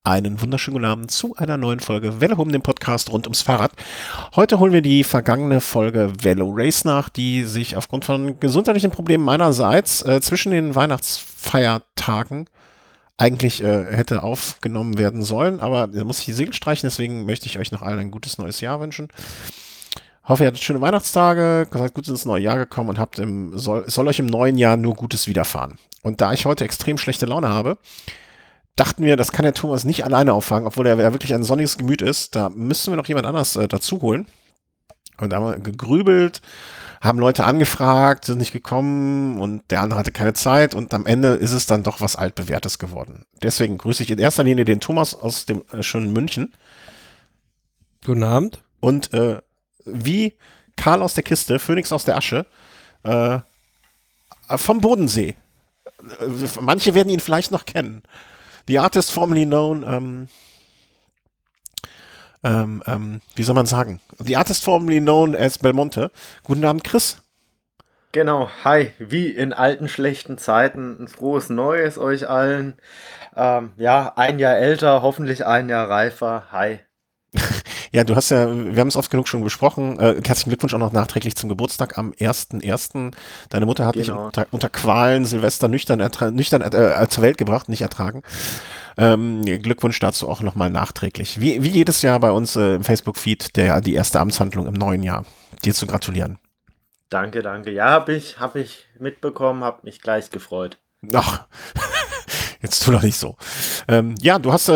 Einen wunderschönen guten Abend zu einer neuen Folge Velo Home, dem Podcast rund ums Fahrrad. Heute holen wir die vergangene Folge Velo Race nach, die sich aufgrund von gesundheitlichen Problemen meinerseits zwischen den Weihnachtsfeiertagen eigentlich hätte aufgenommen werden sollen, aber da muss ich die Segel streichen, deswegen möchte ich euch noch allen ein gutes neues Jahr wünschen. Hoffe, ihr hattet schöne Weihnachtstage, seid gut ins neue Jahr gekommen und soll euch im neuen Jahr nur Gutes widerfahren. Und da ich heute extrem schlechte Laune habe, dachten wir, das kann der Thomas nicht alleine auffangen, obwohl er wirklich ein sonniges Gemüt ist. Da müssen wir noch jemand anderes dazu holen. Und da haben wir gegrübelt, haben Leute angefragt, sind nicht gekommen und der andere hatte keine Zeit und am Ende ist es dann doch was Altbewährtes geworden. Deswegen grüße ich in erster Linie den Thomas aus dem schönen München Guten Abend. und wie Karl aus der Kiste, Phönix aus der Asche, äh, vom Bodensee. Manche werden ihn vielleicht noch kennen. The artist formerly known, wie soll man sagen? The artist formerly known as Belmonte. Guten Abend, Chris. Genau, hi, wie in alten schlechten Zeiten, ein frohes Neues euch allen. Ja, ein Jahr älter, hoffentlich ein Jahr reifer. Hi. Ja, wir haben es oft genug schon besprochen. Herzlichen Glückwunsch auch noch nachträglich zum Geburtstag am 1.1. Deine Mutter hat dich Genau. unter Qualen Silvester nüchtern zur Welt gebracht, nicht ertragen. Glückwunsch dazu auch nochmal nachträglich. Wie jedes Jahr bei uns im Facebook-Feed die erste Amtshandlung im neuen Jahr. Dir zu gratulieren. Danke, danke. Ja, hab ich mitbekommen, hab mich gleich gefreut. Ach, jetzt tu doch nicht so. Ja, du hast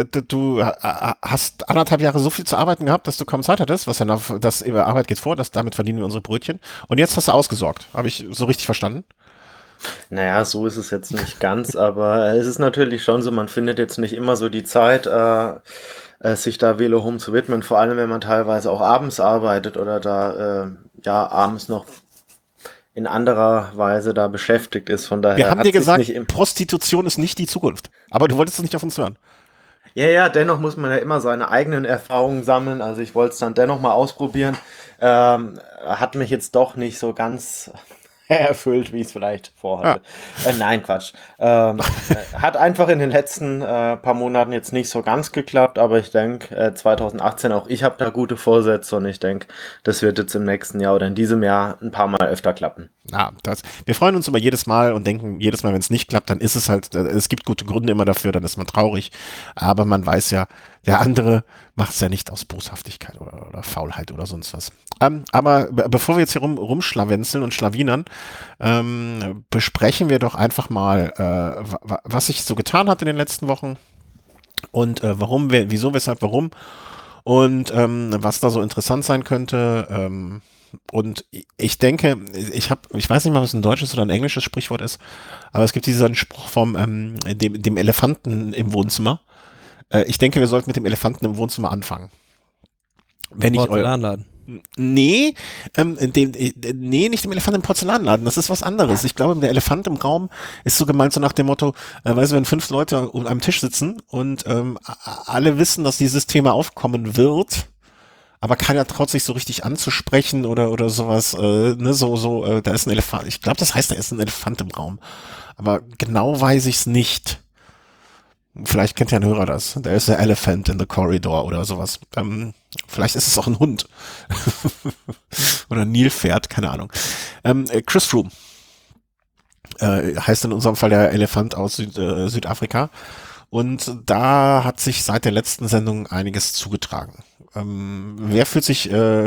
1,5 Jahre so viel zu arbeiten gehabt, dass du kaum Zeit hattest, was ja noch, das über Arbeit geht vor, damit verdienen wir unsere Brötchen. Und jetzt hast du ausgesorgt. Habe ich so richtig verstanden? Naja, so ist es jetzt nicht ganz, aber es ist natürlich schon so, man findet jetzt nicht immer so die Zeit, sich da Velo Home zu widmen, vor allem wenn man teilweise auch abends arbeitet oder da ja abends noch in anderer Weise da beschäftigt ist. Von Wir daher haben hat dir sich gesagt, nicht im Prostitution ist nicht die Zukunft. Aber du wolltest es nicht auf uns hören. Ja, ja, dennoch muss man ja immer seine eigenen Erfahrungen sammeln. Also ich wollte es dann dennoch mal ausprobieren. Hat mich jetzt doch nicht so ganz erfüllt, wie ich es vielleicht Ja. vorhatte. Nein, Quatsch. Hat einfach in den letzten paar Monaten jetzt nicht so ganz geklappt, aber ich denke, 2018 auch ich habe da gute Vorsätze und ich denke, das wird jetzt im nächsten Jahr oder in diesem Jahr ein paar Mal öfter klappen. Wir freuen uns über jedes Mal und denken jedes Mal, wenn es nicht klappt, dann ist es halt, es gibt gute Gründe immer dafür, dann ist man traurig. Aber man weiß ja, der andere macht es ja nicht aus Boshaftigkeit oder Faulheit oder sonst was. Aber bevor wir jetzt hier rumschlawenzeln und schlawinern, besprechen wir doch einfach mal, was sich so getan hat in den letzten Wochen und wieso, weshalb, warum und was da so interessant sein könnte. Und ich denke, ich weiß nicht mal, was ein deutsches oder ein englisches Sprichwort ist, aber es gibt diesen Spruch dem Elefanten im Wohnzimmer. Ich denke, wir sollten mit dem Elefanten im Wohnzimmer anfangen. Wenn ich Porzellanladen. Nee, nee, nicht im Elefant im Porzellanladen, das ist was anderes. Ich glaube, der Elefant im Raum ist so gemeint, so nach dem Motto, weißt du, wenn 5 Leute um einem Tisch sitzen und alle wissen, dass dieses Thema aufkommen wird, aber keiner traut sich so richtig anzusprechen oder sowas, ne, da ist ein Elefant. Ich glaube, das heißt, da ist ein Elefant im Raum. Aber genau weiß ich's nicht. Vielleicht kennt ja ein Hörer das. Da ist der Elephant in the Corridor oder sowas. Vielleicht ist es auch ein Hund. Oder ein Nilpferd, keine Ahnung. Chris Froome heißt in unserem Fall der Elefant aus Südafrika. Und da hat sich seit der letzten Sendung einiges zugetragen. Wer fühlt sich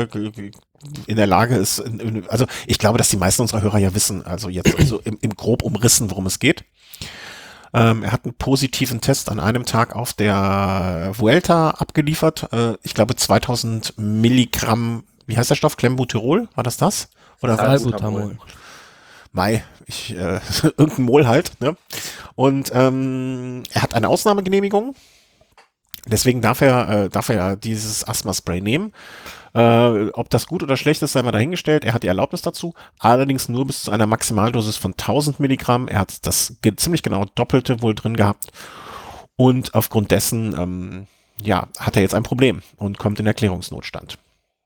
in der Lage ist, also ich glaube, dass die meisten unserer Hörer ja wissen, also jetzt so im grob umrissen, worum es geht. Er hat einen positiven Test an einem Tag auf der Vuelta abgeliefert. Ich glaube 2000 Milligramm, wie heißt der Stoff? Clenbuterol, war das? Oder was? Salbutamol. Mai, irgendein Mol halt. Ne? Und er hat eine Ausnahmegenehmigung. Deswegen darf er dieses Asthma-Spray nehmen. Ob das gut oder schlecht ist, sei mal dahingestellt. Er hat die Erlaubnis dazu, allerdings nur bis zu einer Maximaldosis von 1000 Milligramm. Er hat das ziemlich genau Doppelte wohl drin gehabt. Und aufgrund dessen, hat er jetzt ein Problem und kommt in Erklärungsnotstand.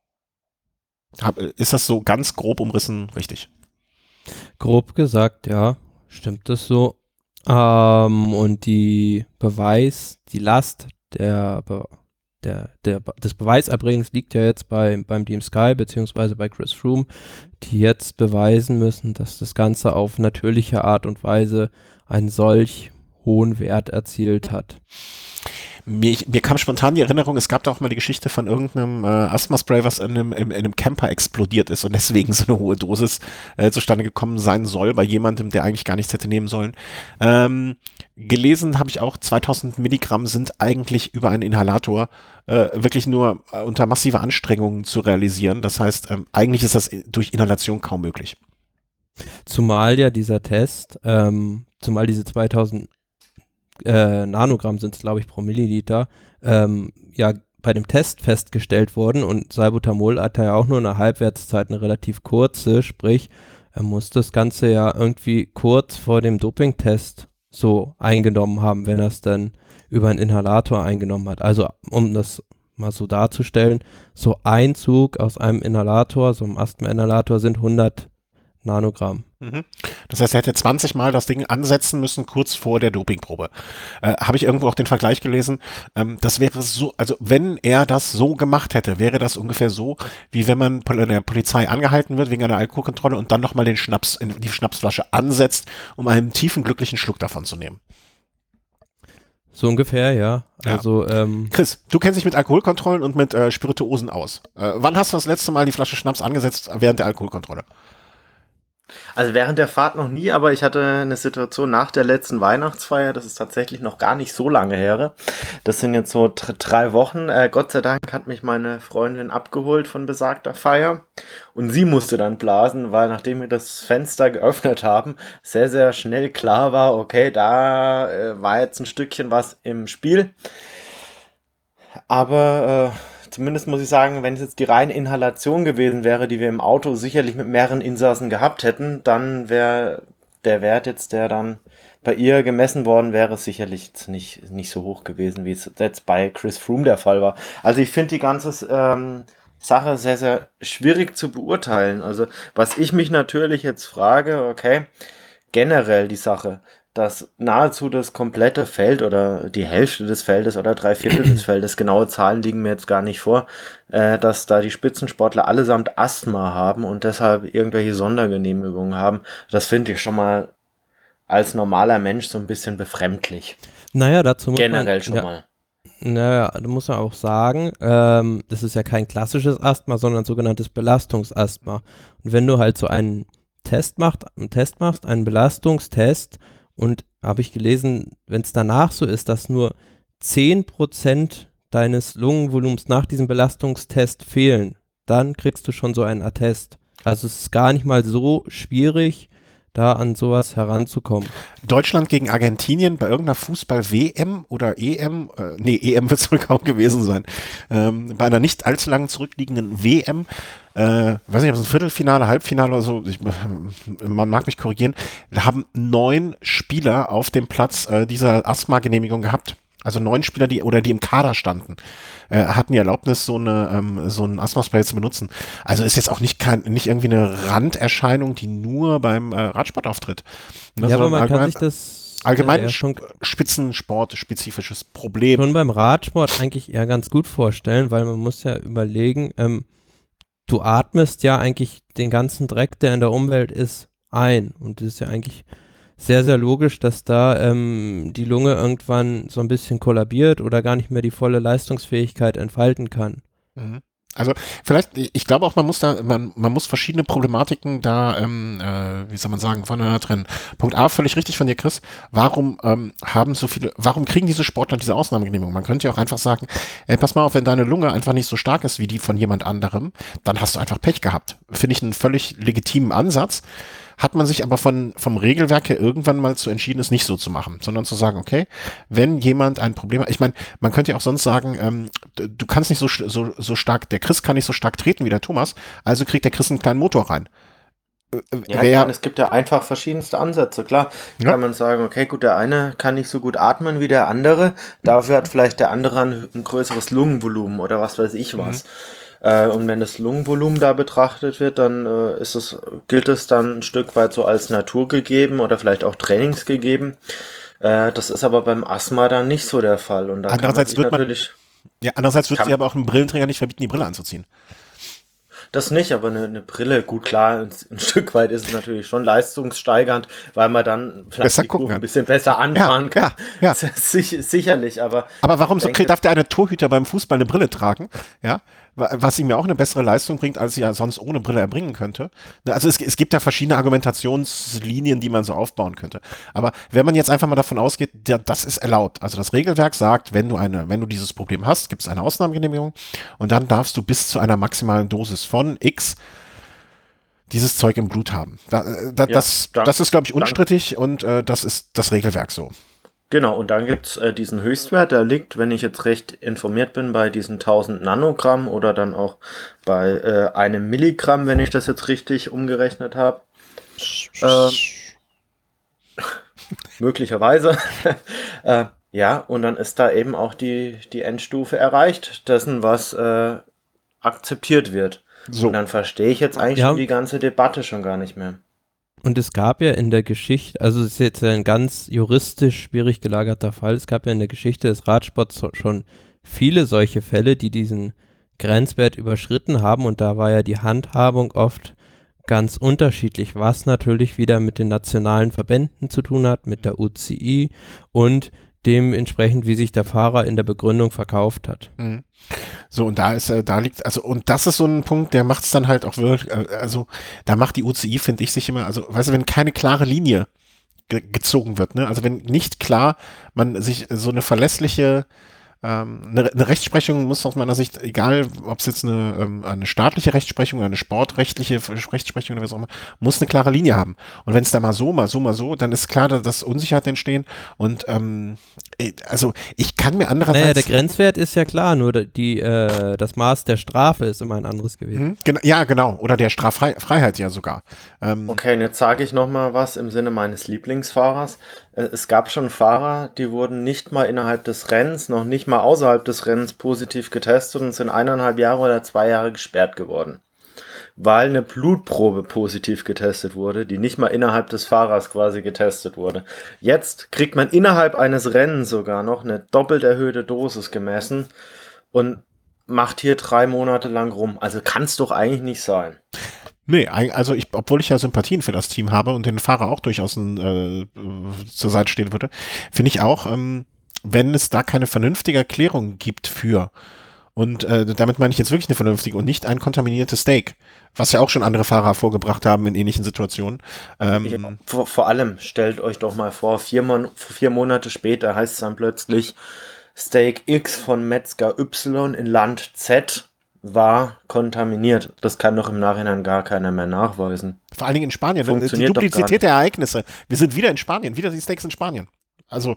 Ist das so ganz grob umrissen richtig? Grob gesagt, ja, stimmt das so. Und die Last des Beweiserbringens liegt ja jetzt beim Team Sky beziehungsweise bei Chris Froome, die jetzt beweisen müssen, dass das Ganze auf natürliche Art und Weise einen solch hohen Wert erzielt hat. Mir kam spontan die Erinnerung, es gab da auch mal die Geschichte von irgendeinem Asthma-Spray, was in einem Camper explodiert ist und deswegen so eine hohe Dosis zustande gekommen sein soll bei jemandem, der eigentlich gar nichts hätte nehmen sollen. Gelesen habe ich auch, 2000 Milligramm sind eigentlich über einen Inhalator wirklich nur unter massiver Anstrengung zu realisieren. Das heißt, eigentlich ist das durch Inhalation kaum möglich. Zumal ja dieser Test, zumal diese 2000 Nanogramm sind es, glaube ich, pro Milliliter, ja bei dem Test festgestellt wurden und Salbutamol hat ja auch nur eine Halbwertszeit, eine relativ kurze, sprich, er muss das Ganze ja irgendwie kurz vor dem Dopingtest so eingenommen haben, wenn er es dann über einen Inhalator eingenommen hat. Also um das mal so darzustellen, so ein Zug aus einem Inhalator, so einem Asthma-Inhalator sind 100 Nanogramm. Das heißt, er hätte 20 Mal das Ding ansetzen müssen, kurz vor der Dopingprobe. Habe ich irgendwo auch den Vergleich gelesen. Das wäre so, also wenn er das so gemacht hätte, wäre das ungefähr so, wie wenn man von der Polizei angehalten wird wegen einer Alkoholkontrolle und dann nochmal den Schnaps in die Schnapsflasche ansetzt, um einen tiefen, glücklichen Schluck davon zu nehmen. So ungefähr, ja. Ja. Also, Chris, du kennst dich mit Alkoholkontrollen und mit Spirituosen aus. Wann hast du das letzte Mal die Flasche Schnaps angesetzt während der Alkoholkontrolle? Also während der Fahrt noch nie, aber ich hatte eine Situation nach der letzten Weihnachtsfeier, das ist tatsächlich noch gar nicht so lange her. Das sind jetzt so 3 Wochen. Gott sei Dank hat mich meine Freundin abgeholt von besagter Feier und sie musste dann blasen, weil nachdem wir das Fenster geöffnet haben, sehr, sehr schnell klar war, okay, da war jetzt ein Stückchen was im Spiel. Aber zumindest muss ich sagen, wenn es jetzt die reine Inhalation gewesen wäre, die wir im Auto sicherlich mit mehreren Insassen gehabt hätten, dann wäre der Wert jetzt, der dann bei ihr gemessen worden wäre, sicherlich jetzt nicht so hoch gewesen, wie es jetzt bei Chris Froome der Fall war. Also ich finde die ganze Sache sehr, sehr schwierig zu beurteilen. Also was ich mich natürlich jetzt frage, okay, generell die Sache, dass nahezu das komplette Feld oder die Hälfte des Feldes oder 3/4 des Feldes, genaue Zahlen liegen mir jetzt gar nicht vor, dass da die Spitzensportler allesamt Asthma haben und deshalb irgendwelche Sondergenehmigungen haben, das finde ich schon mal als normaler Mensch so ein bisschen befremdlich. naja, dazu muss Generell man, schon ja, mal. naja, da muss man auch sagen, das ist ja kein klassisches Asthma, sondern sogenanntes Belastungsasthma. Und wenn du halt so einen Test machst, einen Belastungstest, und habe ich gelesen, wenn es danach so ist, dass nur 10% deines Lungenvolumens nach diesem Belastungstest fehlen, dann kriegst du schon so einen Attest. Also es ist gar nicht mal so schwierig, da an sowas heranzukommen. Deutschland gegen Argentinien bei irgendeiner Fußball-WM oder EM, EM wird es wohl kaum gewesen sein, bei einer nicht allzu langen zurückliegenden WM, weiß nicht, ob es ein Viertelfinale, Halbfinale oder so, man mag mich korrigieren, da haben 9 Spieler auf dem Platz dieser Asthma-Genehmigung gehabt. Also 9 Spieler, die im Kader standen, hatten die Erlaubnis, so ein Asthma-Spray zu benutzen. Also ist jetzt auch nicht irgendwie eine Randerscheinung, die nur beim Radsport auftritt. Ne, Ja, aber sondern man kann sich das allgemein ja schon Spitzensport-spezifisches Problem. beim Radsport eigentlich eher ganz gut vorstellen, weil man muss ja überlegen, du atmest ja eigentlich den ganzen Dreck, der in der Umwelt ist, ein. Und das ist ja eigentlich sehr, sehr logisch, dass da die Lunge irgendwann so ein bisschen kollabiert oder gar nicht mehr die volle Leistungsfähigkeit entfalten kann. Mhm. Also vielleicht, ich glaube auch, man muss verschiedene Problematiken da, wie soll man sagen, voneinander trennen. Punkt A, völlig richtig von dir, Chris. Warum warum kriegen diese Sportler diese Ausnahmegenehmigung? Man könnte ja auch einfach sagen, ey, pass mal auf, wenn deine Lunge einfach nicht so stark ist wie die von jemand anderem, dann hast du einfach Pech gehabt. Finde ich einen völlig legitimen Ansatz. Hat man sich aber vom Regelwerk her irgendwann mal zu entschieden, es nicht so zu machen, sondern zu sagen, okay, wenn jemand ein Problem hat, ich meine, man könnte ja auch sonst sagen, du kannst nicht so stark, der Chris kann nicht so stark treten wie der Thomas, also kriegt der Chris einen kleinen Motor rein. Ja, ich meine, es gibt ja einfach verschiedenste Ansätze. Klar, Ja. kann man sagen, okay, gut, der eine kann nicht so gut atmen wie der andere, dafür hat vielleicht der andere ein größeres Lungenvolumen oder was weiß ich was. Und wenn das Lungenvolumen da betrachtet wird, dann gilt es dann ein Stück weit so als naturgegeben oder vielleicht auch trainingsgegeben. Das ist aber beim Asthma dann nicht so der Fall. Und da Andererseits wird sich aber auch einem Brillenträger nicht verbieten, die Brille anzuziehen. Das nicht, aber eine Brille, gut klar, ein Stück weit ist es natürlich schon leistungssteigernd, weil man dann vielleicht die Kurve ein bisschen besser anfahren kann. Ja. Sicherlich, aber warum darf der eine Torhüter beim Fußball eine Brille tragen? Ja, was ihm ja auch eine bessere Leistung bringt, als sie ja sonst ohne Brille erbringen könnte. Also es gibt ja verschiedene Argumentationslinien, die man so aufbauen könnte. Aber wenn man jetzt einfach mal davon ausgeht, das ist erlaubt. Also das Regelwerk sagt, wenn du dieses Problem hast, gibt es eine Ausnahmegenehmigung und dann darfst du bis zu einer maximalen Dosis von X dieses Zeug im Blut haben. Das ist, glaube ich, unstrittig und das ist das Regelwerk so. Genau, und dann gibt's diesen Höchstwert, der liegt, wenn ich jetzt recht informiert bin, bei diesen 1000 Nanogramm oder dann auch bei 1 Milligramm, wenn ich das jetzt richtig umgerechnet habe. Möglicherweise. Ja, und dann ist da eben auch die Endstufe erreicht, dessen, was akzeptiert wird. So. Und dann verstehe ich jetzt eigentlich schon die ganze Debatte schon gar nicht mehr. Und es gab ja in der Geschichte, also es ist jetzt ein ganz juristisch schwierig gelagerter Fall, es gab ja in der Geschichte des Radsports schon viele solche Fälle, die diesen Grenzwert überschritten haben und da war ja die Handhabung oft ganz unterschiedlich, was natürlich wieder mit den nationalen Verbänden zu tun hat, mit der UCI und dementsprechend, wie sich der Fahrer in der Begründung verkauft hat. Mhm. So, und und das ist so ein Punkt, der macht es dann halt auch wirklich, also da macht die UCI, finde ich, sich immer, also weißt du, wenn keine klare Linie gezogen wird, ne, also wenn nicht klar man sich so eine verlässliche eine Rechtsprechung muss aus meiner Sicht, egal ob es jetzt eine staatliche Rechtsprechung oder eine sportrechtliche Rechtsprechung oder was auch immer, muss eine klare Linie haben. Und wenn es da mal so, dann ist klar, dass Unsicherheiten entstehen. Und also ich kann mir andererseits... Naja, der Grenzwert ist ja klar, nur das Maß der Strafe ist immer ein anderes gewesen. Ja, genau. Oder der Straffreiheit ja sogar. Okay, und jetzt sage ich nochmal was im Sinne meines Lieblingsfahrers. Es gab schon Fahrer, die wurden nicht mal innerhalb des Rennens, noch nicht mal außerhalb des Rennens positiv getestet und sind 1,5 Jahre oder 2 Jahre gesperrt geworden. Weil eine Blutprobe positiv getestet wurde, die nicht mal innerhalb des Fahrers quasi getestet wurde. Jetzt kriegt man innerhalb eines Rennens sogar noch eine doppelt erhöhte Dosis gemessen und macht hier 3 Monate lang rum. Also kann es doch eigentlich nicht sein. Nee, also obwohl ich ja Sympathien für das Team habe und den Fahrer auch durchaus zur Seite stehen würde, finde ich auch, wenn es da keine vernünftige Erklärung gibt für, und damit meine ich jetzt wirklich eine vernünftige und nicht ein kontaminiertes Steak, was ja auch schon andere Fahrer vorgebracht haben in ähnlichen Situationen. Vor allem, stellt euch doch mal vor, 4 Monate später heißt es dann plötzlich, Steak X von Metzger Y in Land Z war kontaminiert. Das kann doch im Nachhinein gar keiner mehr nachweisen. Vor allen Dingen in Spanien. Die Duplizität der Ereignisse. Wir sind wieder in Spanien. Wieder die Steaks in Spanien. Also,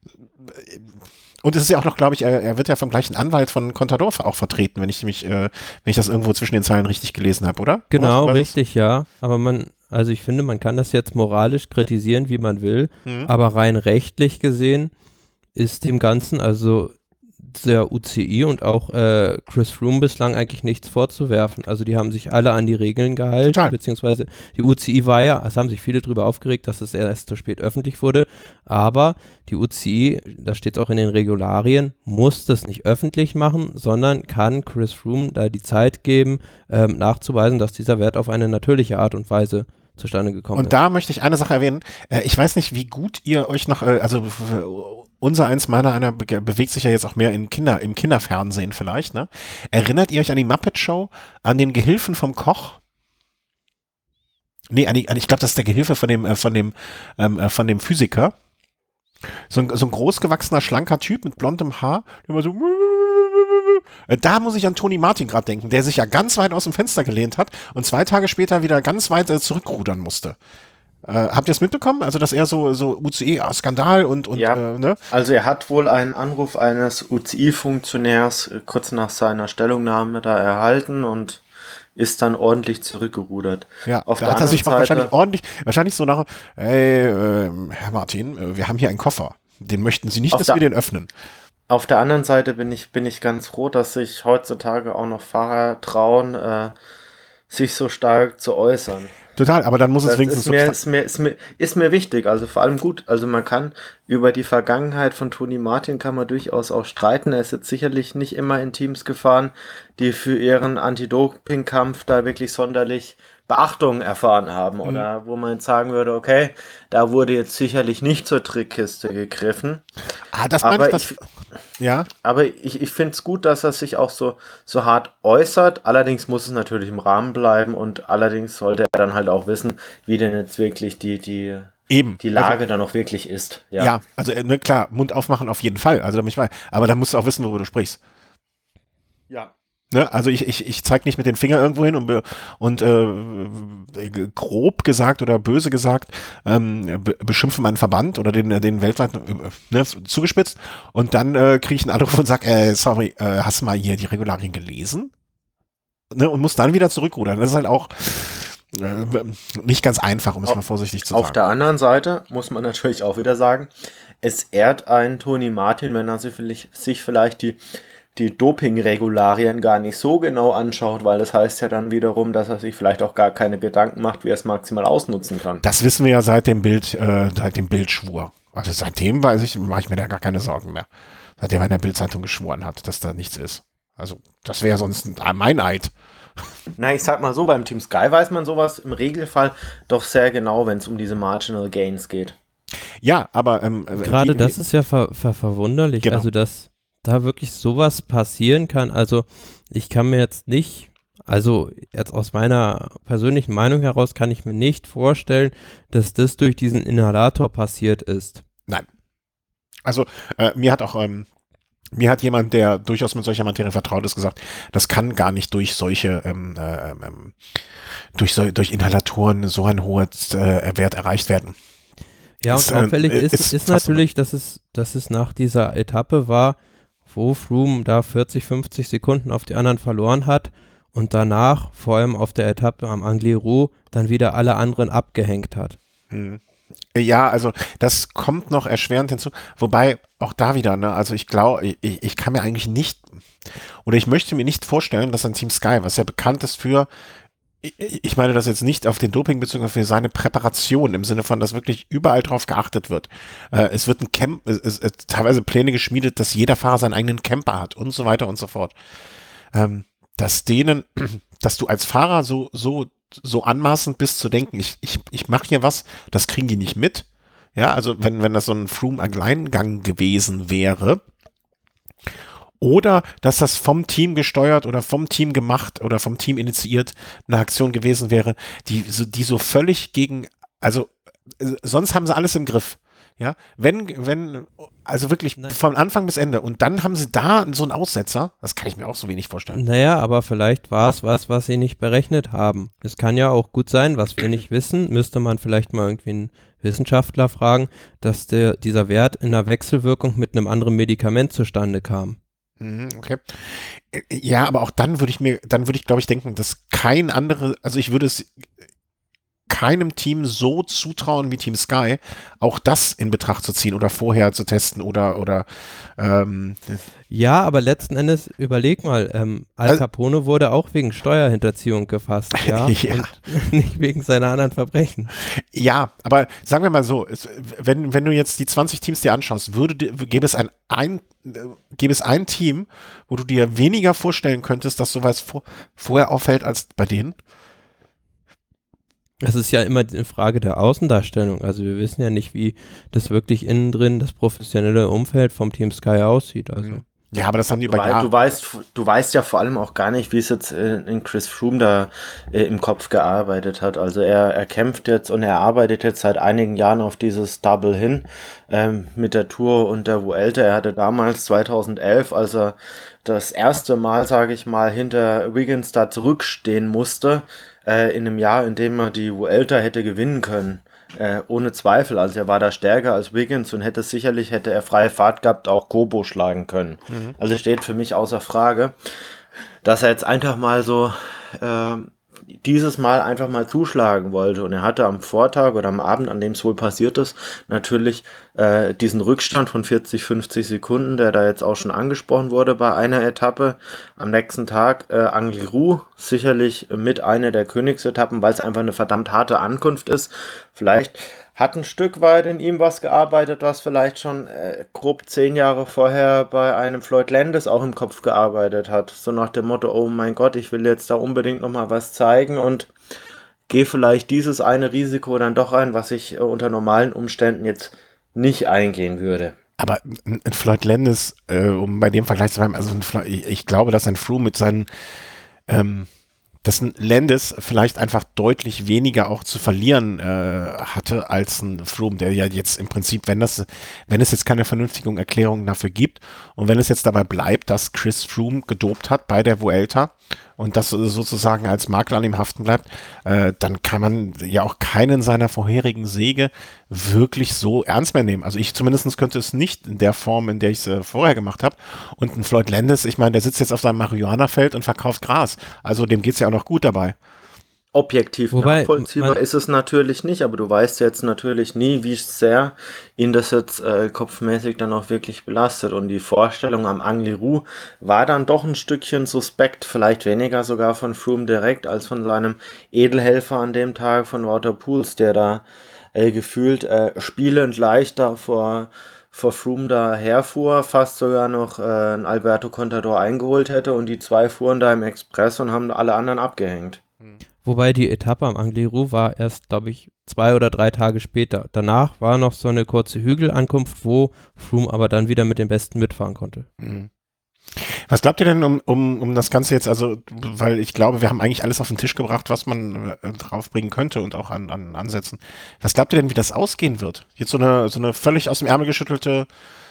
und es ist ja auch noch, glaube ich, er wird ja vom gleichen Anwalt von Contador auch vertreten, wenn ich das irgendwo zwischen den Zeilen richtig gelesen habe, oder? Genau, richtig, ja. Aber also ich finde, man kann das jetzt moralisch kritisieren, wie man will, aber rein rechtlich gesehen ist dem Ganzen, also der UCI und auch Chris Froome bislang eigentlich nichts vorzuwerfen. Also die haben sich alle an die Regeln gehalten, Total. Beziehungsweise die UCI war ja, es haben sich viele drüber aufgeregt, dass es erst zu spät öffentlich wurde, aber die UCI, das steht auch in den Regularien, muss das nicht öffentlich machen, sondern kann Chris Froome da die Zeit geben, nachzuweisen, dass dieser Wert auf eine natürliche Art und Weise zustande gekommen ist. Und da möchte ich eine Sache erwähnen. Ich weiß nicht, wie gut ihr euch noch, also meiner einer bewegt sich ja jetzt auch mehr im Kinderfernsehen vielleicht, ne? Erinnert ihr euch an die Muppet Show, an den Gehilfen vom Koch? Nee, ich glaube, das ist der Gehilfe von dem Physiker. So ein großgewachsener, schlanker Typ mit blondem Haar, der immer so. Da muss ich an Tony Martin gerade denken, der sich ja ganz weit aus dem Fenster gelehnt hat und 2 Tage später wieder ganz weit zurückrudern musste. Habt ihr es mitbekommen? Also, dass er so UCI-Skandal und ja, ne? Also er hat wohl einen Anruf eines UCI-Funktionärs kurz nach seiner Stellungnahme da erhalten und ist dann ordentlich zurückgerudert. Ja, da hat er sich wahrscheinlich so nach, hey, Herr Martin, wir haben hier einen Koffer. Den möchten Sie nicht, dass wir den öffnen. auf der anderen Seite bin ich ganz froh, dass sich heutzutage auch noch Fahrer trauen, sich so stark zu äußern. Total, aber dann muss es Das wenigstens ist mir wichtig, also vor allem gut. Also man kann über die Vergangenheit von Toni Martin kann man durchaus auch streiten. Er ist jetzt sicherlich nicht immer in Teams gefahren, die für ihren Anti-Doping-Kampf da wirklich sonderlich Beachtung erfahren haben. Mhm. Oder wo man jetzt sagen würde, okay, da wurde jetzt sicherlich nicht zur Trickkiste gegriffen. Das meine ich, Aber das, ich, ja. ich finde es gut, dass er sich auch so hart äußert. Allerdings muss es natürlich im Rahmen bleiben und allerdings sollte er dann halt auch wissen, wie denn jetzt wirklich Eben. die Also, Lage dann auch wirklich ist. Ja. ja, also ne, klar, Mund aufmachen auf jeden Fall. Also, aber da musst du auch wissen, worüber du sprichst. Ja. Ne? Also ich zeige nicht mit den Finger irgendwo hin grob gesagt oder böse gesagt beschimpfe meinen Verband oder den weltweiten ne, zugespitzt und dann kriege ich einen Anruf und sage, sorry, hast du mal hier die Regularien gelesen? Ne? Und muss dann wieder zurückrudern. Das ist halt auch nicht ganz einfach, um es mal vorsichtig zu Auf sagen. der anderen Seite muss man natürlich auch wieder sagen, es ehrt einen Toni Martin, wenn er sich vielleicht die Doping-Regularien gar nicht so genau anschaut, weil das heißt ja dann wiederum, dass er sich vielleicht auch gar keine Gedanken macht, wie er es maximal ausnutzen kann. Das wissen wir ja seit dem Bildschwur. Also seitdem mache ich mir da gar keine Sorgen mehr. Seitdem er in der Bildzeitung geschworen hat, dass da nichts ist. Also das wäre sonst mein Eid. Na, ich sag mal so, beim Team Sky weiß man sowas im Regelfall doch sehr genau, wenn es um diese Marginal Gains geht. Ja, aber Gerade das ist ja verwunderlich, Genau. also dass da wirklich sowas passieren kann. Also ich kann mir jetzt nicht, also jetzt aus meiner persönlichen Meinung heraus kann ich mir nicht vorstellen, dass das durch diesen Inhalator passiert ist. Nein. Also mir hat jemand, der durchaus mit solcher Materie vertraut ist, gesagt, das kann gar nicht durch solche durch Inhalatoren so ein hohes Wert erreicht werden. Ja, und auffällig ist natürlich, dass es nach dieser Etappe war, wo Froome da 40, 50 Sekunden auf die anderen verloren hat und danach, vor allem auf der Etappe am Angliru, dann wieder alle anderen abgehängt hat. Ja, also das kommt noch erschwerend hinzu. Wobei auch da wieder, ne, also ich glaube, ich kann mir eigentlich nicht, oder ich möchte mir nicht vorstellen, dass ein Team Sky, was ja bekannt ist für, ich meine das jetzt nicht auf den Doping bezogen, für seine Präparation im Sinne von, dass wirklich überall drauf geachtet wird. Es wird ein Camp, teilweise Pläne geschmiedet, dass jeder Fahrer seinen eigenen Camper hat und so weiter und so fort. Dass du als Fahrer so anmaßend bist zu denken, ich mache hier was, das kriegen die nicht mit. Ja, also wenn das so ein Froome-Alleingang gewesen wäre, oder dass das vom Team gesteuert oder vom Team gemacht oder vom Team initiiert eine Aktion gewesen wäre, die so völlig also sonst haben sie alles im Griff. Ja, also wirklich von Anfang bis Ende. Und dann haben sie da so einen Aussetzer, das kann ich mir auch so wenig vorstellen. Naja, aber vielleicht war es was sie nicht berechnet haben. Es kann ja auch gut sein, was wir nicht wissen, müsste man vielleicht mal irgendwie einen Wissenschaftler fragen, dass dieser Wert in einer Wechselwirkung mit einem anderen Medikament zustande kam. Okay. Ja, aber auch dann würde ich glaube ich denken, dass also ich würde es keinem Team so zutrauen wie Team Sky, auch das in Betracht zu ziehen oder vorher zu testen oder Ja, aber letzten Endes, überleg mal, Al Capone wurde auch wegen Steuerhinterziehung gefasst, ja, Ja. und nicht wegen seiner anderen Verbrechen. Ja, aber sagen wir mal so, wenn du jetzt die 20 Teams dir anschaust, gäbe es ein Team, wo du dir weniger vorstellen könntest, dass sowas vorher auffällt als bei denen? Es ist ja immer eine Frage der Außendarstellung. Also wir wissen ja nicht, wie das wirklich innen drin, das professionelle Umfeld vom Team Sky aussieht. Also. Ja, aber das haben die über Jahre. Du weißt ja vor allem auch gar nicht, wie es jetzt in Chris Froome da im Kopf gearbeitet hat. Also er kämpft jetzt und er arbeitet jetzt seit einigen Jahren auf dieses Double hin mit der Tour und der Vuelta. Er hatte damals 2011, als er das erste Mal, sage ich mal, hinter Wiggins da zurückstehen musste, in einem Jahr, in dem er die Vuelta hätte gewinnen können. Ohne Zweifel, also er war da stärker als Wiggins und hätte er freie Fahrt gehabt, auch Kobo schlagen können. Also steht für mich außer Frage, dass er jetzt einfach mal so dieses Mal einfach mal zuschlagen wollte. Und er hatte am Vortag oder am Abend, an dem es wohl passiert ist, natürlich diesen Rückstand von 40, 50 Sekunden, der da jetzt auch schon angesprochen wurde bei einer Etappe. Am nächsten Tag Angliru, sicherlich mit einer der Königsetappen, weil es einfach eine verdammt harte Ankunft ist. Vielleicht hat ein Stück weit in ihm was gearbeitet, was vielleicht schon grob 10 Jahre vorher bei einem Floyd Landis auch im Kopf gearbeitet hat. So nach dem Motto, oh mein Gott, ich will jetzt da unbedingt nochmal was zeigen und gehe vielleicht dieses eine Risiko dann doch ein, was ich unter normalen Umständen jetzt nicht eingehen würde. Aber ein Floyd Landis, um bei dem Vergleich zu bleiben, also ich glaube, dass ein Froome mit seinen dass ein Landis vielleicht einfach deutlich weniger auch zu verlieren hatte als ein Froome, der ja jetzt im Prinzip, wenn es jetzt keine vernünftigen Erklärungen dafür gibt und wenn es jetzt dabei bleibt, dass Chris Froome gedopt hat bei der Vuelta und das sozusagen als Makel an ihm haften bleibt, dann kann man ja auch keinen seiner vorherigen Siege wirklich so ernst mehr nehmen. Also ich zumindest könnte es nicht in der Form, in der ich es vorher gemacht habe. Und ein Floyd Landis, ich meine, der sitzt jetzt auf seinem Marihuana-Feld und verkauft Gras. Also dem geht's ja auch noch gut dabei. Objektiv nachvollziehbar ist es natürlich nicht, aber du weißt jetzt natürlich nie, wie sehr ihn das jetzt kopfmäßig dann auch wirklich belastet. Und die Vorstellung am Angliru war dann doch ein Stückchen suspekt, vielleicht weniger sogar von Froome direkt als von seinem Edelhelfer an dem Tag von Wout Poels, der da gefühlt spielend leichter vor Froome da herfuhr, fast sogar noch ein Alberto Contador eingeholt hätte und die zwei fuhren da im Express und haben alle anderen abgehängt. Wobei die Etappe am Angliru war erst, glaube ich, 2 oder 3 Tage später. Danach war noch so eine kurze Hügelankunft, wo Froome aber dann wieder mit den Besten mitfahren konnte. Was glaubt ihr denn um das Ganze jetzt, also, weil ich glaube, wir haben eigentlich alles auf den Tisch gebracht, was man draufbringen könnte und auch an Ansätzen. Was glaubt ihr denn, wie das ausgehen wird? Jetzt so eine völlig aus dem Ärmel geschüttelte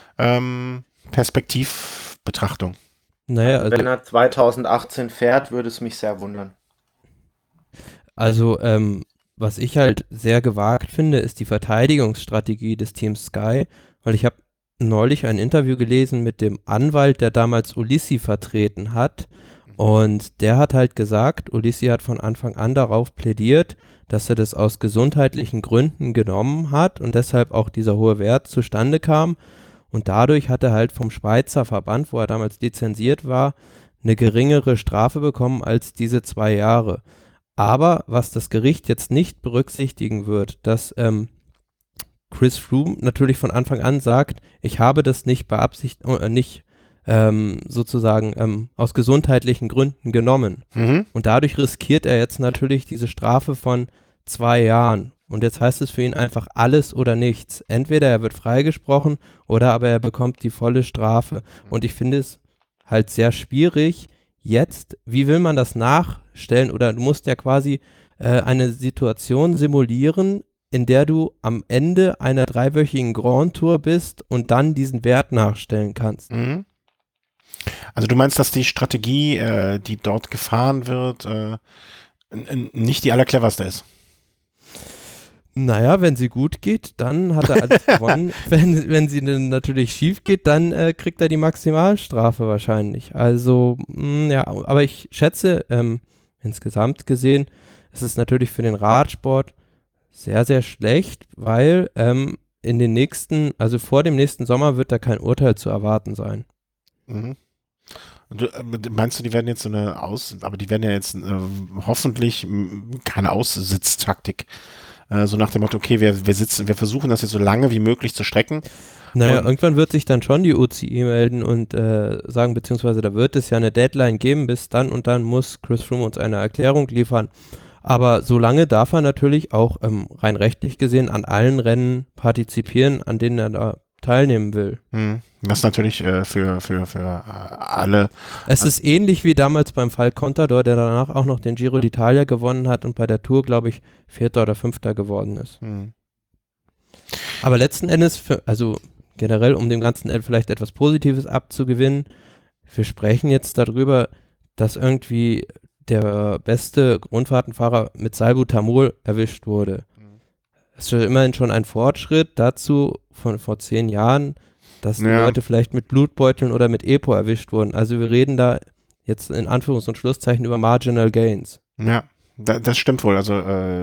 Perspektivbetrachtung. Naja, also, wenn er 2018 fährt, würde es mich sehr wundern. Also, was ich halt sehr gewagt finde, ist die Verteidigungsstrategie des Teams Sky, weil ich habe neulich ein Interview gelesen mit dem Anwalt, der damals Ulissi vertreten hat, und der hat halt gesagt, Ulissi hat von Anfang an darauf plädiert, dass er das aus gesundheitlichen Gründen genommen hat und deshalb auch dieser hohe Wert zustande kam, und dadurch hat er halt vom Schweizer Verband, wo er damals lizenziert war, eine geringere Strafe bekommen als diese 2 Jahre. Aber was das Gericht jetzt nicht berücksichtigen wird, dass Chris Froome natürlich von Anfang an sagt, ich habe das nicht sozusagen aus gesundheitlichen Gründen genommen. Und dadurch riskiert er jetzt natürlich diese Strafe von 2 Jahren. Und jetzt heißt es für ihn einfach alles oder nichts. Entweder er wird freigesprochen oder aber er bekommt die volle Strafe. Und ich finde es halt sehr schwierig, jetzt, wie will man das nachstellen? Oder du musst ja quasi eine Situation simulieren, in der du am Ende einer 3-wöchigen Grand Tour bist und dann diesen Wert nachstellen kannst. Also du meinst, dass die Strategie, die dort gefahren wird, nicht die allercleverste ist? Naja, wenn sie gut geht, dann hat er alles gewonnen. Wenn sie dann natürlich schief geht, dann kriegt er die Maximalstrafe wahrscheinlich. Also, ja, aber ich schätze, insgesamt gesehen, ist es natürlich für den Radsport sehr, sehr schlecht, weil also vor dem nächsten Sommer wird da kein Urteil zu erwarten sein. Meinst du, die werden jetzt aber die werden ja jetzt hoffentlich keine Aussitztaktik. So nach dem Motto, okay, wir versuchen das jetzt so lange wie möglich zu strecken. Naja, irgendwann wird sich dann schon die UCI melden und sagen, beziehungsweise da wird es ja eine Deadline geben, bis dann und dann muss Chris Froome uns eine Erklärung liefern. Aber solange darf er natürlich auch rein rechtlich gesehen an allen Rennen partizipieren, an denen er da teilnehmen will. Das ist natürlich für alle. Es ist ähnlich wie damals beim Fall Contador, der danach auch noch den Giro d'Italia gewonnen hat und bei der Tour, glaube ich, 4. oder 5. geworden ist. Aber letzten Endes, also generell, um dem Ganzen vielleicht etwas Positives abzugewinnen, wir sprechen jetzt darüber, dass irgendwie der beste Rundfahrtenfahrer mit Salbutamol erwischt wurde. Das ist immerhin schon ein Fortschritt dazu von vor 10 Jahren, dass die Leute vielleicht mit Blutbeuteln oder mit EPO erwischt wurden. Also wir reden da jetzt in Anführungs- und Schlusszeichen über Marginal Gains. Ja, Das stimmt wohl. Also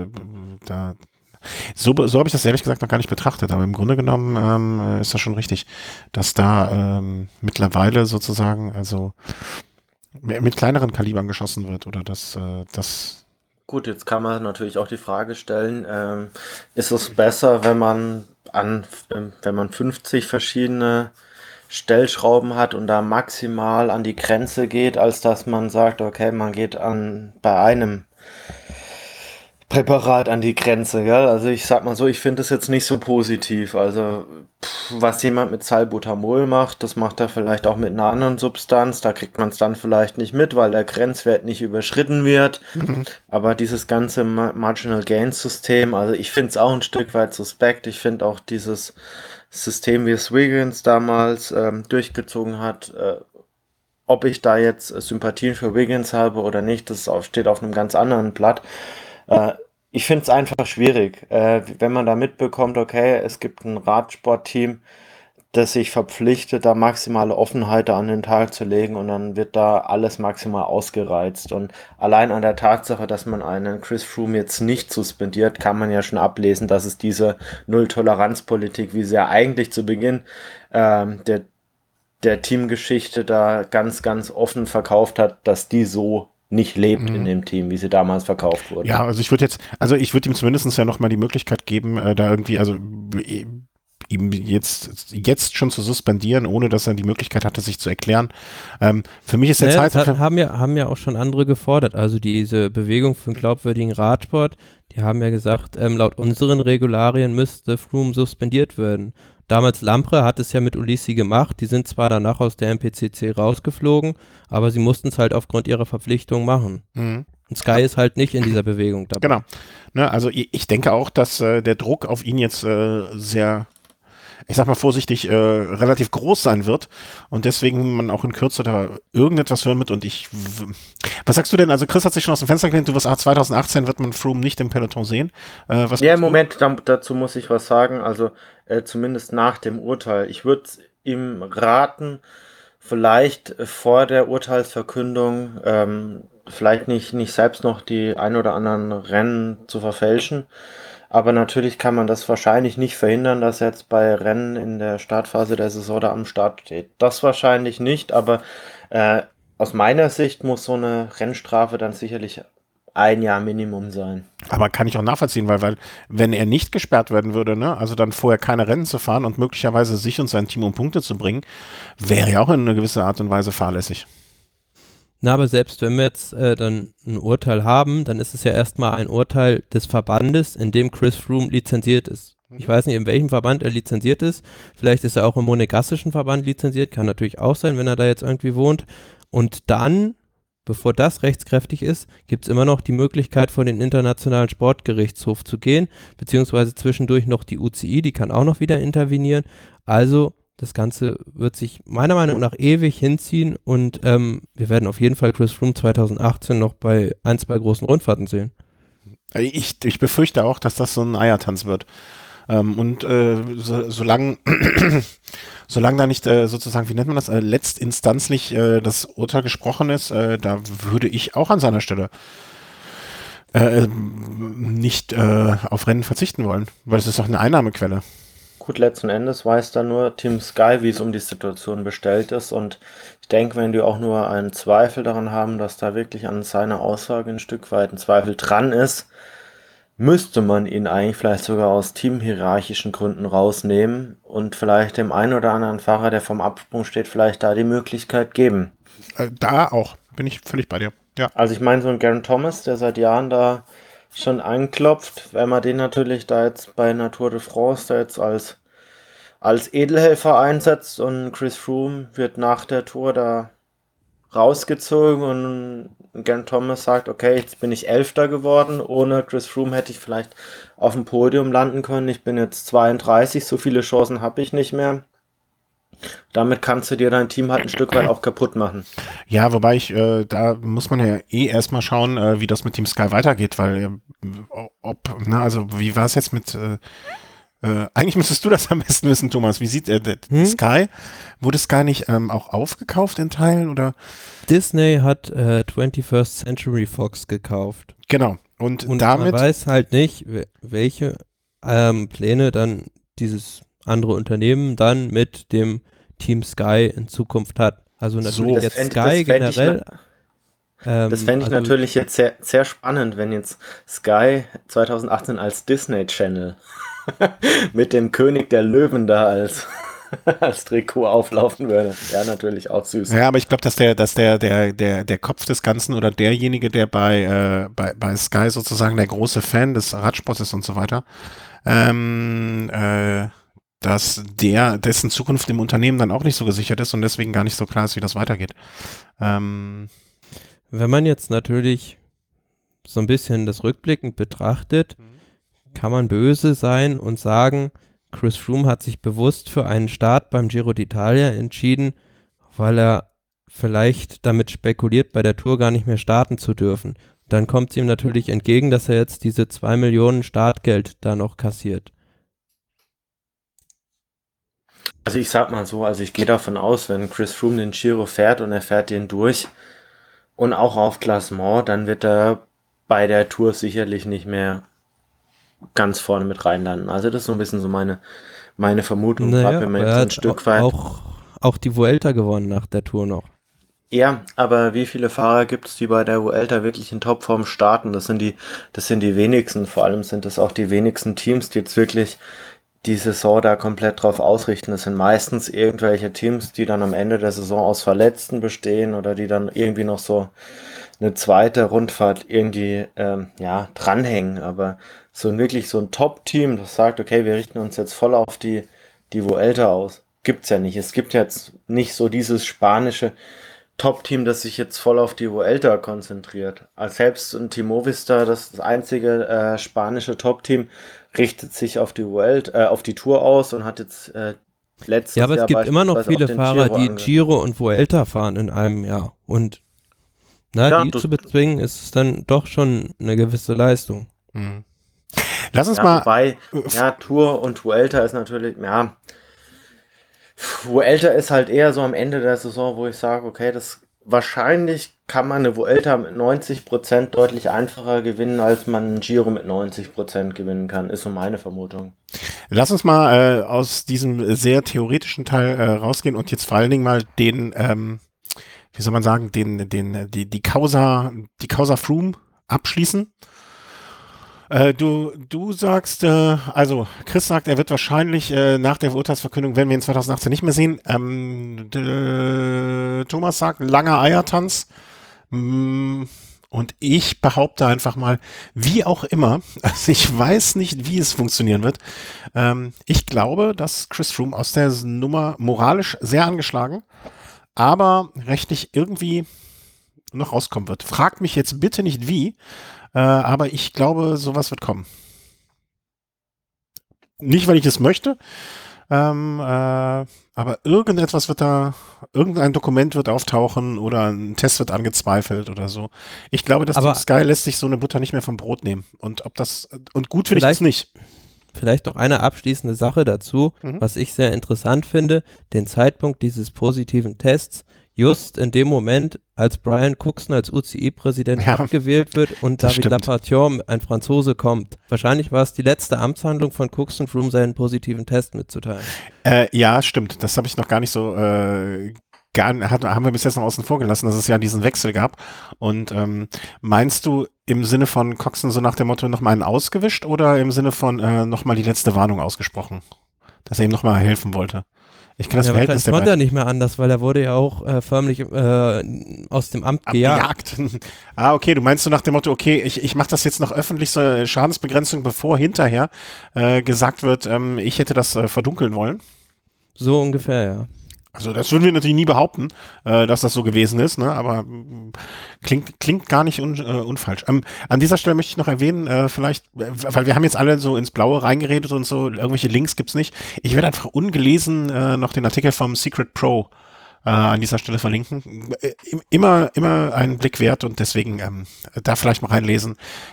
so habe ich das ehrlich gesagt noch gar nicht betrachtet, aber im Grunde genommen ist das schon richtig, dass da mittlerweile sozusagen also mit kleineren Kalibern geschossen wird oder das. Gut, jetzt kann man natürlich auch die Frage stellen, ist es besser, wenn man 50 verschiedene Stellschrauben hat und da maximal an die Grenze geht, als dass man sagt, okay, man geht bei einem Präparat an die Grenze, gell? Also ich sag mal so, ich finde das jetzt nicht so positiv. Also was jemand mit Salbutamol macht, das macht er vielleicht auch mit einer anderen Substanz. Da kriegt man es dann vielleicht nicht mit, weil der Grenzwert nicht überschritten wird. Aber dieses ganze Marginal Gains System, also ich finde es auch ein Stück weit suspekt. Ich finde auch dieses System, wie es Wiggins damals durchgezogen hat, ob ich da jetzt Sympathien für Wiggins habe oder nicht, steht auf einem ganz anderen Blatt. Ich finde es einfach schwierig, wenn man da mitbekommt, okay, es gibt ein Radsportteam, das sich verpflichtet, da maximale Offenheit an den Tag zu legen und dann wird da alles maximal ausgereizt. Und allein an der Tatsache, dass man einen Chris Froome jetzt nicht suspendiert, kann man ja schon ablesen, dass es diese Null-Toleranz-Politik, wie sie ja eigentlich zu Beginn der Teamgeschichte da ganz, ganz offen verkauft hat, dass die so nicht lebt in dem Team, wie sie damals verkauft wurde. Ja, also ich würde ihm zumindest ja nochmal die Möglichkeit geben, da irgendwie, also ihm jetzt schon zu suspendieren, ohne dass er die Möglichkeit hatte, sich zu erklären. Für mich ist der Zeit... Das haben ja auch schon andere gefordert. Also diese Bewegung für einen glaubwürdigen Radsport, die haben ja gesagt, laut unseren Regularien müsste Froome suspendiert werden. Damals Lampre hat es ja mit Ulissi gemacht. Die sind zwar danach aus der MPCC rausgeflogen, aber sie mussten es halt aufgrund ihrer Verpflichtung machen. Und Sky ist halt nicht in dieser Bewegung dabei. Genau. Ne, also ich denke auch, dass der Druck auf ihn jetzt sehr, ich sag mal vorsichtig, relativ groß sein wird und deswegen man auch in Kürze da irgendetwas hören wird und was sagst du denn? Also Chris hat sich schon aus dem Fenster gelehnt, du wirst 2018 wird man Froome nicht im Peloton sehen. Ja, im Moment, dazu muss ich was sagen, also zumindest nach dem Urteil. Ich würde ihm raten, vielleicht vor der Urteilsverkündung vielleicht nicht selbst noch die ein oder anderen Rennen zu verfälschen. Aber natürlich kann man das wahrscheinlich nicht verhindern, dass er jetzt bei Rennen in der Startphase der Saison da am Start steht. Das wahrscheinlich nicht, aber aus meiner Sicht muss so eine Rennstrafe dann sicherlich 1 Jahr Minimum sein. Aber kann ich auch nachvollziehen, weil wenn er nicht gesperrt werden würde, ne, also dann vorher keine Rennen zu fahren und möglicherweise sich und sein Team um Punkte zu bringen, wäre ja auch in einer gewissen Art und Weise fahrlässig. Na, aber selbst wenn wir jetzt dann ein Urteil haben, dann ist es ja erstmal ein Urteil des Verbandes, in dem Chris Froome lizenziert ist. Ich weiß nicht, in welchem Verband er lizenziert ist. Vielleicht ist er auch im monegassischen Verband lizenziert, kann natürlich auch sein, wenn er da jetzt irgendwie wohnt. Und dann, bevor das rechtskräftig ist, gibt es immer noch die Möglichkeit, vor den Internationalen Sportgerichtshof zu gehen, beziehungsweise zwischendurch noch die UCI, die kann auch noch wieder intervenieren. Also das Ganze wird sich meiner Meinung nach ewig hinziehen und wir werden auf jeden Fall Chris Froome 2018 noch bei 1, 2 großen Rundfahrten sehen. Ich befürchte auch, dass das so ein Eiertanz wird. Solange da nicht sozusagen, wie nennt man das, letztinstanzlich das Urteil gesprochen ist, da würde ich auch an seiner Stelle nicht auf Rennen verzichten wollen, weil es ist doch eine Einnahmequelle. Gut, letzten Endes weiß dann nur Team Sky, wie es um die Situation bestellt ist. Und ich denke, wenn die auch nur einen Zweifel daran haben, dass da wirklich an seiner Aussage ein Stück weit ein Zweifel dran ist, müsste man ihn eigentlich vielleicht sogar aus teamhierarchischen Gründen rausnehmen und vielleicht dem einen oder anderen Fahrer, der vom Absprung steht, vielleicht da die Möglichkeit geben. Da auch, bin ich völlig bei dir. Ja. Also ich meine, so ein Geraint Thomas, der seit Jahren da schon anklopft, wenn man den natürlich da jetzt bei einer Tour de France da jetzt als Edelhelfer einsetzt und Chris Froome wird nach der Tour da rausgezogen und Geraint Thomas sagt, okay, jetzt bin ich 11. geworden, ohne Chris Froome hätte ich vielleicht auf dem Podium landen können, ich bin jetzt 32, so viele Chancen habe ich nicht mehr. Damit kannst du dir dein Team halt ein Stück weit auch kaputt machen. Ja, wobei da muss man ja erstmal schauen, wie das mit Team Sky weitergeht, weil also wie war es jetzt mit Eigentlich müsstest du das am besten wissen, Thomas. Wie sieht Sky? Wurde Sky nicht auch aufgekauft in Teilen oder? Disney hat 21st Century Fox gekauft. Genau. Und Und damit. man weiß halt nicht, welche Pläne dann dieses andere Unternehmen dann mit dem Team Sky in Zukunft hat. Also natürlich Das jetzt fänd- Sky das fänd ich generell. Das fände ich also natürlich jetzt sehr, sehr spannend, wenn jetzt Sky 2018 als Disney Channel mit dem König der Löwen da als Trikot auflaufen würde. Ja, natürlich auch süß. Ja, aber ich glaube, dass der Kopf des Ganzen oder derjenige, der bei Sky sozusagen der große Fan des Radsports ist und so weiter, dass dessen Zukunft im Unternehmen dann auch nicht so gesichert ist und deswegen gar nicht so klar ist, wie das weitergeht. wenn man jetzt natürlich so ein bisschen das rückblickend betrachtet, kann man böse sein und sagen, Chris Froome hat sich bewusst für einen Start beim Giro d'Italia entschieden, weil er vielleicht damit spekuliert, bei der Tour gar nicht mehr starten zu dürfen. Dann kommt es ihm natürlich entgegen, dass er jetzt diese 2 Millionen Startgeld da noch kassiert. Also ich sag mal so, also ich gehe davon aus, wenn Chris Froome den Giro fährt und er fährt den durch und auch auf Klassement, dann wird er bei der Tour sicherlich nicht mehr ganz vorne mit reinlanden. Also das ist so ein bisschen so meine Vermutung, gerade wenn man aber jetzt er ein hat Stück weit. auch die Vuelta gewonnen nach der Tour noch. Ja, aber wie viele Fahrer gibt es, die bei der Vuelta wirklich in Topform starten? Das sind die wenigsten. Vor allem sind das auch die wenigsten Teams, die jetzt wirklich die Saison da komplett drauf ausrichten. Das sind meistens irgendwelche Teams, die dann am Ende der Saison aus Verletzten bestehen oder die dann irgendwie noch so eine zweite Rundfahrt irgendwie dranhängen. Aber wirklich so ein Top-Team, das sagt, okay, wir richten uns jetzt voll auf die Vuelta aus, gibt's ja nicht. Es gibt jetzt nicht so dieses spanische Top-Team, das sich jetzt voll auf die Vuelta konzentriert. Also selbst ein Team Movistar, das einzige spanische Top-Team, richtet sich auf die Vuelta, auf die Tour aus und hat jetzt letztes Ja, aber Jahr es gibt immer noch beispielsweise auch viele den Fahrer, Giro die Giro und Vuelta fahren in einem Jahr. Und die zu bezwingen, ist dann doch schon eine gewisse Leistung. Mhm. Lass uns Ja, mal. wobei, Tour und Vuelta ist natürlich, Vuelta ist halt eher so am Ende der Saison, wo ich sage, okay, wahrscheinlich kann man eine Vuelta mit 90% deutlich einfacher gewinnen, als man einen Giro mit 90% gewinnen kann, ist so meine Vermutung. Lass uns mal aus diesem sehr theoretischen Teil rausgehen und jetzt vor allen Dingen mal wie soll man sagen, die Causa Froome abschließen. Du sagst, also Chris sagt, er wird wahrscheinlich nach der Urteilsverkündung, wenn wir ihn 2018 nicht mehr sehen, Thomas sagt, langer Eiertanz. Und ich behaupte einfach mal, wie auch immer, also ich weiß nicht, wie es funktionieren wird. Ich glaube, dass Chris Froome aus der Nummer moralisch sehr angeschlagen, aber rechtlich irgendwie noch rauskommen wird. Fragt mich jetzt bitte nicht wie, aber ich glaube, sowas wird kommen. Nicht, weil ich es möchte, aber irgendetwas irgendein Dokument wird auftauchen oder ein Test wird angezweifelt oder so. Ich glaube, dass Team Sky lässt sich so eine Butter nicht mehr vom Brot nehmen. Und gut finde ich das nicht. Vielleicht noch eine abschließende Sache dazu, was ich sehr interessant finde, den Zeitpunkt dieses positiven Tests, just in dem Moment, als Brian Cookson als UCI-Präsident abgewählt wird und David Lappartient, ein Franzose, kommt. Wahrscheinlich war es die letzte Amtshandlung von Cookson, Froome seinen positiven Test mitzuteilen. Ja, stimmt. Das habe ich noch gar nicht so haben wir bis jetzt noch außen vor gelassen, dass es ja diesen Wechsel gab. Und meinst du im Sinne von Coxon so nach dem Motto nochmal einen ausgewischt oder im Sinne von nochmal die letzte Warnung ausgesprochen? Dass er ihm nochmal helfen wollte? Ich kann das Verhältnis konnte er nicht mehr anders, weil er wurde ja auch förmlich aus dem Amt gejagt. Okay, du meinst so nach dem Motto, okay, ich mache das jetzt noch öffentlich, so Schadensbegrenzung, bevor hinterher gesagt wird, ich hätte das verdunkeln wollen? So ungefähr, ja. Also das würden wir natürlich nie behaupten, dass das so gewesen ist, ne? Aber klingt gar nicht unfalsch. An dieser Stelle möchte ich noch erwähnen, vielleicht, weil wir haben jetzt alle so ins Blaue reingeredet und so, irgendwelche Links gibt's nicht. Ich werde einfach ungelesen noch den Artikel vom Secret Pro an dieser Stelle verlinken. Immer einen Blick wert und deswegen da vielleicht mal reinlesen. Der hat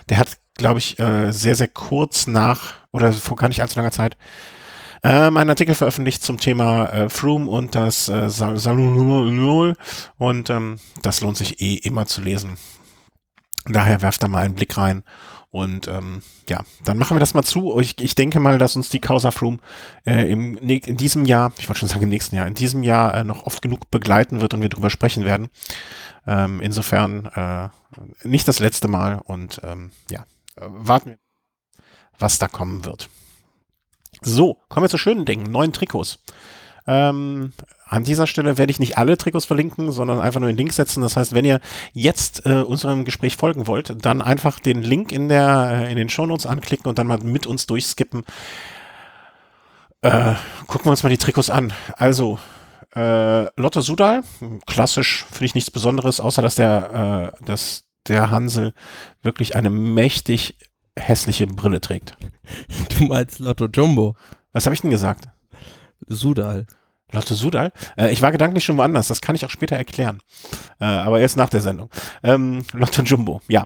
glaube ich, sehr, sehr kurz nach oder vor gar nicht allzu langer Zeit einen Artikel veröffentlicht zum Thema Froome und das Salonol und das lohnt sich immer zu lesen. Daher werft da mal einen Blick rein und ja, dann machen wir das mal zu. Ich denke mal, dass uns die Causa Froome in diesem Jahr, ich wollte schon sagen im nächsten Jahr, in diesem Jahr noch oft genug begleiten wird und wir drüber sprechen werden. Insofern nicht das letzte Mal und ja, warten wir, was da kommen wird. So, kommen wir zu schönen Dingen, neuen Trikots. An dieser Stelle werde ich nicht alle Trikots verlinken, sondern einfach nur den Link setzen. Das heißt, wenn ihr jetzt unserem Gespräch folgen wollt, dann einfach den Link in den Shownotes anklicken und dann mal mit uns durchskippen. Gucken wir uns mal die Trikots an. Also, Lotto Sudal, klassisch, finde ich nichts Besonderes, außer dass der Hansel wirklich eine mächtig hässliche Brille trägt. Du meinst Lotto Jumbo. Was habe ich denn gesagt? Sudal. Lotto Sudal? Ich war gedanklich schon woanders, das kann ich auch später erklären. Aber erst nach der Sendung. Lotto Jumbo, ja.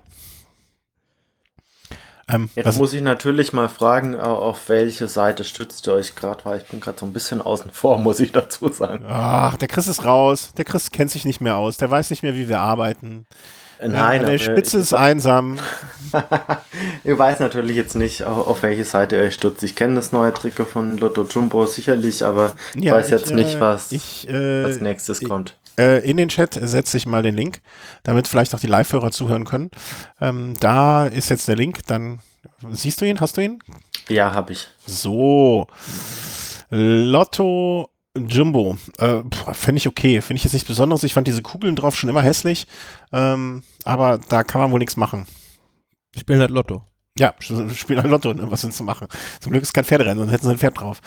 Jetzt muss ich natürlich mal fragen, auf welche Seite stützt ihr euch gerade, weil ich bin gerade so ein bisschen außen vor, muss ich dazu sagen. Ach, der Chris ist raus. Der Chris kennt sich nicht mehr aus. Der weiß nicht mehr, wie wir arbeiten. Nein, der Spitze ist einsam. ich weiß natürlich jetzt nicht, auf welche Seite ihr euch stützt. Ich kenne das neue Trikot von Lotto Jumbo sicherlich, aber ich weiß jetzt nicht, was als nächstes kommt. In den Chat setze ich mal den Link, damit vielleicht auch die Live-Hörer zuhören können. Da ist jetzt der Link, dann siehst du ihn, hast du ihn? Ja, habe ich. So, Lotto Jumbo, finde ich okay, finde ich jetzt nichts Besonderes. Ich fand diese Kugeln drauf schon immer hässlich, aber da kann man wohl nichts machen. Ich spiele halt Lotto. Ja, spielen halt Lotto, ne? Was sind zu machen? Zum Glück ist kein Pferderennen, sonst hätten sie ein Pferd drauf.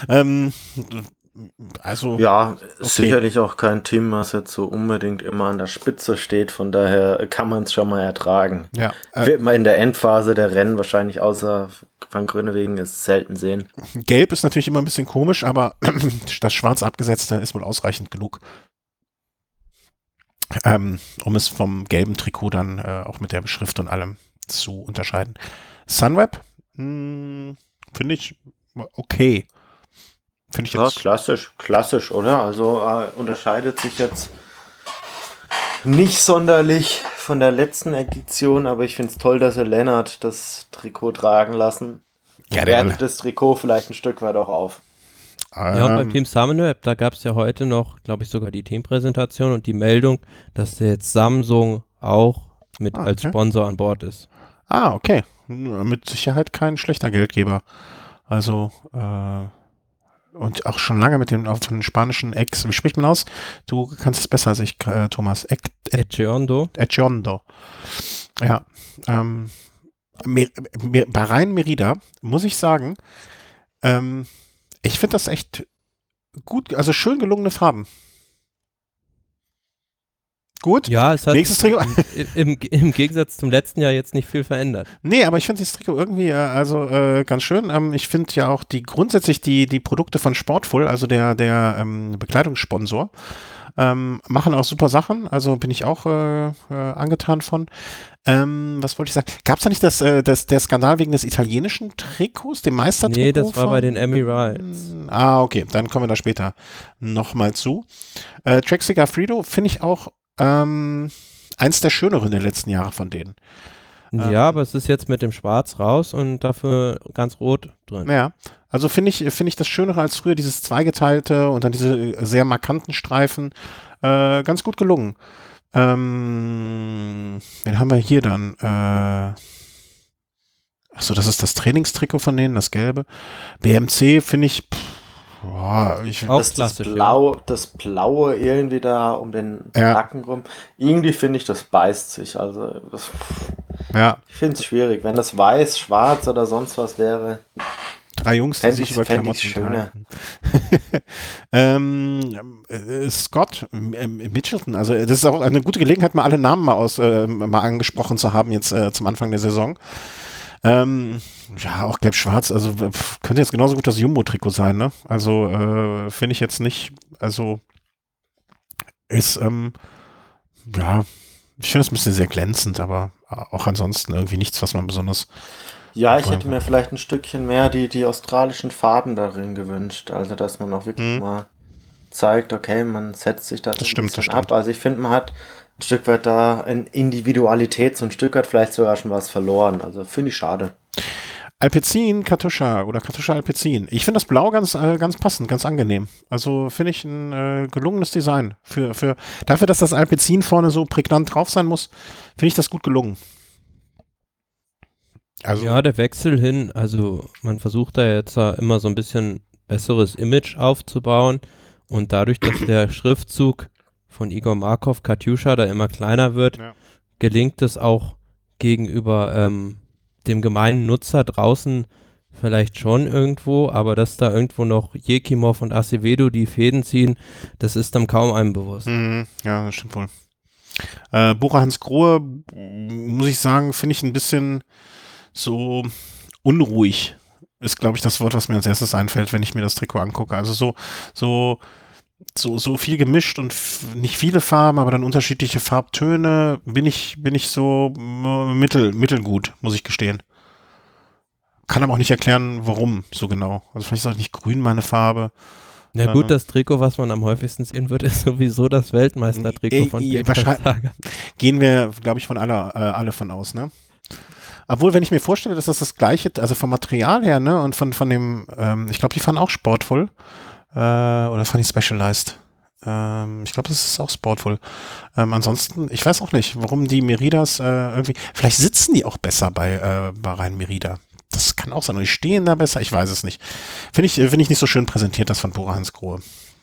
Also ja, okay. Sicherlich auch kein Team, was jetzt so unbedingt immer an der Spitze steht, von daher kann man es schon mal ertragen. Ja, wird man in der Endphase der Rennen wahrscheinlich außer Van Groenewegen es selten sehen. Gelb ist natürlich immer ein bisschen komisch, aber das schwarz abgesetzte ist wohl ausreichend genug, um es vom gelben Trikot dann auch mit der Beschrift und allem zu unterscheiden. Sunweb, finde ich okay. Finde ich jetzt klassisch, oder? Also unterscheidet sich jetzt nicht sonderlich von der letzten Edition, aber ich finde es toll, dass er Lennart das Trikot tragen lassen. Ja, wertet das Trikot vielleicht ein Stück weit auch auf. Ja, und beim Team Sunweb, da gab es ja heute noch, glaube ich, sogar die Teampräsentation und die Meldung, dass jetzt Samsung auch mit als Sponsor an Bord ist. Ah, okay. Mit Sicherheit kein schlechter Geldgeber. Also, und auch schon lange mit dem auf den spanischen Ex. Wie spricht man aus? Du kannst es besser als ich, Thomas. Edgiondo. Ja. Bahrain Merida, muss ich sagen, ich finde das echt gut, also schön gelungene Farben. Gut. Ja, es hat Nächstes Trikot. im Gegensatz zum letzten Jahr jetzt nicht viel verändert. Nee, aber ich finde das Trikot irgendwie ganz schön. Ich finde ja auch grundsätzlich die Produkte von Sportful, also der Bekleidungssponsor, machen auch super Sachen. Also bin ich auch angetan von. Was wollte ich sagen? Gab es da nicht der Skandal wegen des italienischen Trikots, dem Meistertrikot? Nee, das war bei den Emirates. Okay, dann kommen wir da später nochmal zu. Trexiga Frido finde ich auch eins der schöneren der letzten Jahre von denen. Ja, aber es ist jetzt mit dem Schwarz raus und dafür ganz rot drin. Ja, also finde ich das Schönere als früher, dieses zweigeteilte und dann diese sehr markanten Streifen. Ganz gut gelungen. Wen haben wir hier dann? Achso, das ist das Trainingstrikot von denen, das gelbe. BMC finde ich, das Blaue irgendwie da um den Nacken rum. Irgendwie finde ich, das beißt sich. Also ich finde es schwierig. Wenn das weiß, schwarz oder sonst was wäre. Drei Jungs, die sich über Klamotten schöner. Scott Mitchelton, also das ist auch eine gute Gelegenheit, mal alle Namen mal angesprochen zu haben jetzt zum Anfang der Saison. Ja, auch gelb-schwarz, also könnte jetzt genauso gut das Jumbo-Trikot sein, ne? Also finde ich jetzt nicht, also ist, Ich finde es ein bisschen sehr glänzend, aber auch ansonsten irgendwie nichts, was man besonders Ja, ich hervorheben hätte mir kann. vielleicht ein Stückchen mehr die australischen Farben darin gewünscht. Also, dass man auch wirklich Hm, mal zeigt, okay, man setzt sich da so das ein stimmt, das bisschen ab. stimmt. Also, ich finde, man hat ein Stück weit da in Individualität, so ein Stück weit vielleicht sogar schon was verloren. Also, finde ich schade. Alpecin Katusha oder Katusha Alpecin. Ich finde das Blau ganz passend, ganz angenehm. Also finde ich ein gelungenes Design. Dafür, dass das Alpecin vorne so prägnant drauf sein muss, finde ich das gut gelungen. Also, Ja, der Wechsel hin, also man versucht da jetzt immer so ein bisschen besseres Image aufzubauen und dadurch, dass der Schriftzug von Igor Markov, Katjuscha, da immer kleiner wird, ja. gelingt es auch gegenüber dem gemeinen Nutzer draußen vielleicht schon irgendwo, aber dass da irgendwo noch Jekimov und Acevedo die Fäden ziehen, das ist dann kaum einem bewusst. Ja, das stimmt wohl. Bora Hans Grohe, muss ich sagen, finde ich ein bisschen so unruhig. Ist, glaube ich, das Wort, was mir als erstes einfällt, wenn ich mir das Trikot angucke. Also so, so viel gemischt und nicht viele Farben, aber dann unterschiedliche Farbtöne, bin ich so mittelgut, muss ich gestehen. Kann aber auch nicht erklären, warum so genau. Also vielleicht ist auch nicht grün meine Farbe. Na gut, das Trikot, was man am häufigsten sehen wird, ist sowieso das Weltmeistertrikot von Peter Wahrscheinlich Sagan. gehen wir, glaube ich, von alle von aus, ne? Obwohl, wenn ich mir vorstelle, dass das gleiche, also vom Material her, ne, und von dem, ich glaube, die fahren auch Sportful, oder fahren die Specialized? Ich glaube, das ist auch Sportful. Ansonsten, ich weiß auch nicht, warum die Meridas irgendwie, vielleicht sitzen die auch besser bei Rhein Merida. Das kann auch sein. Und die stehen da besser, ich weiß es nicht. Finde ich nicht so schön präsentiert, das von Bora Hansgrohe.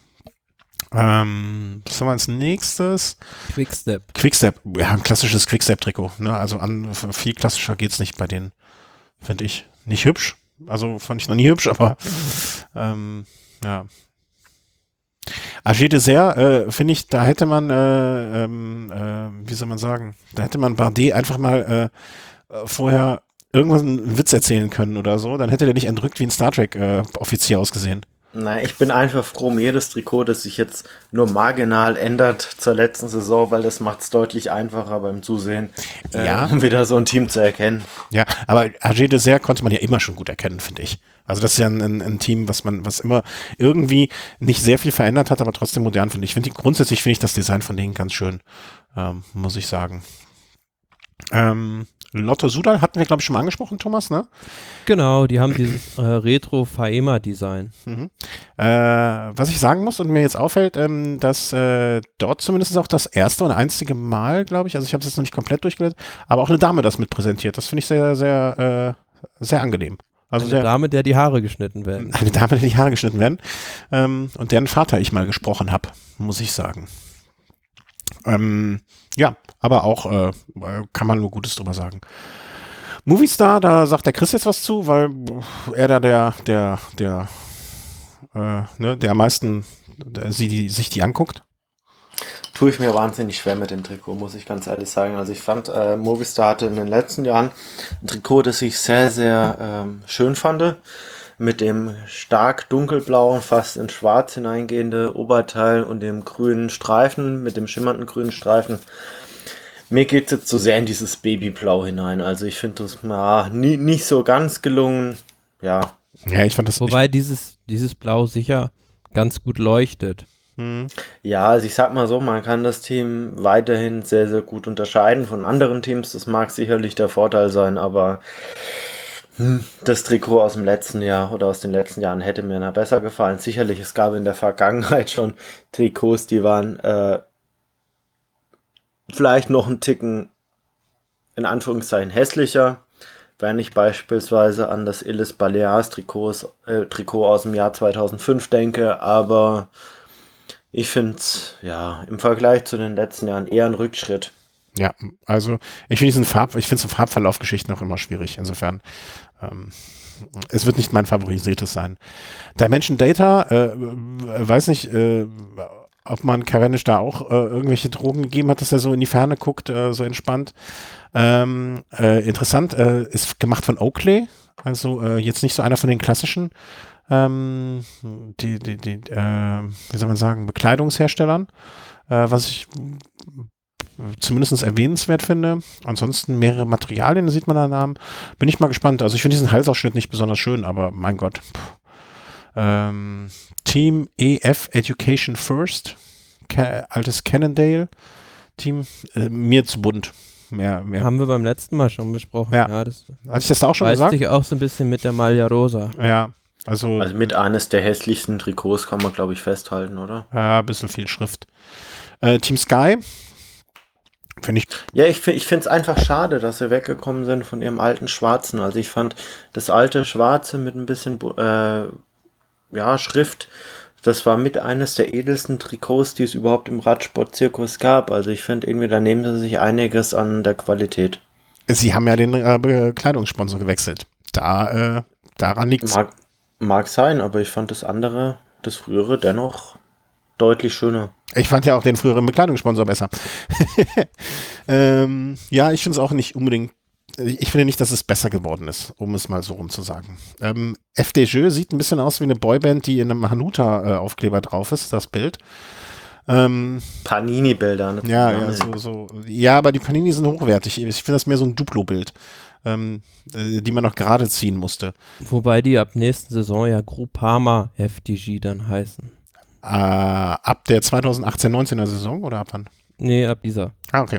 Was haben wir als nächstes? Quickstep. Quickstep, ja, ein klassisches Quickstep-Trikot. Ne? Also viel klassischer geht's nicht bei denen, finde ich. Nicht hübsch, also fand ich noch nie hübsch, aber ja. Agé Dessert, finde ich, da hätte man, wie soll man sagen, da hätte man Bardet einfach mal vorher irgendwas einen Witz erzählen können oder so, dann hätte der nicht entrückt wie ein Star Trek Offizier ausgesehen. Na, ich bin einfach froh um jedes Trikot, das sich jetzt nur marginal ändert zur letzten Saison, weil das macht es deutlich einfacher beim Zusehen, Ja. um wieder so ein Team zu erkennen. Ja, aber Agé Dessert konnte man ja immer schon gut erkennen, finde ich. Also das ist ja ein Team, was immer irgendwie nicht sehr viel verändert hat, aber trotzdem modern finde ich. Grundsätzlich finde ich das Design von denen ganz schön, muss ich sagen. Lotto Sudal hatten wir, glaube ich, schon mal angesprochen, Thomas, ne? Genau, die haben dieses Retro-Faema-Design. Was ich sagen muss und mir jetzt auffällt, dass dort zumindest auch das erste und einzige Mal, glaube ich, also ich habe es jetzt noch nicht komplett durchgelesen, aber auch eine Dame das mit präsentiert. Das finde ich sehr angenehm. Also Eine Dame, der die Haare geschnitten werden. eine Dame, der die Haare geschnitten werden, und deren Vater ich mal gesprochen habe, muss ich sagen. Ja, aber auch kann man nur Gutes drüber sagen. Movistar, da sagt der Chris jetzt was zu, weil er da der am meisten sich die anguckt. Tue ich mir wahnsinnig schwer mit dem Trikot, muss ich ganz ehrlich sagen. Also ich fand, Movistar hatte in den letzten Jahren ein Trikot, das ich sehr, sehr schön fand. Mit dem stark dunkelblauen, fast in schwarz hineingehende Oberteil und dem grünen Streifen, mit dem schimmernden grünen Streifen. Mir geht es jetzt so sehr in dieses Babyblau hinein. Also ich finde das nicht so ganz gelungen. Ja. Ja, ich fand das Wobei dieses Blau sicher ganz gut leuchtet. Ja, also ich sag mal so, man kann das Team weiterhin sehr, sehr gut unterscheiden von anderen Teams. Das mag sicherlich der Vorteil sein, aber das Trikot aus dem letzten Jahr oder aus den letzten Jahren hätte mir besser gefallen. Sicherlich, es gab in der Vergangenheit schon Trikots, die waren vielleicht noch einen Ticken in Anführungszeichen hässlicher, wenn ich beispielsweise an das Illes Balears Trikot aus dem Jahr 2005 denke, aber ich finde es ja im Vergleich zu den letzten Jahren eher ein Rückschritt. Ja, also ich finde so Farbverlaufgeschichten auch immer schwierig. Insofern, es wird nicht mein favorisiertes sein. Dimension Data, weiß nicht, ob man Cavendish da auch irgendwelche Drogen gegeben hat, dass er so in die Ferne guckt, so entspannt. Interessant, ist gemacht von Oakley, also jetzt nicht so einer von den klassischen, wie soll man sagen, Bekleidungsherstellern, was ich zumindest erwähnenswert finde. Ansonsten mehrere Materialien, da sieht man da Namen. Bin ich mal gespannt. Also ich finde diesen Halsausschnitt nicht besonders schön, aber mein Gott. Team EF Education First, altes Cannondale Team, mir zu bunt. Mehr. Haben wir beim letzten Mal schon besprochen. Ja. Das Hatte ich das da auch schon weiß gesagt? sich auch so ein bisschen mit der Maglia Rosa. Ja, also mit eines der hässlichsten Trikots kann man, glaube ich, festhalten, oder? ja, ein bisschen viel Schrift. Team Sky, finde ich. Ja, ich finde es einfach schade, dass sie weggekommen sind von ihrem alten Schwarzen. Also ich fand das alte Schwarze mit ein bisschen Schrift, das war mit eines der edelsten Trikots, die es überhaupt im Radsport-Zirkus gab. Also ich finde irgendwie, da nehmen sie sich einiges an der Qualität. Sie haben ja den Bekleidungssponsor gewechselt. Daran liegt es. Mag sein, aber ich fand das frühere, dennoch deutlich schöner. Ich fand ja auch den früheren Bekleidungssponsor besser. Ja, ich finde es auch nicht unbedingt. Ich finde nicht, dass es besser geworden ist, um es mal so rum zu sagen. FDJ sieht ein bisschen aus wie eine Boyband, die in einem Hanuta-Aufkleber drauf ist, das Bild. Panini-Bilder. Ja, aber die Panini sind hochwertig. Ich finde das mehr so ein Duplo-Bild, die man noch gerade ziehen musste. Wobei die ab nächsten Saison ja Groupama FDJ dann heißen. Ab der 2018-19er Saison oder ab wann? Nee, ab dieser. Okay.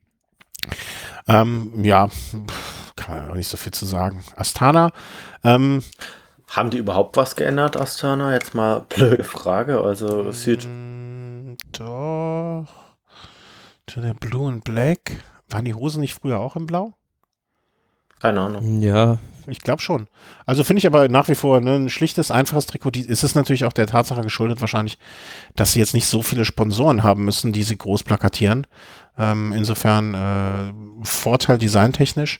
Ja, kann man auch nicht so viel zu sagen. Astana, haben die überhaupt was geändert, Astana? Jetzt mal blöde Frage. Also es sieht doch. To the Blue and Black. Waren die Hosen nicht früher auch in Blau? Keine Ahnung. Ja. Ich glaube schon. Also finde ich aber nach wie vor ein schlichtes, einfaches Trikot. Ist es natürlich auch der Tatsache geschuldet wahrscheinlich, dass sie jetzt nicht so viele Sponsoren haben müssen, die sie groß plakatieren. Insofern Vorteil designtechnisch.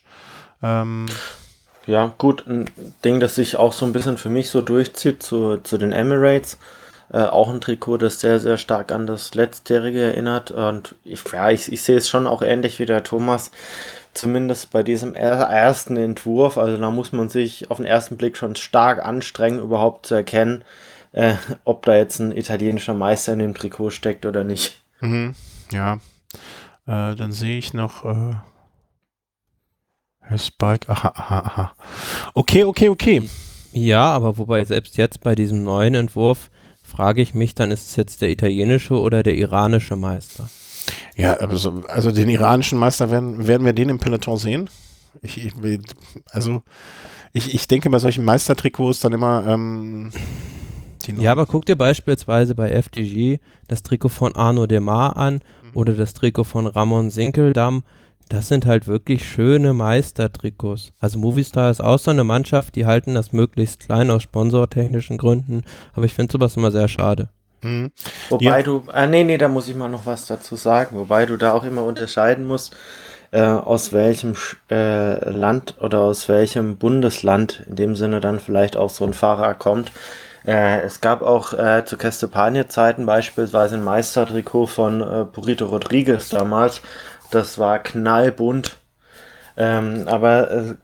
Ja, gut, ein Ding, das sich auch so ein bisschen für mich so durchzieht zu den Emirates. Auch ein Trikot, das sehr, sehr stark an das letztjährige erinnert. Und ich sehe es schon auch ähnlich wie der Thomas. Zumindest bei diesem ersten Entwurf. Also da muss man sich auf den ersten Blick schon stark anstrengen, überhaupt zu erkennen, ob da jetzt ein italienischer Meister in dem Trikot steckt oder nicht. Mhm, ja. Dann sehe ich noch Spike. Aha. Okay. Ja, aber wobei selbst jetzt bei diesem neuen Entwurf frage ich mich, dann ist es jetzt der italienische oder der iranische Meister? Ja, also den iranischen Meister werden wir den im Peloton sehen. Ich denke bei solchen Meistertrikots dann immer ja, aber guck dir beispielsweise bei FDJ das Trikot von Arnaud Demar an oder das Trikot von Ramon Sinkeldam. Das sind halt wirklich schöne Meistertrikots. Also Movistar ist auch so eine Mannschaft, die halten das möglichst klein aus sponsortechnischen Gründen. Aber ich finde sowas immer sehr schade. Mhm. Wobei da muss ich mal noch was dazu sagen. Wobei du da auch immer unterscheiden musst, aus welchem Land oder aus welchem Bundesland in dem Sinne dann vielleicht auch so ein Fahrer kommt. Es gab auch zu Castepanie-Zeiten beispielsweise ein Meistertrikot von Purito Rodriguez damals. Das war knallbunt. Aber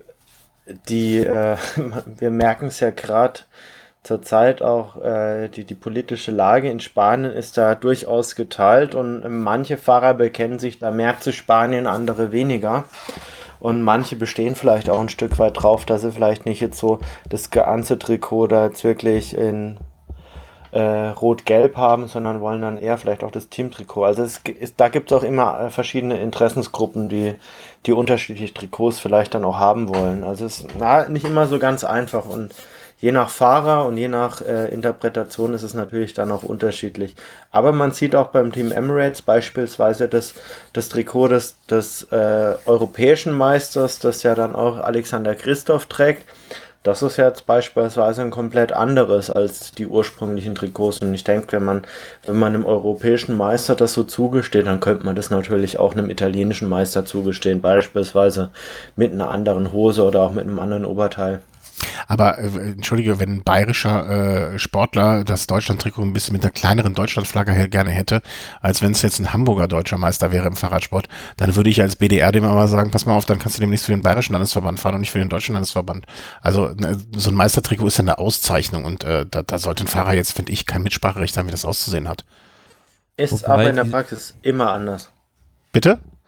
wir merken es ja gerade zurzeit auch, die politische Lage in Spanien ist da durchaus geteilt und manche Fahrer bekennen sich da mehr zu Spanien, andere weniger. Und manche bestehen vielleicht auch ein Stück weit drauf, dass sie vielleicht nicht jetzt so das ganze Trikot da jetzt wirklich in Rot-Gelb haben, sondern wollen dann eher vielleicht auch das Teamtrikot. Also da gibt es auch immer verschiedene Interessensgruppen, die unterschiedliche Trikots vielleicht dann auch haben wollen. Also es ist nicht immer so ganz einfach und je nach Fahrer und je nach Interpretation ist es natürlich dann auch unterschiedlich. Aber man sieht auch beim Team Emirates beispielsweise das Trikot des europäischen Meisters, das ja dann auch Alexander Kristoff trägt. Das ist jetzt beispielsweise ein komplett anderes als die ursprünglichen Trikots. Und ich denke, wenn man einem europäischen Meister das so zugesteht, dann könnte man das natürlich auch einem italienischen Meister zugestehen. Beispielsweise mit einer anderen Hose oder auch mit einem anderen Oberteil. Aber entschuldige, wenn ein bayerischer Sportler das Deutschland-Trikot ein bisschen mit einer kleineren Deutschlandflagge gerne hätte, als wenn es jetzt ein Hamburger deutscher Meister wäre im Fahrradsport, dann würde ich als BDR dem aber sagen, pass mal auf, dann kannst du demnächst für den bayerischen Landesverband fahren und nicht für den deutschen Landesverband. Also so ein Meistertrikot ist ja eine Auszeichnung und da sollte ein Fahrer jetzt, finde ich, kein Mitspracherecht haben, wie das auszusehen hat. Ist aber in der Praxis immer anders. Bitte?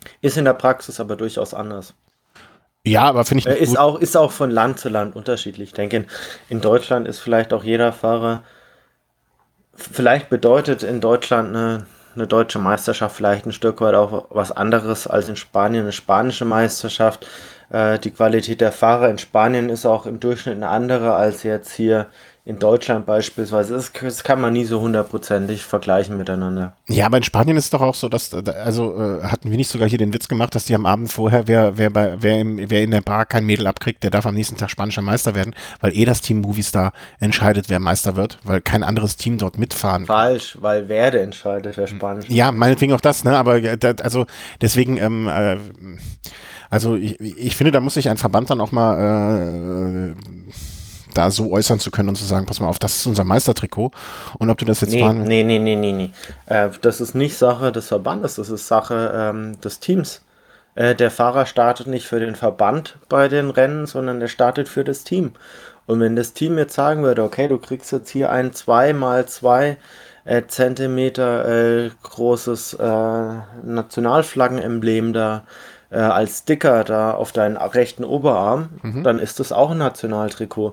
Ist in der Praxis aber durchaus anders. Ja, aber finde ich nicht Ist gut. ist auch von Land zu Land unterschiedlich. Ich denke, in Deutschland ist vielleicht auch jeder Fahrer, vielleicht bedeutet in Deutschland eine deutsche Meisterschaft vielleicht ein Stück weit auch was anderes als in Spanien eine spanische Meisterschaft. Die Qualität der Fahrer in Spanien ist auch im Durchschnitt eine andere als jetzt hier in Deutschland beispielsweise. Das kann man nie so hundertprozentig vergleichen miteinander. Ja, aber in Spanien ist es doch auch so, dass, hatten wir nicht sogar hier den Witz gemacht, dass die am Abend vorher, wer in der Bar kein Mädel abkriegt, der darf am nächsten Tag spanischer Meister werden, weil das Team Movistar entscheidet, wer Meister wird, weil kein anderes Team dort mitfahren kann. Falsch, weil Werde entscheidet, wer Spanisch Ja, meinetwegen auch das, ne, aber also deswegen, also ich finde, da muss sich ein Verband dann auch mal da so äußern zu können und zu sagen, pass mal auf, das ist unser Meistertrikot und ob du das jetzt fahren. Nee. Das ist nicht Sache des Verbandes, das ist Sache des Teams. Der Fahrer startet nicht für den Verband bei den Rennen, sondern der startet für das Team. Und wenn das Team jetzt sagen würde, okay, du kriegst jetzt hier ein 2x2 Zentimeter großes Nationalflaggenemblem da als Sticker da auf deinen rechten Oberarm, dann ist das auch ein Nationaltrikot.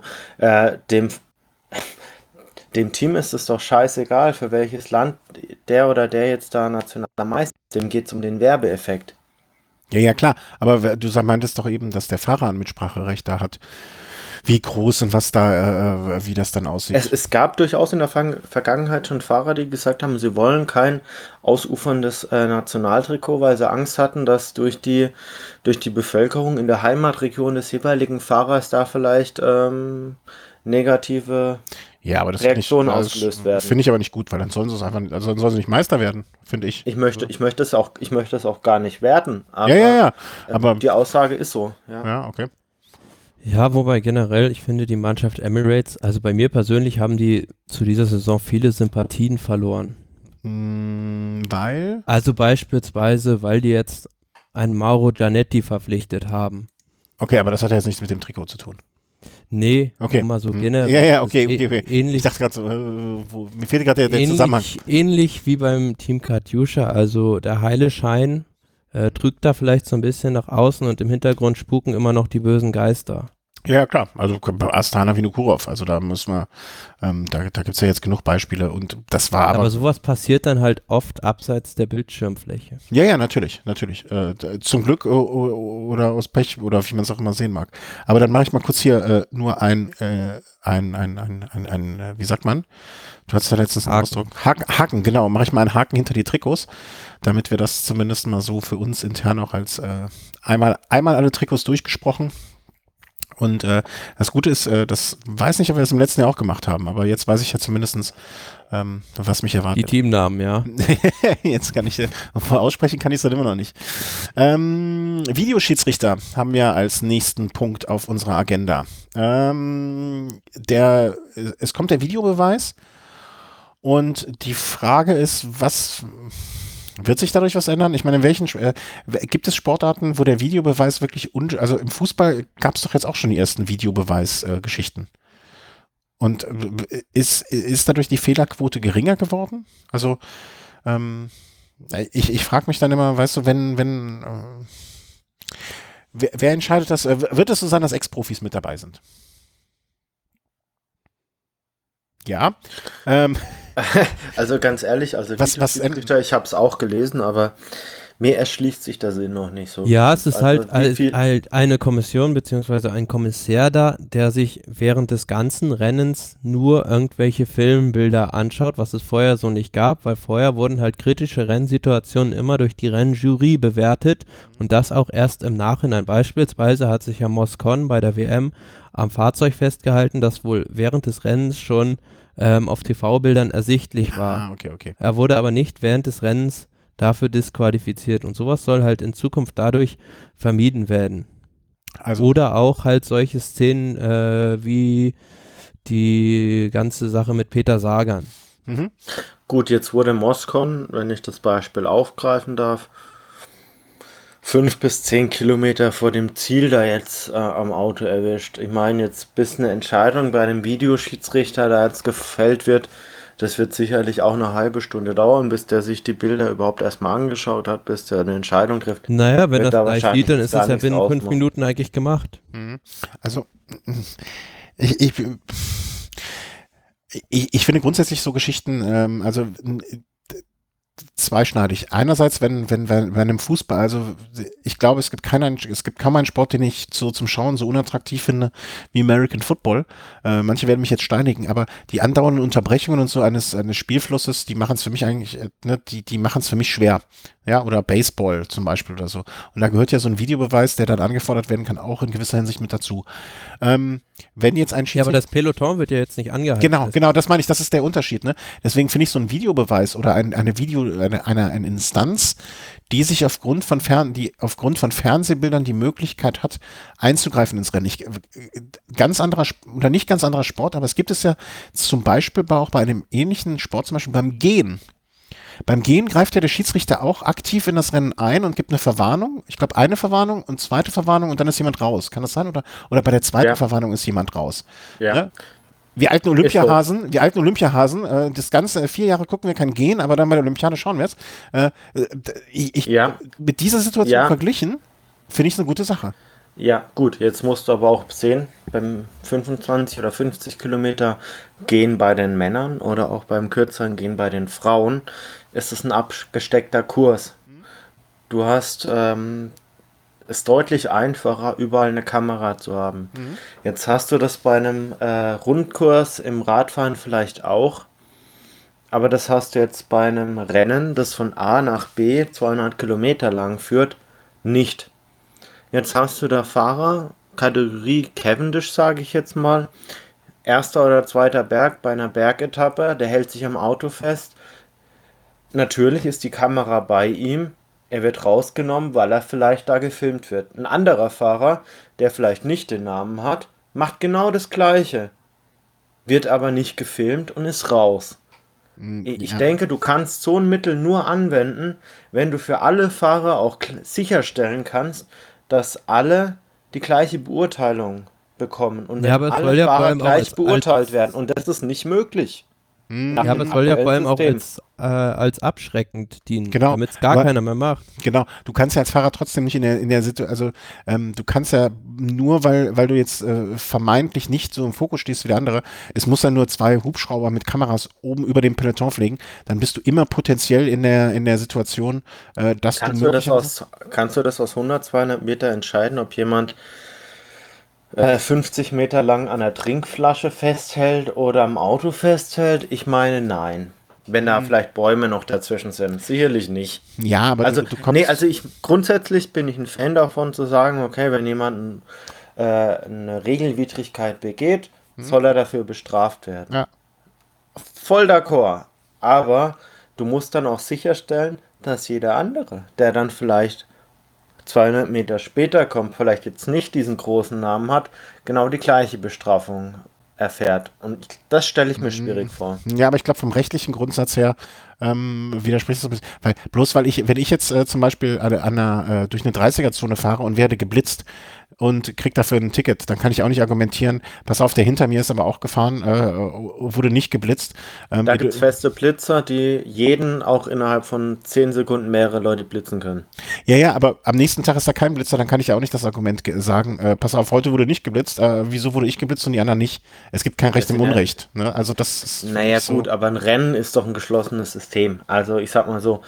Dem Team ist es doch scheißegal, für welches Land der oder der jetzt da nationaler Meister ist. Dem geht es um den Werbeeffekt. Ja, ja, klar, aber meintest doch eben, dass der Fahrer ein Mitspracherecht da hat. Wie groß und was da, wie das dann aussieht. Es gab durchaus in der Vergangenheit schon Fahrer, die gesagt haben, sie wollen kein ausuferndes Nationaltrikot, weil sie Angst hatten, dass durch die Bevölkerung in der Heimatregion des jeweiligen Fahrers da vielleicht negative Ja, aber das Reaktionen ausgelöst werden. Finde ich aber nicht gut, weil dann sollen sie es einfach, also dann sollen sie nicht Meister werden, finde ich. Ich möchte es auch gar nicht werten, aber Ja, aber die Aussage ist so. Ja. ja, okay. Ja, wobei generell, ich finde die Mannschaft Emirates, also bei mir persönlich haben die zu dieser Saison viele Sympathien verloren. Weil? Also beispielsweise, weil die jetzt einen Mauro Gianetti verpflichtet haben. Okay, aber das hat ja jetzt nichts mit dem Trikot zu tun. Nee, Okay. immer so generell. Ja, Das okay. ist Ähnlich, Ich dachte gerade so, mir fehlt gerade der Zusammenhang. ähnlich wie beim Team Katjuscha, also der heile Schein drückt da vielleicht so ein bisschen nach außen und im Hintergrund spuken immer noch die bösen Geister. Ja, klar. Also Astana Vinokurov, also da müssen wir, da gibt es ja jetzt genug Beispiele und das war Aber sowas passiert dann halt oft abseits der Bildschirmfläche. Ja, natürlich. Zum Glück oder aus Pech oder wie man es auch immer sehen mag. Aber dann mache ich mal kurz hier nur wie sagt man? Du hattest da letztens einen Ausdruck. Haken, genau. Mache ich mal einen Haken hinter die Trikots, damit wir das zumindest mal so für uns intern auch als einmal alle Trikots durchgesprochen. Und das Gute ist, das weiß nicht, ob wir das im letzten Jahr auch gemacht haben, aber jetzt weiß ich ja zumindestens, was mich erwartet. Die Teamnamen, ja. Jetzt kann ich, aussprechen kann ich es dann immer noch nicht. Videoschiedsrichter haben wir als nächsten Punkt auf unserer Agenda. Es kommt der Videobeweis und die Frage ist, wird sich dadurch was ändern? Ich meine, in welchen gibt es Sportarten, wo der Videobeweis wirklich also im Fußball gab es doch jetzt auch schon die ersten Videobeweis-Geschichten. Und ist dadurch die Fehlerquote geringer geworden? Also ich frage mich dann immer, weißt du, wer entscheidet das? Wird es so sein, dass Ex-Profis mit dabei sind? Ja. Also ganz ehrlich, also ich habe es auch gelesen, aber mir erschließt sich der Sinn noch nicht so. Ja, es ist Also halt eine Kommission beziehungsweise ein Kommissär da, der sich während des ganzen Rennens nur irgendwelche Filmbilder anschaut, was es vorher so nicht gab, weil vorher wurden halt kritische Rennsituationen immer durch die Rennjury bewertet und das auch erst im Nachhinein. Beispielsweise hat sich ja Moscon bei der WM am Fahrzeug festgehalten, das wohl während des Rennens schon auf TV-Bildern ersichtlich war. Okay. Er wurde aber nicht während des Rennens dafür disqualifiziert und sowas soll halt in Zukunft dadurch vermieden werden. Also, Oder auch halt solche Szenen wie die ganze Sache mit Peter Sagan. Gut, jetzt wurde Moscon, wenn ich das Beispiel aufgreifen darf, 5 bis 10 Kilometer vor dem Ziel da jetzt am Auto erwischt. Ich meine, jetzt bis eine Entscheidung bei einem Videoschiedsrichter da jetzt gefällt wird, Das wird sicherlich auch eine halbe Stunde dauern, bis der sich die Bilder überhaupt erstmal angeschaut hat, bis der eine Entscheidung trifft. Naja, wenn Wird das da gleich wahrscheinlich sieht, dann jetzt ist gar es ja nichts binnen 5 ausmachen. Minuten eigentlich gemacht. Also, ich, ich, ich finde grundsätzlich so Geschichten, zweischneidig. Einerseits, wenn im Fußball, also ich glaube, es gibt kaum einen Sport, den ich so zum Schauen so unattraktiv finde wie American Football. Manche werden mich jetzt steinigen, aber die andauernden Unterbrechungen und so eines Spielflusses, die machen es für mich eigentlich, die machen es für mich schwer. Ja, oder Baseball zum Beispiel oder so. Und da gehört ja so ein Videobeweis, der dann angefordert werden kann, auch in gewisser Hinsicht mit dazu. Wenn jetzt ein Ja, aber Schiedsrichter das Peloton wird ja jetzt nicht angehalten. Genau, das meine ich, das ist der Unterschied, ne? Deswegen finde ich so ein Videobeweis oder eine Instanz, die sich aufgrund von Fernsehbildern die Möglichkeit hat, einzugreifen ins Rennen. Nicht ganz anderer Sport, aber es gibt es ja zum Beispiel auch bei einem ähnlichen Sport, zum Beispiel beim Gehen. Beim Gehen greift ja der Schiedsrichter auch aktiv in das Rennen ein und gibt eine Verwarnung. Ich glaube, eine Verwarnung und zweite Verwarnung und dann ist jemand raus. Kann das sein? Oder bei der zweiten Ja, Verwarnung ist jemand raus. ja, Ne? Wir alten Olympiahasen, das ganze 4 Jahre gucken wir kein Gehen, aber dann bei der Olympiade schauen wir es. ja, Mit dieser Situation ja, verglichen, finde ich es eine gute Sache. ja, gut. Jetzt musst du aber auch sehen, beim 25 oder 50 Kilometer gehen bei den Männern oder auch beim kürzeren Gehen bei den Frauen ist es ein abgesteckter Kurs. Du hast es deutlich einfacher, überall eine Kamera zu haben. Jetzt hast du das bei einem Rundkurs im Radfahren vielleicht auch, aber das hast du jetzt bei einem Rennen, das von A nach B 200 Kilometer lang führt, nicht. Jetzt hast du da Fahrer, Kategorie Cavendish, sage ich jetzt mal, erster oder zweiter Berg bei einer Bergetappe, der hält sich am Auto fest. Natürlich ist die Kamera bei ihm. Er wird rausgenommen, weil er vielleicht da gefilmt wird. Ein anderer Fahrer, der vielleicht nicht den Namen hat, macht genau das Gleiche, wird aber nicht gefilmt und ist raus. Ich Ja. denke, du kannst so ein Mittel nur anwenden, wenn du für alle Fahrer auch sicherstellen kannst, dass alle die gleiche Beurteilung bekommen und Ja, wenn aber es alle soll ja vor Fahrer allem auch gleich beurteilt werden. als Und das ist nicht möglich nach ja, aber dem es soll ja vor aktuellen allem auch System. als abschreckend dienen, Genau, damit es gar aber keiner mehr macht. genau, du kannst ja als Fahrer trotzdem nicht in der Situation, also du kannst ja nur, weil du jetzt vermeintlich nicht so im Fokus stehst wie der andere, es muss ja nur 2 Hubschrauber mit Kameras oben über dem Peloton fliegen, dann bist du immer potenziell in der Situation, dass du möglicherweise. Kannst du das aus 100, 200 Meter entscheiden, ob jemand 50 Meter lang an der Trinkflasche festhält oder am Auto festhält? Ich meine, nein. Wenn da vielleicht Bäume noch dazwischen sind. Sicherlich nicht. Ja, aber Also, du nee, kommst. also grundsätzlich bin ich ein Fan davon zu sagen, okay, wenn jemand eine Regelwidrigkeit begeht, soll er dafür bestraft werden. Ja. Voll d'accord. Aber du musst dann auch sicherstellen, dass jeder andere, der dann vielleicht 200 Meter später kommt, vielleicht jetzt nicht diesen großen Namen hat, genau die gleiche Bestrafung erfährt. Und das stelle ich mir schwierig vor. Ja, aber ich glaube, vom rechtlichen Grundsatz her widerspricht es so ein bisschen. Wenn ich jetzt zum Beispiel durch eine 30er-Zone fahre und werde geblitzt und krieg dafür ein Ticket, dann kann ich auch nicht argumentieren, pass auf, der hinter mir ist aber auch gefahren, wurde nicht geblitzt. Da gibt es feste Blitzer, die jeden auch innerhalb von 10 Sekunden mehrere Leute blitzen können. Ja, aber am nächsten Tag ist da kein Blitzer, dann kann ich ja auch nicht das Argument sagen, pass auf, heute wurde nicht geblitzt, wieso wurde ich geblitzt und die anderen nicht? Es gibt kein Recht im Unrecht. Ne? Also das ist Naja, so. gut, aber ein Rennen ist doch ein geschlossenes System. Also ich sag mal so,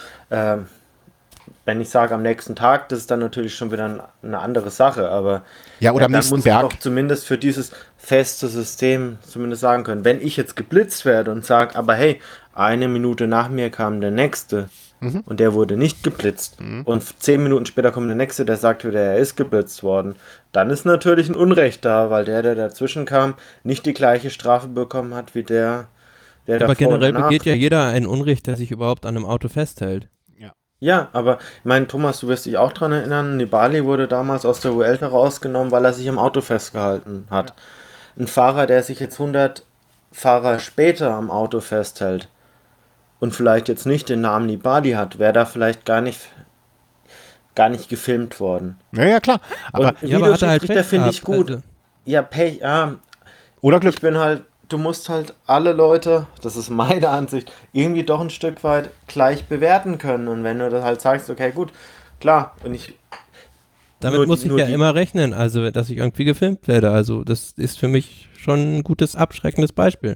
wenn ich sage am nächsten Tag, das ist dann natürlich schon wieder eine andere Sache, aber Ja, oder am dann nächsten muss ich Berg. doch zumindest für dieses feste System zumindest sagen können, wenn ich jetzt geblitzt werde und sage, aber hey, 1 Minute nach mir kam der Nächste und der wurde nicht geblitzt und 10 Minuten später kommt der Nächste, der sagt wieder, er ist geblitzt worden, dann ist natürlich ein Unrecht da, weil der dazwischen kam, nicht die gleiche Strafe bekommen hat wie der Aber davor generell und danach. begeht ja jeder ein Unrecht, der sich überhaupt an einem Auto festhält. Ja. Ja, aber ich meine, Thomas, du wirst dich auch dran erinnern, Nibali wurde damals aus der Vuelta rausgenommen, weil er sich am Auto festgehalten hat. Ein Fahrer, der sich jetzt 100 Fahrer später am Auto festhält und vielleicht jetzt nicht den Namen Nibali hat, wäre da vielleicht gar nicht gefilmt worden. Ja, klar. Aber Und Ja, aber hat er halt Videoschiedsrichter Pech finde ich gehabt. gut. Also, Ja, Pech, ja, oder Glück. ich bin halt du musst halt alle Leute, das ist meine Ansicht, irgendwie doch ein Stück weit gleich bewerten können. Und wenn du das halt sagst, okay, gut, klar, und ich Damit muss ich nur ja die. immer rechnen, also dass ich irgendwie gefilmt werde. Also das ist für mich schon ein gutes, abschreckendes Beispiel.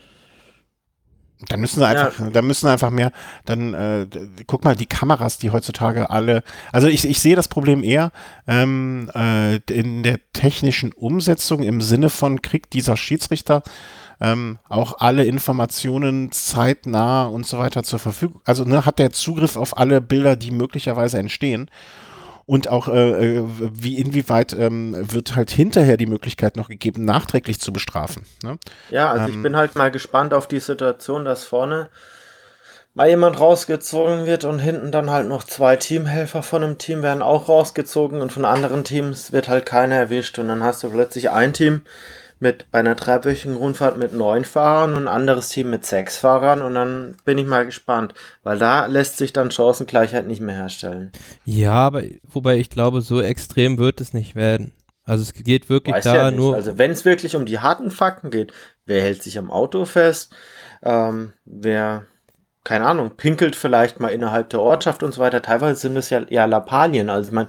Ja, Dann müssen einfach mehr, guck mal, die Kameras, die heutzutage alle, also ich sehe das Problem eher in der technischen Umsetzung im Sinne von, kriegt dieser Schiedsrichter auch alle Informationen zeitnah und so weiter zur Verfügung, also ne, hat der Zugriff auf alle Bilder, die möglicherweise entstehen. Und auch, inwieweit wird halt hinterher die Möglichkeit noch gegeben, nachträglich zu bestrafen. Ne? ja, also ich Ähm, bin halt mal gespannt auf die Situation, dass vorne mal jemand rausgezogen wird und hinten dann halt noch zwei Teamhelfer von einem Team werden auch rausgezogen und von anderen Teams wird halt keiner erwischt und dann hast du plötzlich ein Team mit bei einer dreiwöchigen Rundfahrt mit 9 Fahrern und ein anderes Team mit 6 Fahrern und dann bin ich mal gespannt, weil da lässt sich dann Chancengleichheit nicht mehr herstellen. Ja, aber wobei ich glaube, so extrem wird es nicht werden. Also es geht wirklich Weiß ja da nicht. nur, Also wenn es wirklich um die harten Fakten geht, wer hält sich am Auto fest, wer, keine Ahnung, pinkelt vielleicht mal innerhalb der Ortschaft und so weiter. Teilweise sind es ja eher Lappalien. Also ich meine,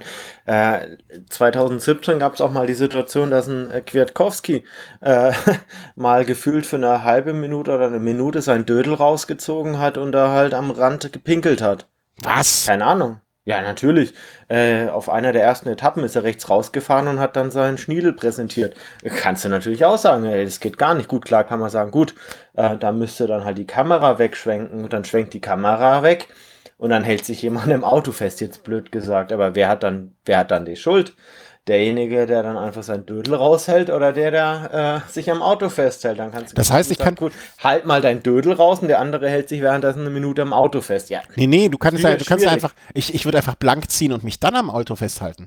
2017 gab es auch mal die Situation, dass ein Kwiatkowski äh, mal gefühlt für eine halbe Minute oder eine Minute sein Dödel rausgezogen hat und da halt am Rand gepinkelt hat. was? Keine Ahnung. Ja, natürlich. Auf einer der ersten Etappen ist er rechts rausgefahren und hat dann seinen Schniedel präsentiert. Kannst du natürlich auch sagen, ey, das geht gar nicht. Gut, klar kann man sagen, gut, da müsste dann halt die Kamera wegschwenken und dann schwenkt die Kamera weg und dann hält sich jemand im Auto fest, jetzt blöd gesagt. Aber wer hat dann die Schuld? Derjenige, der dann einfach sein Dödel raushält oder der sich am Auto festhält. Dann kannst du Das heißt, ich sagen, kann, gut, halt mal dein Dödel raus und der andere hält sich währenddessen eine Minute am Auto fest. Ja, nee, du kannst ja schwierig. einfach, ich würde einfach blank ziehen und mich dann am Auto festhalten.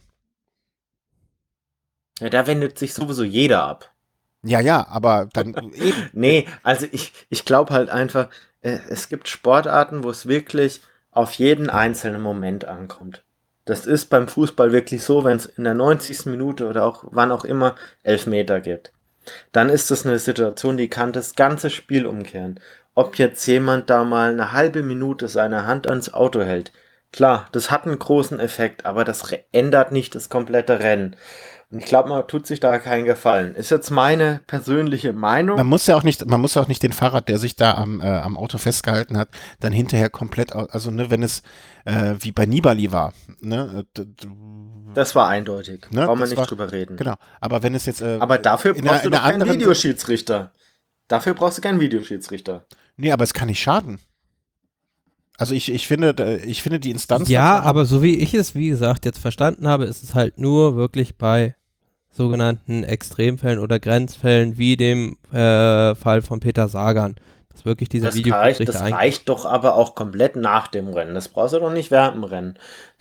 Ja, da wendet sich sowieso jeder ab. Ja, ja, aber dann eben. Nee, also ich glaube halt einfach, es gibt Sportarten, wo es wirklich auf jeden einzelnen Moment ankommt. Das ist beim Fußball wirklich so, wenn es in der 90. Minute oder auch wann auch immer Elfmeter gibt. Dann ist das eine Situation, die kann das ganze Spiel umkehren. Ob jetzt jemand da mal eine halbe Minute seine Hand ans Auto hält. Klar, das hat einen großen Effekt, aber das ändert nicht das komplette Rennen. Und ich glaube, man tut sich da keinen Gefallen. Ist jetzt meine persönliche Meinung. Man muss ja auch nicht den Fahrrad, der sich da am Auto festgehalten hat, dann hinterher komplett, also ne, wenn es wie bei Nibali war, ne, Das war eindeutig. ne, Brauchen wir das nicht war, drüber reden. genau. Aber wenn es jetzt Aber dafür brauchst du in einer doch keinen anderen, Videoschiedsrichter. Dafür brauchst du keinen Videoschiedsrichter. nee, aber es kann nicht schaden. Also ich finde die Instanz ja, dafür aber haben. so wie ich es, wie gesagt, jetzt verstanden habe, ist es halt nur wirklich bei sogenannten Extremfällen oder Grenzfällen wie dem Fall von Peter Sagan, dass wirklich dieser Videoschiedsrichter Das reicht doch aber auch komplett nach dem Rennen. Das brauchst du doch nicht während dem Rennen.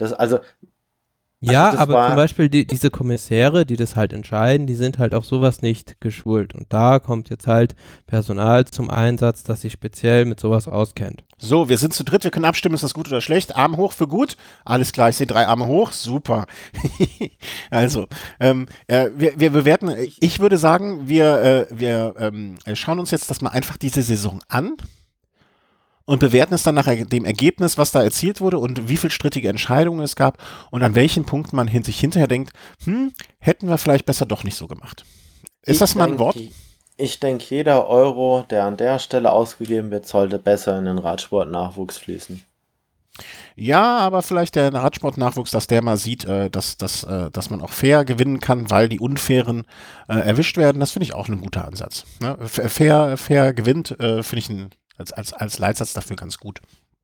Also Ja, das aber zum war, Beispiel diese Kommissäre, die das halt entscheiden, die sind halt auf sowas nicht geschult. Und da kommt jetzt halt Personal zum Einsatz, das sich speziell mit sowas auskennt. So, wir sind zu dritt, wir können abstimmen, ist das gut oder schlecht? Arm hoch für gut. Alles klar, ich sehe 3 Arme hoch, super. Also, wir bewerten, ich würde sagen, wir schauen uns jetzt das mal einfach diese Saison an und bewerten es dann nach dem Ergebnis, was da erzielt wurde und wie viel strittige Entscheidungen es gab und an welchen Punkten man sich hinterher denkt, hätten wir vielleicht besser doch nicht so gemacht. Ist das mal ein Wort? Ich denke, jeder Euro, der an der Stelle ausgegeben wird, sollte besser in den Radsportnachwuchs fließen. Ja, aber vielleicht der Radsportnachwuchs, dass der mal sieht, dass man auch fair gewinnen kann, weil die Unfairen erwischt werden, das finde ich auch ein guter Ansatz. Ne? Fair gewinnt, finde ich als Leitsatz dafür ganz gut.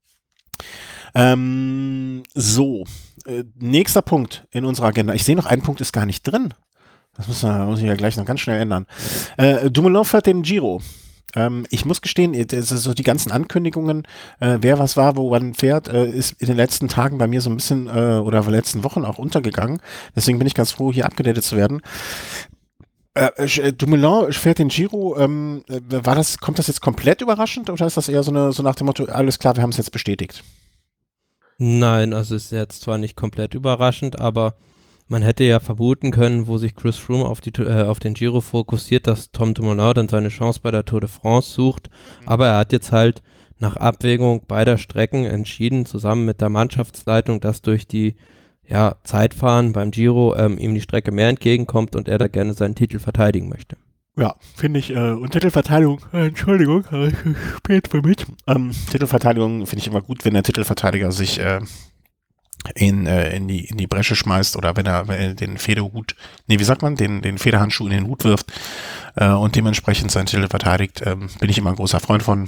Nächster Punkt in unserer Agenda. Ich sehe noch, ein Punkt ist gar nicht drin. Muss ich ja gleich noch ganz schnell ändern. Dumoulin fährt den Giro. Ich muss gestehen, so die ganzen Ankündigungen, wer was war, wo man fährt, ist in den letzten Tagen bei mir so ein bisschen oder in den letzten Wochen auch untergegangen. Deswegen bin ich ganz froh, hier abgedatet zu werden. Dumoulin fährt den Giro. Kommt das jetzt komplett überraschend oder ist das eher so nach dem Motto, alles klar, wir haben es jetzt bestätigt? Nein, also ist jetzt zwar nicht komplett überraschend, aber Man hätte ja vermuten können, wo sich Chris Froome auf den Giro fokussiert, dass Tom Dumoulin dann seine Chance bei der Tour de France sucht. Aber er hat jetzt halt nach Abwägung beider Strecken entschieden, zusammen mit der Mannschaftsleitung, dass durch die Zeitfahren beim Giro ihm die Strecke mehr entgegenkommt und er da gerne seinen Titel verteidigen möchte. Ja, finde ich, und Titelverteidigung, Entschuldigung, spät für mich. Titelverteidigung finde ich immer gut, wenn der Titelverteidiger sich in die Bresche schmeißt oder wenn er den Federhut, wie sagt man, den Federhandschuh in den Hut wirft und dementsprechend seinen Titel verteidigt, bin ich immer ein großer Freund von.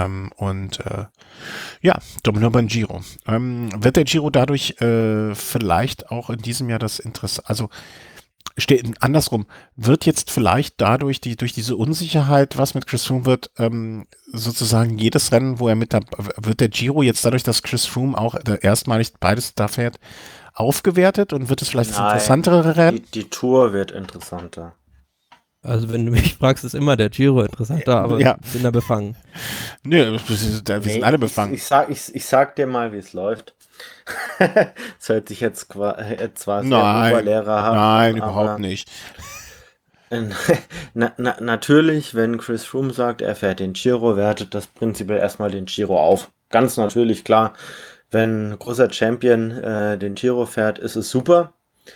Dumoulin beim Giro. Wird der Giro dadurch vielleicht auch in diesem Jahr das Interesse, also andersrum, wird jetzt vielleicht durch diese Unsicherheit, was mit Chris Froome wird, sozusagen jedes Rennen, wo er wird der Giro jetzt dadurch, dass Chris Froome auch erstmalig beides da fährt, aufgewertet und wird es vielleicht das interessantere Rennen? Die Tour wird interessanter. Also wenn du mich fragst, ist immer der Giro interessanter, aber ich bin da befangen. Nö, wir sind alle befangen. Ich sag dir mal, wie es läuft. Das hört sich jetzt zwar sehr oberlehrerhaft. Nein, überhaupt nicht. Natürlich, wenn Chris Froome sagt, er fährt den Giro, wertet das prinzipiell erstmal den Giro auf. Ganz natürlich, klar. Wenn ein großer Champion den Giro fährt, ist es super.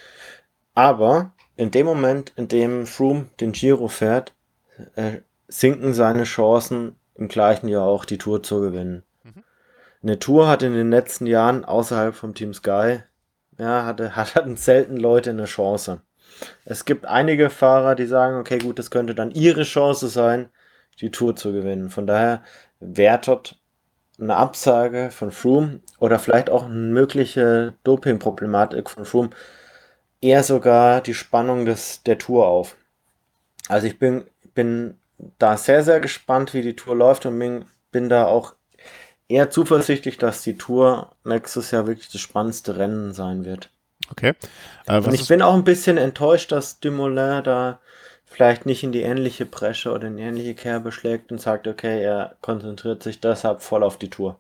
Aber in dem Moment, in dem Froome den Giro fährt, sinken seine Chancen im gleichen Jahr auch die Tour zu gewinnen. Eine Tour hat in den letzten Jahren außerhalb vom Team Sky, hatten selten Leute eine Chance. Es gibt einige Fahrer, die sagen, okay, gut, das könnte dann ihre Chance sein, die Tour zu gewinnen. Von daher wertet eine Absage von Froome oder vielleicht auch eine mögliche Dopingproblematik von Froome eher sogar die Spannung der Tour auf. Also ich bin da sehr, sehr gespannt, wie die Tour läuft und bin da auch eher zuversichtlich, dass die Tour nächstes Jahr wirklich das spannendste Rennen sein wird. Okay. Und ich bin auch ein bisschen enttäuscht, dass Dumoulin da vielleicht nicht in die ähnliche Bresche oder in die ähnliche Kerbe schlägt und sagt, okay, er konzentriert sich deshalb voll auf die Tour.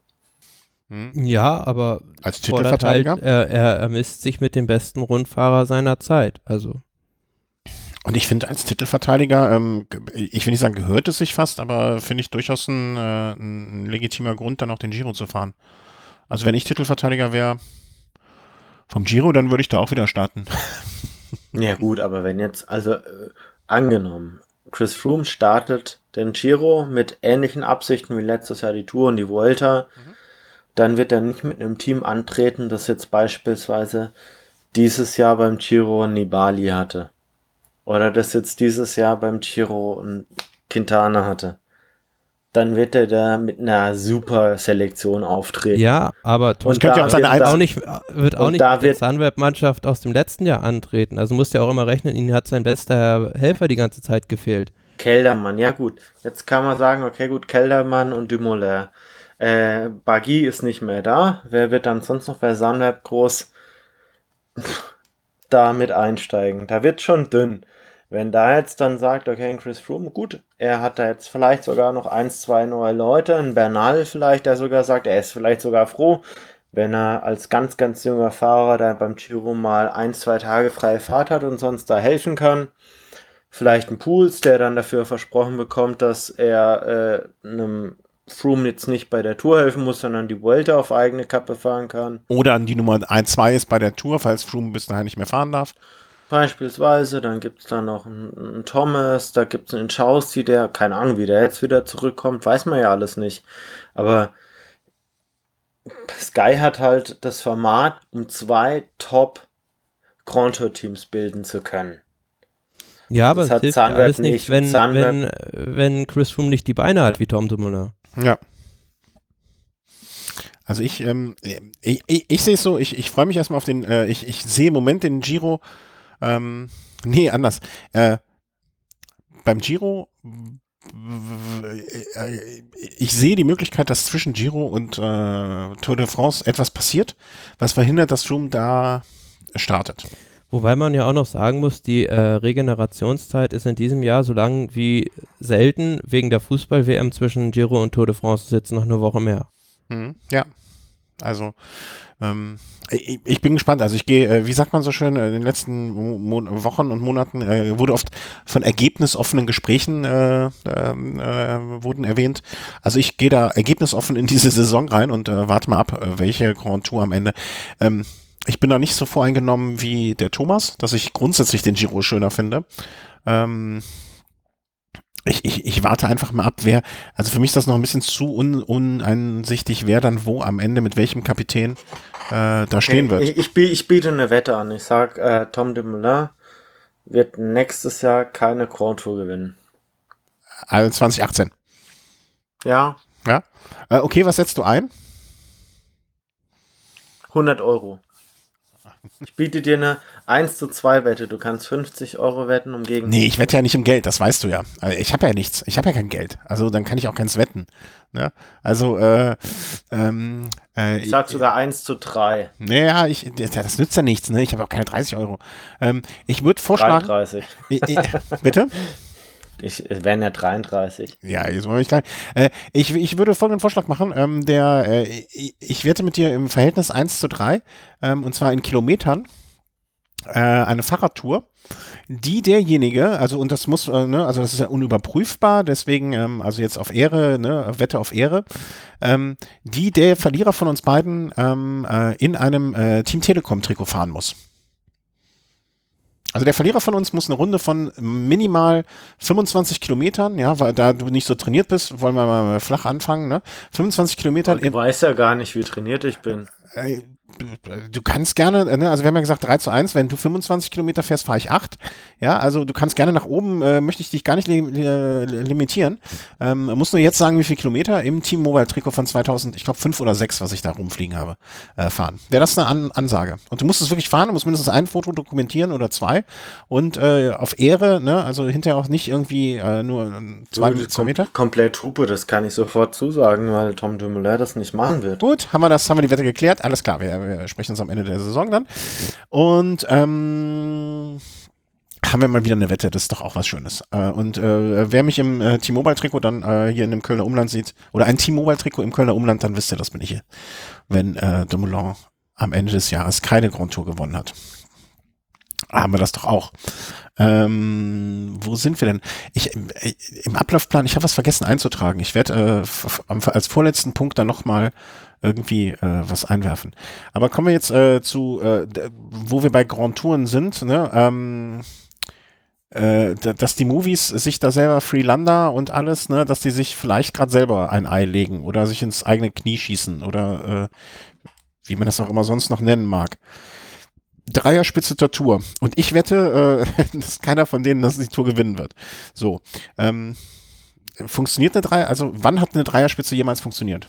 Ja, aber als Titelverteidiger? Er misst sich mit dem besten Rundfahrer seiner Zeit. Also. Und ich finde als Titelverteidiger, ich will nicht sagen, gehört es sich fast, aber finde ich durchaus ein legitimer Grund, dann auch den Giro zu fahren. Also wenn ich Titelverteidiger wäre vom Giro, dann würde ich da auch wieder starten. Ja gut, aber wenn jetzt, angenommen, Chris Froome startet den Giro mit ähnlichen Absichten wie letztes Jahr die Tour und die Vuelta, dann wird er nicht mit einem Team antreten, das jetzt beispielsweise dieses Jahr beim Giro Nibali hatte. Oder das jetzt dieses Jahr beim Giro ein Quintana hatte. Dann wird er da mit einer super Selektion auftreten. Ja, aber und könnte ja auch wird auch nicht mit der Sunweb-Mannschaft aus dem letzten Jahr antreten. Also musst du ja auch immer rechnen, ihnen hat sein bester Helfer die ganze Zeit gefehlt. Kelderman, ja gut. Jetzt kann man sagen, okay gut, Kelderman und Dumoulin. Barguil ist nicht mehr da. Wer wird dann sonst noch bei Sunweb groß da mit einsteigen? Da wird schon dünn. Wenn da jetzt dann sagt, okay, Chris Froome, gut, er hat da jetzt vielleicht sogar noch 1, 2 neue Leute, ein Bernal vielleicht, der sogar sagt, er ist vielleicht sogar froh, wenn er als ganz, ganz junger Fahrer da beim Giro mal 1, 2 Tage freie Fahrt hat und sonst da helfen kann. Vielleicht ein Pools, der dann dafür versprochen bekommt, dass er einem Froome jetzt nicht bei der Tour helfen muss, sondern die Vuelta auf eigene Kappe fahren kann. Oder an die Nummer 1, 2 ist bei der Tour, falls Froome bis dahin nicht mehr fahren darf. Beispielsweise, dann gibt es da noch einen Thomas, da gibt es einen Chaucy, der, keine Ahnung, wie der jetzt wieder zurückkommt, weiß man ja alles nicht. Aber Sky hat halt das Format, um 2 Top-Grand Tour-Teams bilden zu können. Ja, aber es hilft alles nicht, wenn Chris Froome nicht die Beine hat wie Tom Dumoulin. Ja. Also ich sehe es so, ich freue mich erstmal auf den, ich sehe im Moment den Giro, anders. Beim Giro, ich sehe die Möglichkeit, dass zwischen Giro und Tour de France etwas passiert, was verhindert, dass Froome da startet. Wobei man ja auch noch sagen muss, die Regenerationszeit ist in diesem Jahr so lang wie selten wegen der Fußball-WM zwischen Giro und Tour de France ist jetzt noch eine Woche mehr. Ja. Also ich bin gespannt. Also ich gehe, wie sagt man so schön, in den letzten Wochen und Monaten wurde oft von ergebnisoffenen Gesprächen wurden erwähnt. Also ich gehe da ergebnisoffen in diese Saison rein und warte mal ab, welche Grand Tour am Ende. Ich bin da nicht so voreingenommen wie der Thomas, dass ich grundsätzlich den Giro schöner finde. Ähm, ich warte einfach mal ab, also für mich ist das noch ein bisschen zu uneinsichtig, wer dann wo am Ende mit welchem Kapitän da stehen wird. Ich biete eine Wette an. Ich sag, Tom Dumoulin wird nächstes Jahr keine Grand Tour gewinnen. Also 2018. Ja, Ja. Okay, was setzt du ein? 100 Euro. Ich biete dir eine 1:2 Wette. Du kannst 50 Euro wetten, um gegen. Nee, ich wette ja nicht um Geld, das weißt du ja. Ich habe ja nichts. Ich habe ja kein Geld. Also dann kann ich auch keins wetten. Ne? Also, Ich sag sogar 1:3. naja, das nützt ja nichts, ne? Ich habe auch keine 30 Euro. Ich würde vorschlagen. 33. Bitte? Es wären ja 33. Ja, jetzt wollen wir nicht klein. Ich würde folgenden Vorschlag machen. Ich wette mit dir im Verhältnis 1:3, und zwar in Kilometern, eine Fahrradtour, die derjenige, also und das muss, ne, also das ist ja unüberprüfbar, deswegen, also jetzt auf Ehre, ne, Wette auf Ehre, die der Verlierer von uns beiden in einem Team Telekom Trikot fahren muss. Also der Verlierer von uns muss eine Runde von minimal 25 Kilometern, ja, weil da du nicht so trainiert bist, wollen wir mal flach anfangen, ne? 25 Kilometern Du weißt ja gar nicht, wie trainiert ich bin. Du kannst gerne, ne, also wir haben ja gesagt 3:1, wenn du 25 Kilometer fährst, fahre ich 8. Ja, also du kannst gerne nach oben, möchte ich dich gar nicht limitieren. Musst nur jetzt sagen, wie viele Kilometer im Team Mobile Trikot von 2000, ich glaube 5 oder 6, was ich da rumfliegen habe, fahren. Wäre das eine Ansage? Und du musst es wirklich fahren, du musst mindestens ein Foto dokumentieren oder 2 und auf Ehre, ne, also hinterher auch nicht irgendwie nur 2 Kilometer. Komplett Hupe, das kann ich sofort zusagen, weil Tom Dumoulin das nicht machen wird. Gut, haben wir die Wette geklärt, alles klar, wir sprechen uns am Ende der Saison dann. Und haben wir mal wieder eine Wette, das ist doch auch was Schönes. Und wer mich im T-Mobile-Trikot dann hier in dem Kölner Umland sieht, oder ein T-Mobile-Trikot im Kölner Umland, dann wisst ihr, das bin ich hier, wenn Dumoulin am Ende des Jahres keine Grand Tour gewonnen hat. Haben wir das doch auch. Wo sind wir denn? Im Ablaufplan, ich habe was vergessen einzutragen. Ich werde als vorletzten Punkt dann nochmal irgendwie was einwerfen. Aber kommen wir jetzt zu, wo wir bei Grand Touren sind, ne? Dass die Movies sich da selber Freelander und alles, ne, dass die sich vielleicht gerade selber ein Ei legen oder sich ins eigene Knie schießen oder wie man das auch immer sonst noch nennen mag. Dreierspitze zur Tour. Und ich wette, dass keiner von denen die Tour gewinnen wird. So. Funktioniert eine Dreier, also wann hat eine Dreierspitze jemals funktioniert?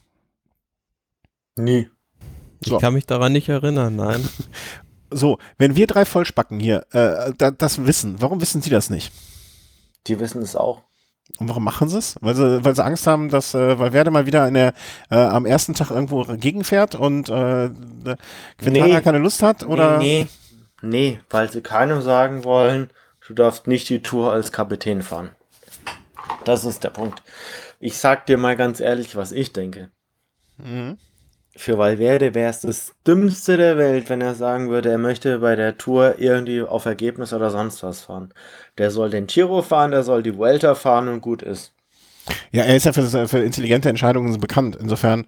Nie. So. Ich kann mich daran nicht erinnern, nein. So, wenn wir 3 Vollspacken hier das wissen, warum wissen Sie das nicht? Die wissen es auch. Und warum machen sie es? Weil sie Angst haben, dass Valverde mal wieder am ersten Tag irgendwo gegenfährt und Quintana keine Lust hat? Oder? Nee, weil sie keinem sagen wollen, du darfst nicht die Tour als Kapitän fahren. Das ist der Punkt. Ich sag dir mal ganz ehrlich, was ich denke. Mhm. Für Valverde wäre es das Dümmste der Welt, wenn er sagen würde, er möchte bei der Tour irgendwie auf Ergebnis oder sonst was fahren. Der soll den Giro fahren, der soll die Vuelta fahren und gut ist. Ja, er ist ja für intelligente Entscheidungen bekannt. Insofern,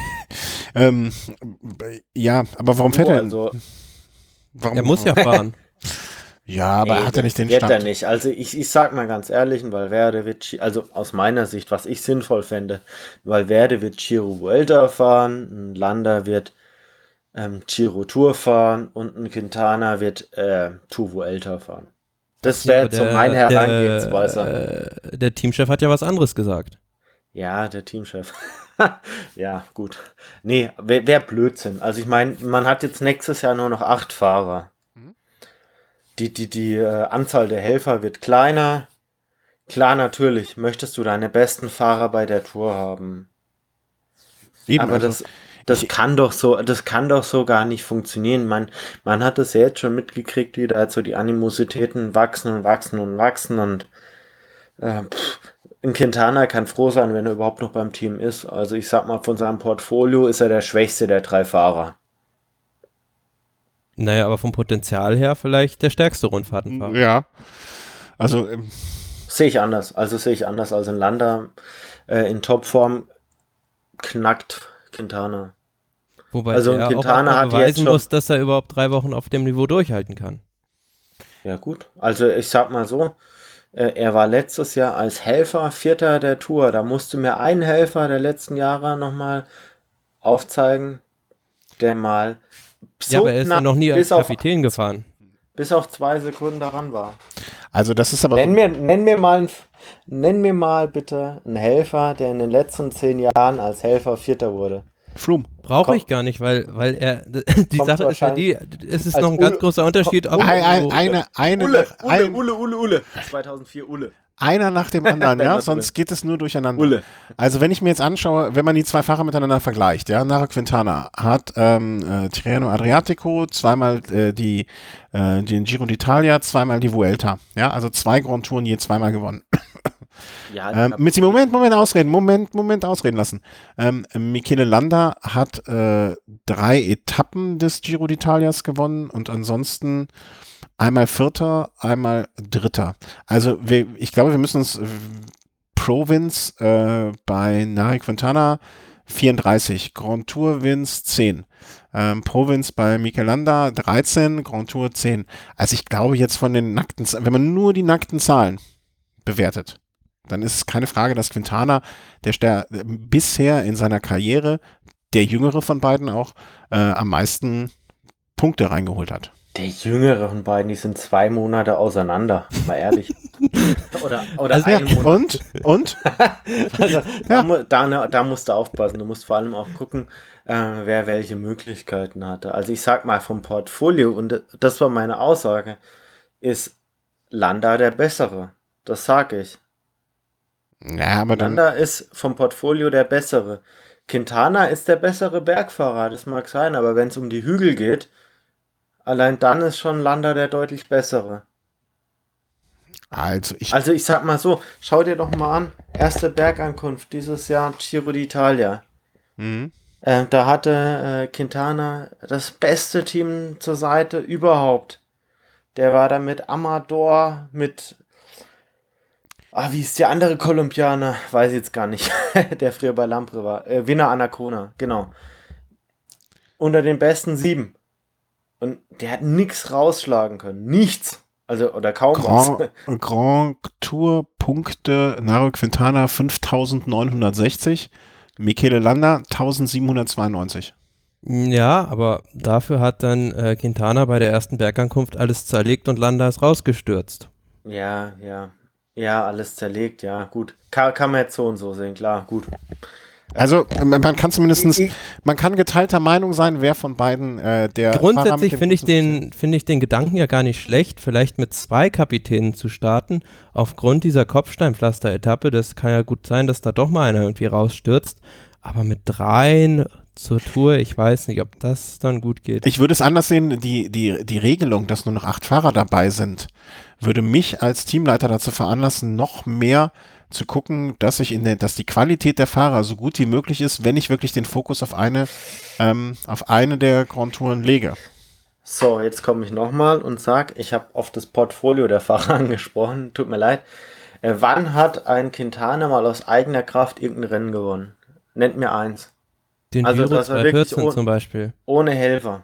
ja, aber warum fährt er? Also, Er muss ja fahren. Ja, aber nee, er hat ja nicht den wird Stand. er nicht. Also ich sag mal ganz ehrlich, ein Valverde wird, also aus meiner Sicht, was ich sinnvoll fände, Valverde wird Giro Vuelta fahren, ein Landa wird Giro Tour fahren und ein Quintana wird Tour Vuelta fahren. Das wäre jetzt so meine Herangehensweise. Der Teamchef hat ja was anderes gesagt. Ja, der Teamchef. Ja, gut. Nee, wär Blödsinn. Also ich meine, man hat jetzt nächstes Jahr nur noch 8 Fahrer. Die Anzahl der Helfer wird kleiner. Klar, natürlich möchtest du deine besten Fahrer bei der Tour haben. Eben, Aber also, das kann doch so gar nicht funktionieren. Man hat es ja jetzt schon mitgekriegt, wie da jetzt so die Animositäten wachsen und wachsen und wachsen und ein Quintana kann froh sein, wenn er überhaupt noch beim Team ist. Also ich sag mal, von seinem Portfolio ist er der schwächste der 3 Fahrer. Naja, aber vom Potenzial her vielleicht der stärkste Rundfahrtenfahrer. Ja, also Sehe ich anders. Also sehe ich anders als ein Landa in Topform knackt Quintana. Wobei Also er auch Quintana erstmal hat jetzt beweisen schon. muss, dass er überhaupt 3 Wochen auf dem Niveau durchhalten kann. Ja gut, also ich sag mal so, er war letztes Jahr als Helfer Vierter der Tour. Da musste mir ein Helfer der letzten Jahre nochmal aufzeigen, der mal Ja, so aber er ist ja knapp noch nie als Kapitän gefahren. bis auf 2 Sekunden daran war. also das ist aber Nenn mir mal bitte einen Helfer, der in den letzten 10 Jahren als Helfer Vierter wurde. Froome. Brauche ich gar nicht, weil er, die Kommt Sache ist ja die, es ist noch ein ganz großer Unterschied, ob Ulle. 2004 Ulle. Einer nach dem anderen, ja, Ulle. sonst geht es nur durcheinander. Ulle. Also wenn ich mir jetzt anschaue, wenn man die 2 Fahrer miteinander vergleicht, ja, Nairo Quintana hat Tirreno Adriatico, zweimal den Giro d'Italia, zweimal die Vuelta, ja, also 2 Grand Touren je zweimal gewonnen. Ja, Moment ausreden lassen. Michele Landa hat 3 Etappen des Giro d'Italias gewonnen und ansonsten einmal Vierter, einmal Dritter. Also ich glaube, wir müssen uns Pro-Wins bei Nairo Quintana 34, Grand Tour-Wins 10. Pro-Wins bei Michele Landa 13, Grand Tour 10. Also ich glaube jetzt von den nackten, wenn man nur die nackten Zahlen bewertet, dann ist es keine Frage, dass Quintana, der bisher in seiner Karriere, der jüngere von beiden auch, am meisten Punkte reingeholt hat. der jüngere von beiden, die sind 2 Monate auseinander, mal ehrlich. Oder Also, einen Monat. Und? Also, Ja. da musst du aufpassen. Du musst vor allem auch gucken, wer welche Möglichkeiten hatte. Also ich sag mal vom Portfolio, und das war meine Aussage, ist Landa der Bessere. Das sag ich. Ja, aber dann, Landa ist vom Portfolio der Bessere. Quintana ist der bessere Bergfahrer, das mag sein, aber wenn es um die Hügel geht, allein dann ist schon Landa der deutlich Bessere. also ich, Also ich sag mal so, schau dir doch mal an, erste Bergankunft dieses Jahr Giro d'Italia. mhm. Da hatte Quintana das beste Team zur Seite überhaupt. Der war da mit Amador, mit, wie ist der andere Kolumbianer? Weiß ich jetzt gar nicht, der früher bei Lampre war. Winner Anacona, genau. Unter den besten 7. Und der hat nichts rausschlagen können. Nichts. Also, oder kaum was. Grand Tour Punkte, Nairo Quintana 5.960, Michele Landa 1.792. ja, aber dafür hat dann Quintana bei der ersten Bergankunft alles zerlegt und Landa ist rausgestürzt. Ja, ja. Ja, alles zerlegt, ja, gut. Kann man jetzt so und so sehen, klar, gut. Also man kann zumindest, man kann geteilter Meinung sein, wer von beiden der Grundsätzlich finde ich den Gedanken ja gar nicht schlecht, vielleicht mit 2 Kapitänen zu starten, aufgrund dieser Kopfsteinpflaster-Etappe. Das kann ja gut sein, dass da doch mal einer irgendwie rausstürzt, aber mit 3 zur Tour, ich weiß nicht, ob das dann gut geht. Ich würde es anders sehen, die Regelung, dass nur noch 8 Fahrer dabei sind, würde mich als Teamleiter dazu veranlassen, noch mehr zu gucken, dass die Qualität der Fahrer so gut wie möglich ist, wenn ich wirklich den Fokus auf eine der Grand Touren lege. So, jetzt komme ich nochmal und sage, ich habe auf das Portfolio der Fahrer angesprochen, tut mir leid. Wann hat ein Quintana mal aus eigener Kraft irgendein Rennen gewonnen? Nennt mir eins. Den Also, Giro dass er wirklich 2014 zum Beispiel. Ohne Helfer.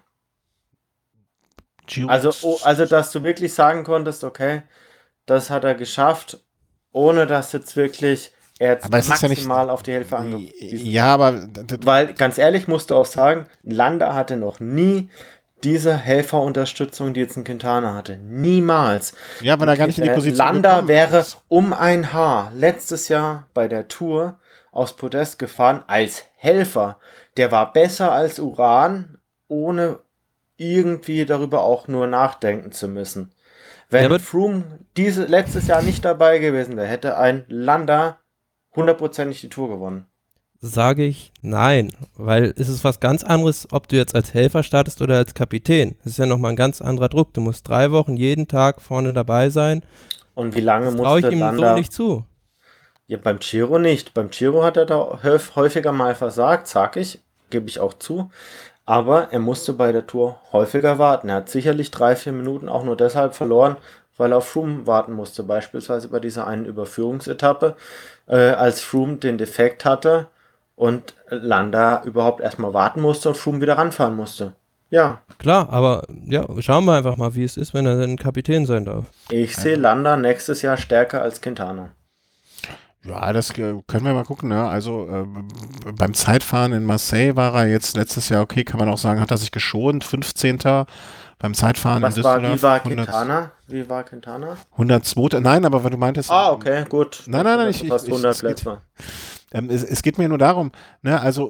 Giro- Also, dass du wirklich sagen konntest, okay, das hat er geschafft, ohne dass jetzt wirklich er jetzt Aber es ist ja nicht- maximal auf die Helfer angewiesen. Ja, aber Weil, ganz ehrlich, musst du auch sagen, Landa hatte noch nie diese Helferunterstützung, die jetzt ein Quintana hatte. Niemals. ja, weil er gar nicht in die Position Landa gekommen wäre ist. um ein Haar letztes Jahr bei der Tour aus Podest gefahren als Helfer. Der war besser als Uran, ohne irgendwie darüber auch nur nachdenken zu müssen. Wenn Ja, aber- Froome letztes Jahr nicht dabei gewesen wäre, hätte ein Landa 100%ig die Tour gewonnen. Sage ich nein, weil es ist was ganz anderes, ob du jetzt als Helfer startest oder als Kapitän. Das ist ja nochmal ein ganz anderer Druck. Du musst 3 Wochen jeden Tag vorne dabei sein. Und wie lange Das traue ich musste ihm so Landa... nicht zu. Ja, beim Giro nicht. Beim Giro hat er da häufiger mal versagt, gebe ich auch zu. Aber er musste bei der Tour häufiger warten. Er hat sicherlich 3, 4 Minuten auch nur deshalb verloren, weil er auf Froome warten musste. Beispielsweise bei dieser einen Überführungsetappe, als Froome den Defekt hatte und Landa überhaupt erstmal warten musste und Froome wieder ranfahren musste. Ja, Klar, aber ja, schauen wir einfach mal, wie es ist, wenn er dann Kapitän sein darf. ich sehe Landa nächstes Jahr stärker als Quintana. Ja, das können wir mal gucken. Ne? Also beim Zeitfahren in Marseille war er jetzt letztes Jahr, okay, kann man auch sagen, hat er sich geschont, 15. Beim Zeitfahren in Düsseldorf. Wie war Quintana? 102. Nein, aber weil du meintest. Okay, gut. Nein, Fast 100 letztes Mal. Es geht mir nur darum, ne, also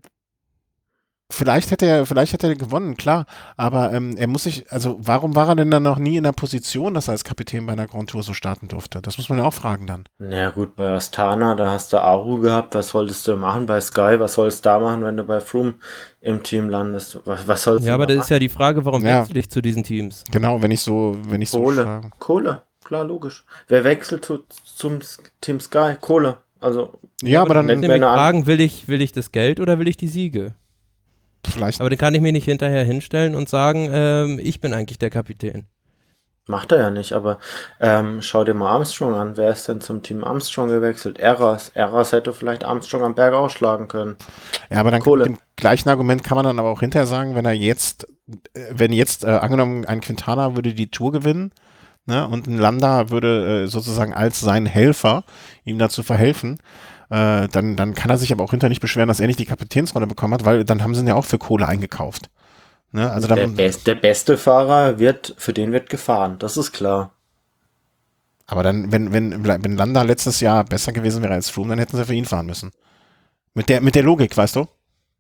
vielleicht hätte er gewonnen, klar, aber er muss sich, also warum war er denn dann noch nie in der Position, dass er als Kapitän bei einer Grand Tour so starten durfte? Das muss man ja auch fragen dann. Na gut, bei Astana, da hast du Aru gehabt, was solltest du machen bei Sky, was sollst du da machen, wenn du bei Froome im Team landest? Was sollst Ja, du aber da das ist ja die Frage, warum Ja. wechsle ich zu diesen Teams? Genau, wenn ich so frage. Kohle, klar, logisch. Wer wechselt zum Team Sky? Kohle. Also, Ja, aber dann wenn- Nämlich er an- fragen, will ich das Geld oder will ich die Siege? vielleicht. Aber dann kann ich mich nicht hinterher hinstellen und sagen, ich bin eigentlich der Kapitän. macht er ja nicht, aber schau dir mal Armstrong an. Wer ist denn zum Team Armstrong gewechselt? Eras hätte vielleicht Armstrong am Berg ausschlagen können. Ja, aber dann Kohle. mit dem gleichen Argument kann man dann aber auch hinterher sagen, wenn jetzt angenommen ein Quintana würde die Tour gewinnen, ne, und ein Landa würde sozusagen als sein Helfer ihm dazu verhelfen, dann kann er sich aber auch hinterher nicht beschweren, dass er nicht die Kapitänsrolle bekommen hat, weil dann haben sie ihn ja auch für Kohle eingekauft. Ne, also Der dann, beste Fahrer für den wird gefahren, das ist klar. aber dann, wenn Landa letztes Jahr besser gewesen wäre als Froome, dann hätten sie für ihn fahren müssen. Mit der Logik, weißt du?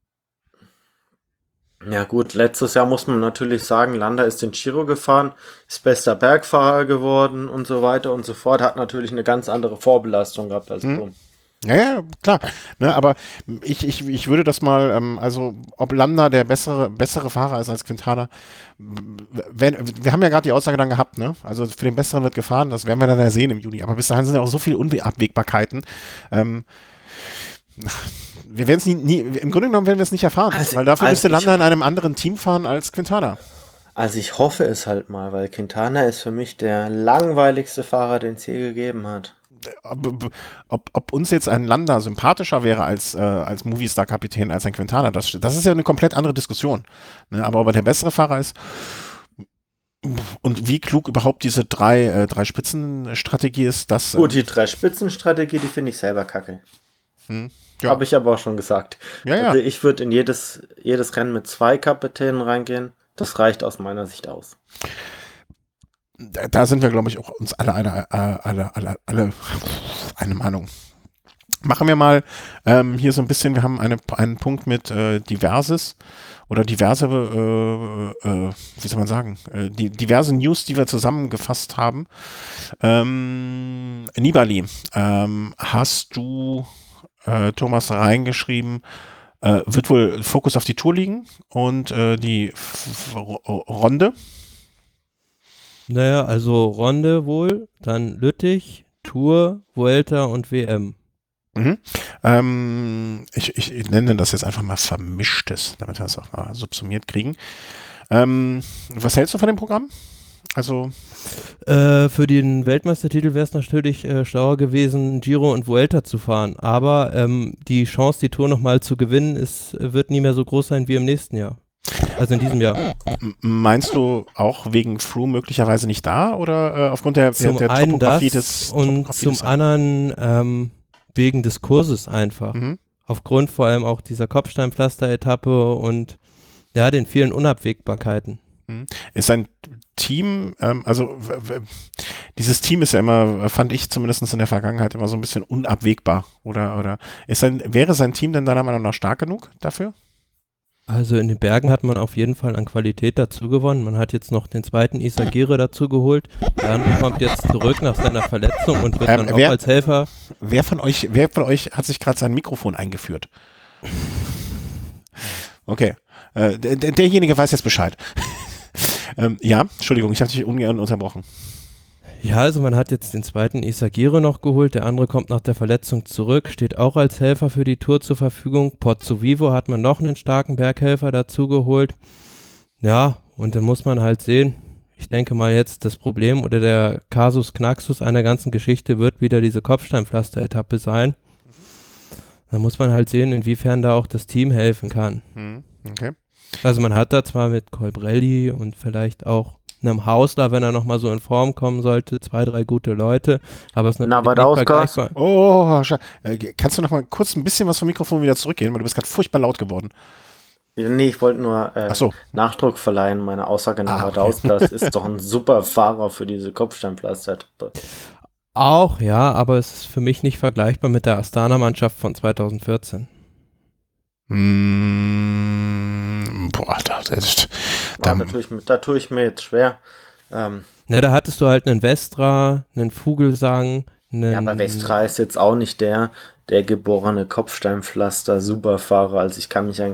Ja gut, letztes Jahr muss man natürlich sagen, Landa ist den Giro gefahren, ist bester Bergfahrer geworden und so weiter und so fort, hat natürlich eine ganz andere Vorbelastung gehabt als Froome. Ja, klar. Ne, aber ich würde das mal, also ob Landa der bessere Fahrer ist als Quintana, wir haben ja gerade die Aussage dann gehabt, ne? Also für den Besseren wird gefahren, das werden wir dann ja sehen im Juni. Aber bis dahin sind ja auch so viele Unabwägbarkeiten. Wir werden es im Grunde genommen werden wir es nicht erfahren, weil dafür müsste Landa in einem anderen Team fahren als Quintana. Also ich hoffe es halt mal, weil Quintana ist für mich der langweiligste Fahrer, den es je gegeben hat. Ob uns jetzt ein Landa sympathischer wäre als Movistar-Kapitän als ein Quintana, das ist ja eine komplett andere Diskussion. Ne? Aber ob er der bessere Fahrer ist und wie klug überhaupt diese drei Spitzenstrategie ist, das. Gut, die 3-Spitzen-Strategie, die finde ich selber kacke. Ja. Habe ich aber auch schon gesagt. Ja. Also ich würde in jedes Rennen mit 2 Kapitänen reingehen. Das reicht aus meiner Sicht aus. Da sind wir, glaube ich, auch uns alle eine Meinung. Machen wir mal hier so ein bisschen, wir haben einen Punkt mit Diverses oder diverse, wie soll man sagen, die diverse News, die wir zusammengefasst haben. Nibali, hast du Thomas reingeschrieben, wird wohl Fokus auf die Tour liegen und die Runde. Naja, also Ronde wohl, dann Lüttich, Tour, Vuelta und WM. Ich nenne das jetzt einfach mal Vermischtes, damit wir das auch mal subsumiert kriegen. Was hältst du von dem Programm? Also Für den Weltmeistertitel wäre es natürlich schlauer gewesen, Giro und Vuelta zu fahren. Aber die Chance, die Tour nochmal zu gewinnen, wird nie mehr so groß sein wie im nächsten Jahr. Also in diesem Jahr. Meinst du auch wegen Froome möglicherweise nicht da oder aufgrund der einen Topografie das und zum anderen wegen des Kurses einfach. Aufgrund vor allem auch dieser Kopfsteinpflaster-Etappe und ja, den vielen Unabwägbarkeiten. Ist ein Team, also dieses Team ist ja immer, fand ich zumindest in der Vergangenheit immer so ein bisschen unabwägbar. Oder wäre sein Team denn deiner Meinung nach stark genug dafür? Also in den Bergen hat man auf jeden Fall an Qualität dazu gewonnen. Man hat jetzt noch den zweiten Isagire dazu geholt. Der kommt jetzt zurück nach seiner Verletzung und wird dann auch als Helfer. Wer von euch hat sich gerade sein Mikrofon eingeführt? Okay. Derjenige weiß jetzt Bescheid. Ja, Entschuldigung, ich habe dich ungern unterbrochen. Ja, also man hat jetzt den zweiten Izagirre noch geholt, der andere kommt nach der Verletzung zurück, steht auch als Helfer für die Tour zur Verfügung. Pozzovivo hat man noch einen starken Berghelfer dazu geholt. Ja, und dann muss man halt sehen, ich denke mal jetzt das Problem oder der Kasus Knaxus einer ganzen Geschichte wird wieder diese Kopfsteinpflaster-Etappe sein. Da muss man halt sehen, inwiefern da auch das Team helfen kann. Okay. Also man hat da zwar mit Colbrelli und vielleicht auch einem Hausler, wenn er nochmal so in Form kommen sollte, 2, 3 gute Leute, aber es ist natürlich nicht Navadauskas. vergleichbar. Oh, kannst du noch mal kurz ein bisschen was vom Mikrofon wieder zurückgehen, weil du bist gerade furchtbar laut geworden. Nee, ich wollte nur Ach so. Nachdruck verleihen. Meine Aussage Ah, okay. Navadauskas ist doch ein super Fahrer für diese Kopfsteinpflaster-Etappe. Auch, ja, aber es ist für mich nicht vergleichbar mit der Astana-Mannschaft von 2014. Boah, Da tue ich mir jetzt schwer. Ne, da hattest du halt einen Vestra, einen Vogelsang, einen... Ja, aber Westra ist jetzt auch nicht der geborene Kopfsteinpflaster-Superfahrer. Also ich kann mich an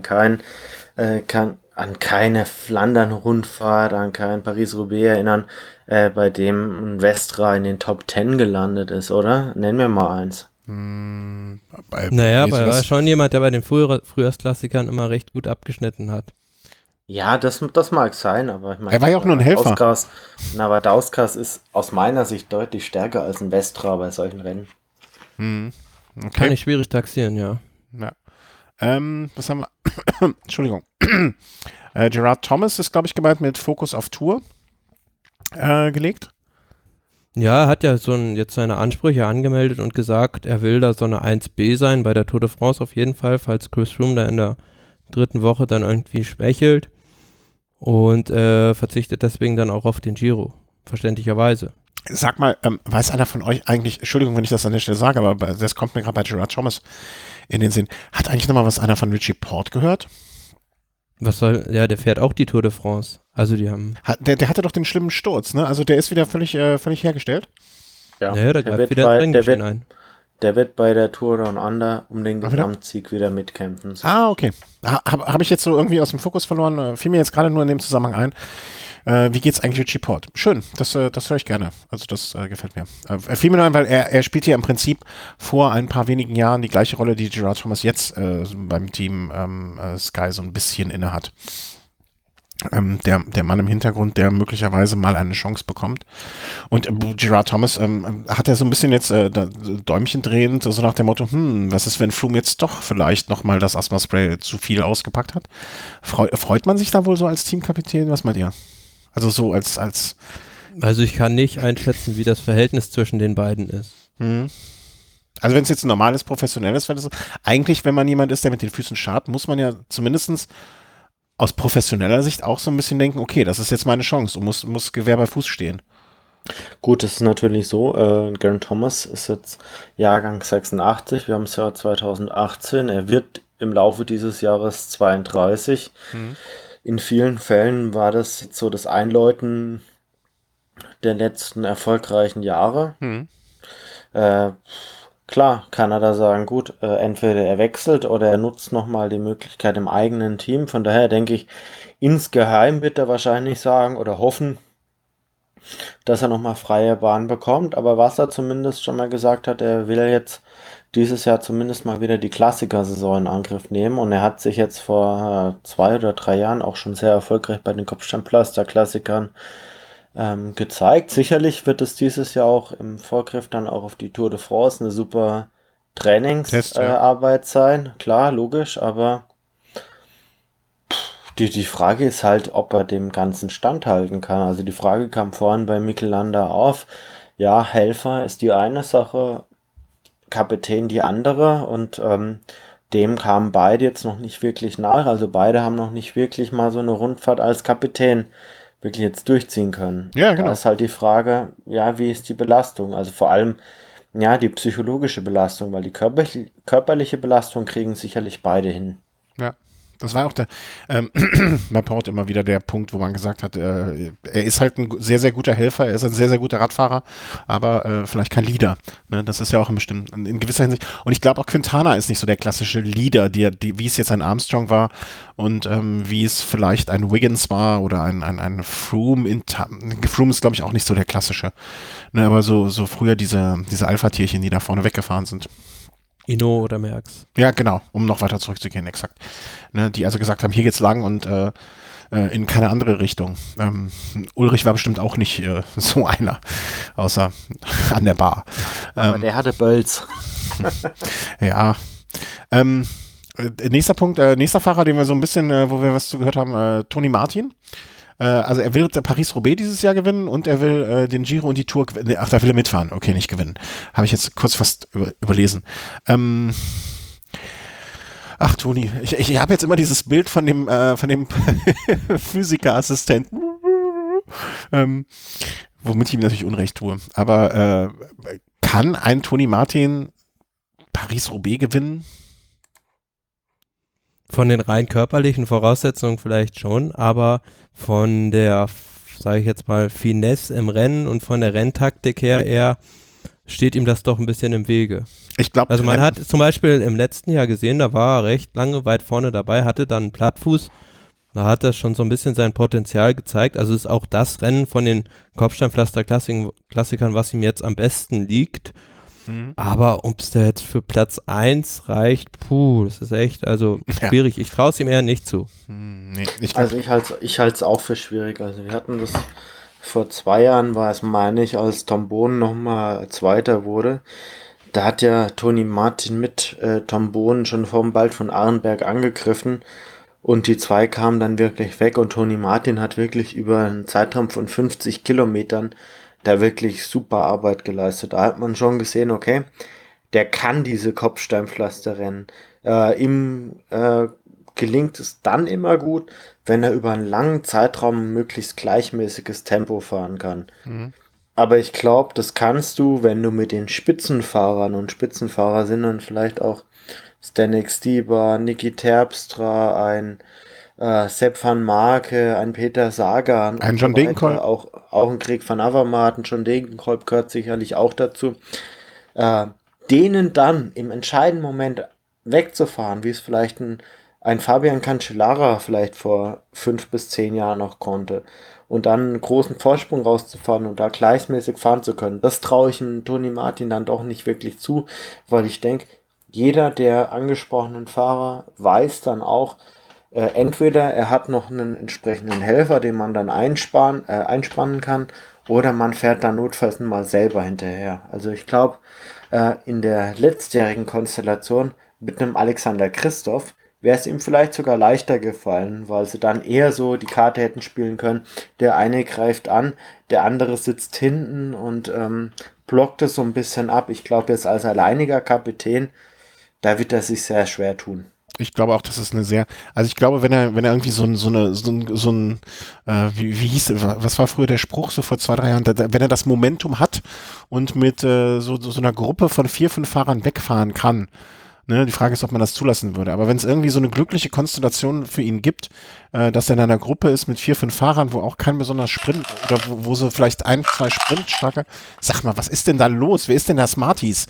an keine Flandern-Rundfahrt, an kein Paris-Roubaix erinnern, bei dem ein Westra in den Top 10 gelandet ist, oder? Nenn mir mal eins. Naja, aber er war schon jemand, der bei den Frühjahrsklassikern immer recht gut abgeschnitten hat. Ja, das mag sein, aber ich meine, Er war ja auch nur ein Helfer. Navadauskas ist aus meiner Sicht deutlich stärker als ein Westra bei solchen Rennen. Okay. Kann ich schwierig taxieren, ja. Ja. Was haben wir? Entschuldigung. Gerard Thomas ist, glaube ich, gemeint mit Fokus auf Tour gelegt. Ja, er hat ja jetzt seine Ansprüche angemeldet und gesagt, er will da so eine 1B sein bei der Tour de France auf jeden Fall, falls Chris Froome da in der 3. Woche dann irgendwie schwächelt und verzichtet deswegen dann auch auf den Giro, verständlicherweise. Sag mal, weiß einer von euch eigentlich, Entschuldigung, wenn ich das an der Stelle sage, aber das kommt mir gerade bei Gerard Thomas in den Sinn. Hat eigentlich nochmal was einer von Richie Porte gehört? Der fährt auch die Tour de France. Also die haben... Der hatte doch den schlimmen Sturz, ne? Also der ist wieder völlig hergestellt. Ja, Naja, da greift wieder ein Trainingsschien ein. Der wird bei der Tour Down Under um den Gesamtsieg wieder mitkämpfen. Ah, okay. Hab ich jetzt so irgendwie aus dem Fokus verloren. Fiel mir jetzt gerade nur in dem Zusammenhang ein. Wie geht's eigentlich Richie Porte? Schön, das höre ich gerne. Also das gefällt mir. Fiel mir nur ein, weil er spielt ja im Prinzip vor ein paar wenigen Jahren die gleiche Rolle, die Gerard Thomas jetzt beim Team Sky so ein bisschen inne hat. Der Mann im Hintergrund, der möglicherweise mal eine Chance bekommt. Und Gerard Thomas hat er so ein bisschen jetzt Däumchen drehend, so nach dem Motto, was ist, wenn Froome jetzt doch vielleicht nochmal das Asthma-Spray zu viel ausgepackt hat? Freut man sich da wohl so als Teamkapitän? Was meint ihr? Also so als Also ich kann nicht einschätzen, wie das Verhältnis zwischen den beiden ist. Also wenn es jetzt ein normales, professionelles Verhältnis ist, eigentlich, wenn man jemand ist, der mit den Füßen scharrt, muss man ja zumindestens aus professioneller Sicht auch so ein bisschen denken, okay, das ist jetzt meine Chance und muss Gewehr bei Fuß stehen. Gut, es ist natürlich so, Geraint Thomas ist jetzt Jahrgang 86, wir haben das Jahr 2018, er wird im Laufe dieses Jahres 32. In vielen Fällen war das jetzt so das Einläuten der letzten erfolgreichen Jahre. Klar kann er da sagen, gut, entweder er wechselt oder er nutzt nochmal die Möglichkeit im eigenen Team. Von daher denke ich, insgeheim wird er wahrscheinlich sagen oder hoffen, dass er nochmal freie Bahn bekommt. Aber was er zumindest schon mal gesagt hat, er will jetzt dieses Jahr zumindest mal wieder die Klassiker-Saison in Angriff nehmen. Und er hat sich jetzt vor 2 oder 3 Jahren auch schon sehr erfolgreich bei den Kopfsteinpflaster-Klassikern gezeigt. Sicherlich wird es dieses Jahr auch im Vorgriff dann auch auf die Tour de France eine super Trainingsarbeit sein. Klar, logisch, aber die Frage ist halt, ob er dem Ganzen standhalten kann. Also die Frage kam vorhin bei Mikel Landa auf. Ja, Helfer ist die eine Sache, Kapitän die andere und dem kamen beide jetzt noch nicht wirklich nach. Also beide haben noch nicht wirklich mal so eine Rundfahrt als Kapitän wirklich jetzt durchziehen können. Ja, genau. Da ist halt die Frage, ja, wie ist die Belastung? Also vor allem, ja, die psychologische Belastung, weil die körperliche Belastung kriegen sicherlich beide hin. Ja, Das war auch bei Port immer wieder der Punkt, wo man gesagt hat, er ist halt ein sehr, sehr guter Helfer, er ist ein sehr, sehr guter Radfahrer, aber vielleicht kein Leader. Ne? Das ist ja auch in gewisser Hinsicht. Und ich glaube auch Quintana ist nicht so der klassische Leader, wie es jetzt ein Armstrong war und wie es vielleicht ein Wiggins war oder ein Froome. Froome ist, glaube ich, auch nicht so der klassische. Ne? Aber so früher diese Alpha-Tierchen, die da vorne weggefahren sind. Inno oder Merckx. Ja, genau, um noch weiter zurückzugehen, exakt. Ne, die also gesagt haben, hier geht's lang und in keine andere Richtung. Ulrich war bestimmt auch nicht so einer, außer an der Bar. Aber der hatte Bölz. Ja. Nächster Punkt, nächster Fahrer, den wir so ein bisschen, wo wir was zugehört haben, Toni Martin. Also er will Paris-Roubaix dieses Jahr gewinnen und er will den Giro und die Tour gewinnen. Ach, da will er mitfahren. Okay, nicht gewinnen. Habe ich jetzt kurz fast überlesen. Ach, Toni, ich habe jetzt immer dieses Bild von dem Physikerassistenten, womit ich ihm natürlich Unrecht tue. Aber kann ein Toni Martin Paris-Roubaix gewinnen? Von den rein körperlichen Voraussetzungen vielleicht schon, aber von der, sage ich jetzt mal, Finesse im Rennen und von der Renntaktik her eher steht ihm das doch ein bisschen im Wege. Ich glaube, also man hat zum Beispiel im letzten Jahr gesehen, da war er recht lange weit vorne dabei, hatte dann einen Plattfuß, da hat er schon so ein bisschen sein Potenzial gezeigt, also ist auch das Rennen von den Kopfsteinpflaster-Klassikern, was ihm jetzt am besten liegt. Aber ob es da jetzt für Platz 1 reicht, das ist echt, also schwierig. Ich traue es ihm eher nicht zu. Nee, ich halte es auch für schwierig. Also wir hatten das vor 2 Jahren, war es, meine ich, als Tom Bohn nochmal Zweiter wurde. Da hat ja Toni Martin mit Tom Bohn schon vom Wald von Arenberg angegriffen und die 2 kamen dann wirklich weg und Toni Martin hat wirklich über einen Zeitraum von 50 Kilometern da wirklich super Arbeit geleistet. Da hat man schon gesehen, okay, der kann diese Kopfsteinpflaster rennen. Ihm gelingt es dann immer gut, wenn er über einen langen Zeitraum ein möglichst gleichmäßiges Tempo fahren kann. Aber ich glaube, das kannst du, wenn du mit den Spitzenfahrern, und Spitzenfahrer sind dann vielleicht auch Zdeněk Stybar, Niki Terpstra, ein Sepp van Marke, ein Peter Sagan, ein John Degenkolb, auch ein Greg van Avermaet, ein John Degenkolb gehört sicherlich auch dazu, denen dann im entscheidenden Moment wegzufahren, wie es vielleicht ein Fabian Cancellara vielleicht vor 5 bis 10 Jahren noch konnte und dann einen großen Vorsprung rauszufahren und da gleichmäßig fahren zu können, das traue ich dem Toni Martin dann doch nicht wirklich zu, weil ich denke, jeder der angesprochenen Fahrer weiß dann auch, entweder er hat noch einen entsprechenden Helfer, den man dann einspannen kann, oder man fährt dann notfalls mal selber hinterher. Also ich glaube, in der letztjährigen Konstellation mit einem Alexander Kristoff wäre es ihm vielleicht sogar leichter gefallen, weil sie dann eher so die Karte hätten spielen können, der eine greift an, der andere sitzt hinten und blockt es so ein bisschen ab. Ich glaube, jetzt als alleiniger Kapitän, da wird er sich sehr schwer tun. Ich glaube auch, das ist also ich glaube, wenn er irgendwie wie hieß, was war früher der Spruch, so vor 2, 3 Jahren, wenn er das Momentum hat und mit so einer Gruppe von 4, 5 Fahrern wegfahren kann, ne, die Frage ist, ob man das zulassen würde, aber wenn es irgendwie so eine glückliche Konstellation für ihn gibt, dass er in einer Gruppe ist mit 4, 5 Fahrern, wo auch kein besonderer Sprint, oder wo so vielleicht 1, 2 Sprintstarke, sag mal, was ist denn da los? Wer ist denn der Smarties?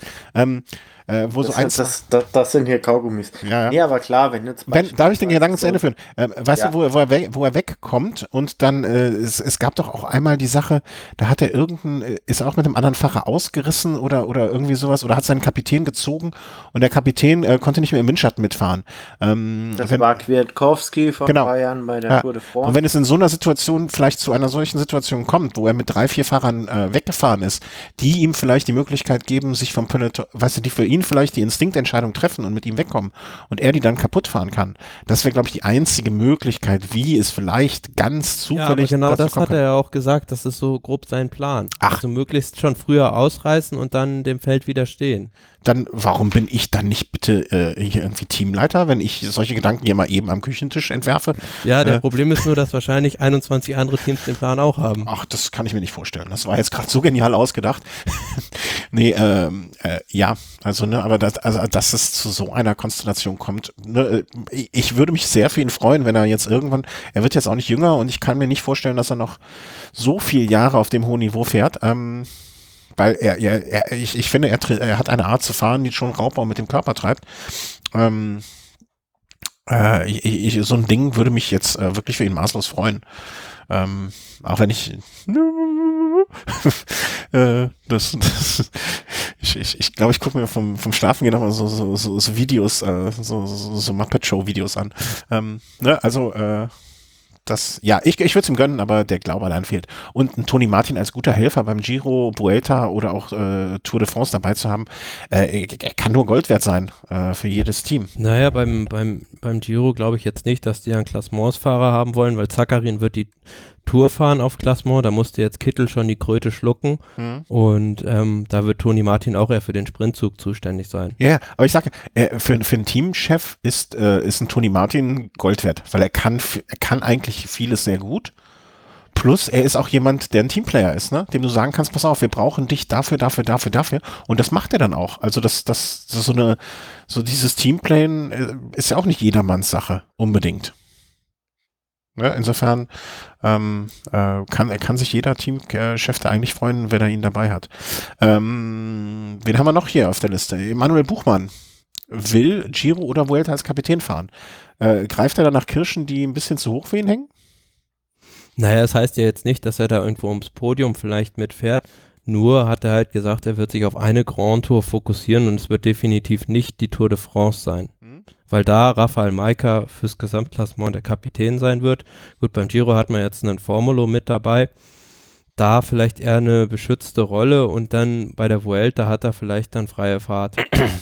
Das sind hier Kaugummis. Ja. Nee, aber klar, wenn jetzt darf ich den Gedanken zu Ende führen? Weißt du, wo er wegkommt und dann, es gab doch auch einmal die Sache, da hat er ist auch mit einem anderen Fahrer ausgerissen oder irgendwie sowas oder hat seinen Kapitän gezogen und der Kapitän konnte nicht mehr im Windschatten mitfahren. Das war Kwiatkowski vor Bayern bei der Tour de France. Und wenn es in so einer Situation vielleicht zu einer solchen Situation kommt, wo er mit 3, 4 Fahrern weggefahren ist, die ihm vielleicht die Möglichkeit geben, sich vom Peloton, weißt du, die für ihn vielleicht die Instinktentscheidung treffen und mit ihm wegkommen und er die dann kaputt fahren kann. Das wäre, glaube ich, die einzige Möglichkeit, wie es vielleicht ganz zufällig... Ja, aber genau das hat er ja auch gesagt, das ist so grob sein Plan. Also möglichst schon früher ausreißen und dann dem Feld widerstehen. dann warum bin ich dann nicht bitte hier irgendwie Teamleiter, wenn ich solche Gedanken hier mal eben am Küchentisch entwerfe? Ja, der Problem ist nur, dass wahrscheinlich 21 andere Teams den Plan auch haben. Ach, das kann ich mir nicht vorstellen. Das war jetzt gerade so genial ausgedacht. Nee, ja, also, ne, aber dass es zu so einer Konstellation kommt, ne, ich würde mich sehr für ihn freuen, wenn er jetzt irgendwann, er wird jetzt auch nicht jünger und ich kann mir nicht vorstellen, dass er noch so viele Jahre auf dem hohen Niveau fährt, weil ich finde, er hat eine Art zu fahren, die schon Raubbau mit dem Körper treibt. So ein Ding würde mich jetzt wirklich für ihn maßlos freuen. Auch wenn ich ich glaube, ich gucke mir vom Schlafen gehen nochmal so Videos, so Muppet Show Videos an. Ne, also ich würde es ihm gönnen, aber der Glaube allein fehlt. Und ein Toni Martin als guter Helfer beim Giro, Vuelta oder auch Tour de France dabei zu haben, er kann nur Gold wert sein für jedes Team. Naja, beim Giro glaube ich jetzt nicht, dass die einen Klassementsfahrer haben wollen, weil Zakarin wird die Tour fahren auf Klassement, da musste jetzt Kittel schon die Kröte schlucken und da wird Toni Martin auch eher für den Sprintzug zuständig sein. Ja, aber ich sage, für einen Teamchef ist ein Toni Martin Gold wert, weil er kann eigentlich vieles sehr gut. Plus, er ist auch jemand, der ein Teamplayer ist, ne? Dem du sagen kannst, pass auf, wir brauchen dich dafür. Und das macht er dann auch. Also so dieses Teamplayen ist ja auch nicht jedermanns Sache, unbedingt. Ja, insofern kann sich jeder Teamchef da eigentlich freuen, wenn er ihn dabei hat. Wen haben wir noch hier auf der Liste? Emanuel Buchmann will Giro oder Vuelta als Kapitän fahren. Greift er da nach Kirschen, die ein bisschen zu hoch für ihn hängen? Naja, es heißt ja jetzt nicht, dass er da irgendwo ums Podium vielleicht mitfährt. Nur hat er halt gesagt, er wird sich auf eine Grand Tour fokussieren und es wird definitiv nicht die Tour de France sein. Weil da Rafael Majka fürs Gesamtklassement der Kapitän sein wird. Gut, beim Giro hat man jetzt einen Formulo mit dabei. Da vielleicht eher eine beschützte Rolle und dann bei der Vuelta hat er vielleicht dann freie Fahrt.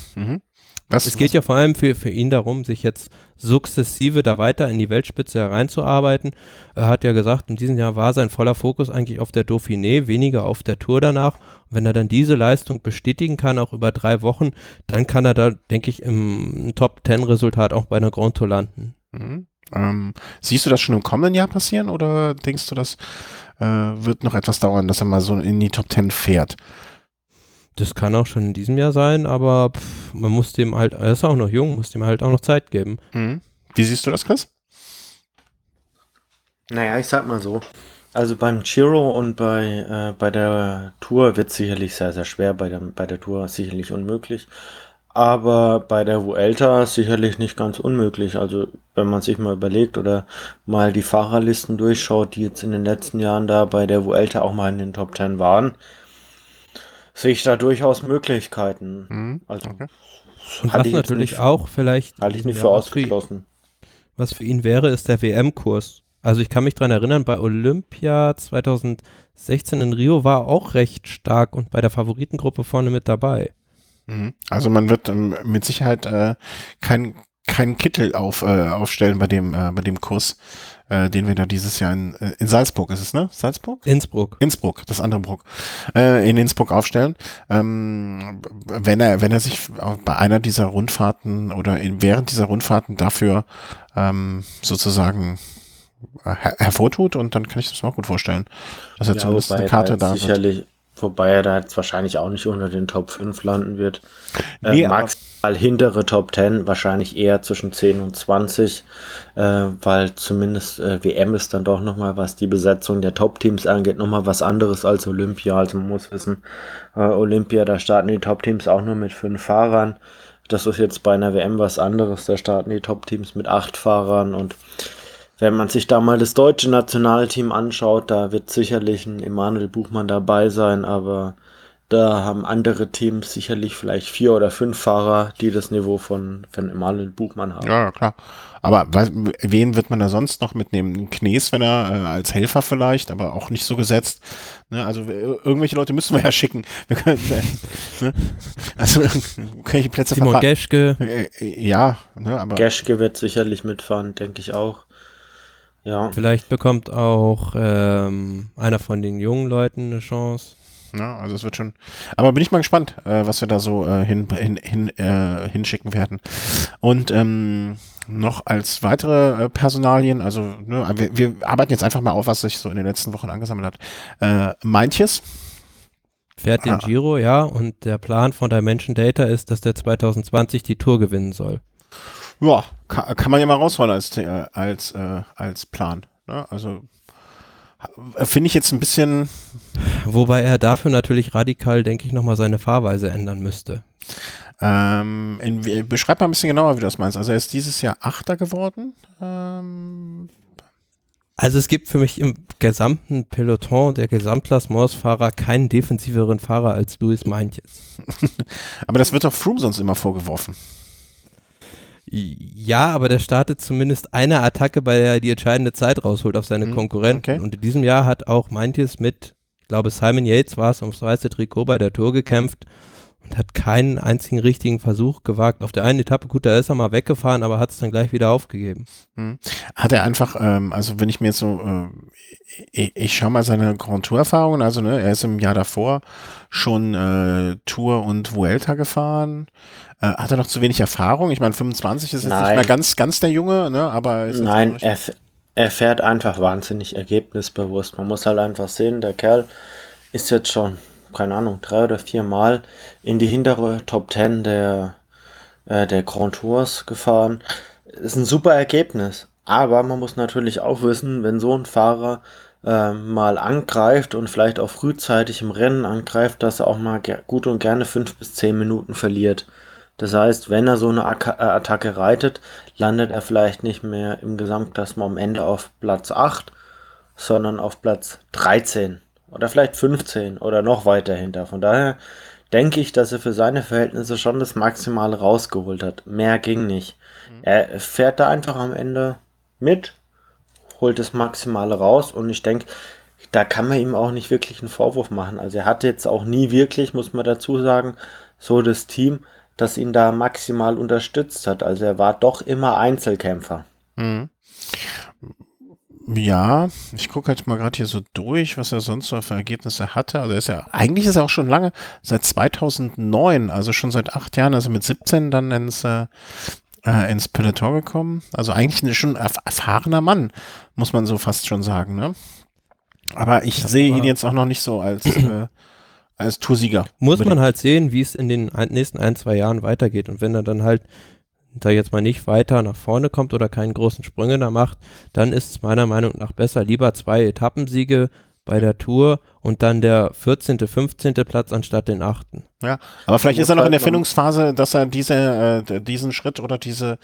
Es geht ja vor allem für ihn darum, sich jetzt sukzessive da weiter in die Weltspitze hereinzuarbeiten. Er hat ja gesagt, in diesem Jahr war sein voller Fokus eigentlich auf der Dauphiné, weniger auf der Tour danach. Und wenn er dann diese Leistung bestätigen kann, auch über 3 Wochen, dann kann er da, denke ich, im Top-10-Resultat auch bei einer Grand Tour landen. Siehst du das schon im kommenden Jahr passieren oder denkst du, das wird noch etwas dauern, dass er mal so in die Top 10 fährt? Das kann auch schon in diesem Jahr sein, aber man muss dem halt, er ist auch noch jung, muss dem halt auch noch Zeit geben. Wie siehst du das, Chris? Naja, ich sag mal so. Also beim Giro und bei der Tour wird es sicherlich sehr, sehr schwer, bei der Tour sicherlich unmöglich. Aber bei der Vuelta sicherlich nicht ganz unmöglich. Also wenn man sich mal überlegt oder mal die Fahrerlisten durchschaut, die jetzt in den letzten Jahren da bei der Vuelta auch mal in den Top 10 waren, sehe ich da durchaus Möglichkeiten. Also Und was natürlich auch vielleicht halte ich nicht für ausgeschlossen. Was für ihn wäre, ist der WM-Kurs. Also ich kann mich dran erinnern, bei Olympia 2016 in Rio war er auch recht stark und bei der Favoritengruppe vorne mit dabei. Also man wird mit Sicherheit keinen Kittel aufstellen bei dem Kurs, den wir da dieses Jahr in Salzburg, ist es, ne? Salzburg? Innsbruck, das andere Bruck. In Innsbruck aufstellen. Wenn er sich bei einer dieser Rundfahrten oder während dieser Rundfahrten dafür sozusagen hervortut, und dann kann ich das mir auch gut vorstellen, dass er zumindest eine Karte da sicherlich, wobei er da jetzt wahrscheinlich auch nicht unter den Top 5 landen wird. Nee, maximal hintere Top 10, wahrscheinlich eher zwischen 10 und 20, weil zumindest WM ist dann doch nochmal, was die Besetzung der Top-Teams angeht, nochmal was anderes als Olympia. Also man muss wissen, Olympia, da starten die Top-Teams auch nur mit 5 Fahrern. Das ist jetzt bei einer WM was anderes, da starten die Top-Teams mit 8 Fahrern und wenn man sich da mal das deutsche Nationalteam anschaut, da wird sicherlich ein Emanuel Buchmann dabei sein, aber da haben andere Teams sicherlich vielleicht 4 oder 5 Fahrer, die das Niveau von Emanuel Buchmann haben. Ja, klar. Aber wen wird man da sonst noch mitnehmen? Knees, wenn er als Helfer vielleicht, aber auch nicht so gesetzt. Ne, also irgendwelche Leute müssen wir ja schicken. Wir können, ne? Also welche Plätze Simon Geschke. Ja, ne, aber Geschke wird sicherlich mitfahren, denke ich auch. Ja. Vielleicht bekommt auch einer von den jungen Leuten eine Chance. Ja, also es wird schon. Aber bin ich mal gespannt, was wir da so hinschicken werden. Und noch als weitere Personalien, also ne, wir arbeiten jetzt einfach mal auf, was sich so in den letzten Wochen angesammelt hat. Meintjes. Fährt den Giro, ja, und der Plan von Dimension Data ist, dass der 2020 die Tour gewinnen soll. Ja, kann man ja mal rausholen als Plan. Ne? Also finde ich jetzt ein bisschen. Wobei er dafür natürlich radikal, denke ich, nochmal seine Fahrweise ändern müsste. Beschreib mal ein bisschen genauer, wie du das meinst. Also er ist dieses Jahr Achter geworden. Also es gibt für mich im gesamten Peloton der Gesamtklassementsfahrer keinen defensiveren Fahrer als Luis Meintjes. Aber das wird doch Froome sonst immer vorgeworfen. Ja, aber der startet zumindest eine Attacke, bei der er die entscheidende Zeit rausholt auf seine Konkurrenten. Okay. Und in diesem Jahr hat auch Meintjes mit, ich glaube Simon Yates war es, ums weiße Trikot bei der Tour gekämpft und hat keinen einzigen richtigen Versuch gewagt. Auf der einen Etappe, gut, da ist er mal weggefahren, aber hat es dann gleich wieder aufgegeben. Hat er einfach, also wenn ich mir jetzt so, ich schaue mal seine Grand Tour-Erfahrungen, also ne, er ist im Jahr davor schon Tour und Vuelta gefahren. Hat er noch zu wenig Erfahrung? Ich meine, 25 ist jetzt nicht mehr ganz der Junge, ne, aber ist Nein, er fährt einfach wahnsinnig ergebnisbewusst. Man muss halt einfach sehen, der Kerl ist jetzt schon, keine Ahnung, 3 oder 4 Mal in die hintere Top 10 der Grand Tours gefahren. Ist ein super Ergebnis. Aber man muss natürlich auch wissen, wenn so ein Fahrer mal angreift und vielleicht auch frühzeitig im Rennen angreift, dass er auch mal gut und gerne 5 bis 10 Minuten verliert. Das heißt, wenn er so eine Attacke reitet, landet er vielleicht nicht mehr im Gesamtklassement am Ende auf Platz 8, sondern auf Platz 13 oder vielleicht 15 oder noch weiter hinter. Von daher denke ich, dass er für seine Verhältnisse schon das Maximale rausgeholt hat. Mehr ging nicht. Er fährt da einfach am Ende mit, holt das Maximale raus und ich denke, da kann man ihm auch nicht wirklich einen Vorwurf machen. Also er hatte jetzt auch nie wirklich, muss man dazu sagen, so das Team, das ihn da maximal unterstützt hat. Also er war doch immer Einzelkämpfer. Ja, ich gucke halt mal gerade hier so durch, was er sonst so für Ergebnisse hatte. Also eigentlich ist er auch schon lange, seit 2009, also schon seit 8 Jahren, also mit 17 dann ins Peloton gekommen. Also eigentlich schon ein erfahrener Mann, muss man so fast schon sagen, ne? Aber ich sehe ihn jetzt auch noch nicht so als Toursieger. Muss man halt sehen, wie es in den nächsten 1-2 Jahren weitergeht. Und wenn er dann halt da jetzt mal nicht weiter nach vorne kommt oder keinen großen Sprünge da macht, dann ist es meiner Meinung nach besser, lieber 2 Etappensiege bei der Tour und dann der 14., 15. Platz anstatt den 8. Ja, aber vielleicht ist er noch in der Findungsphase, dass er diesen Schritt oder dieses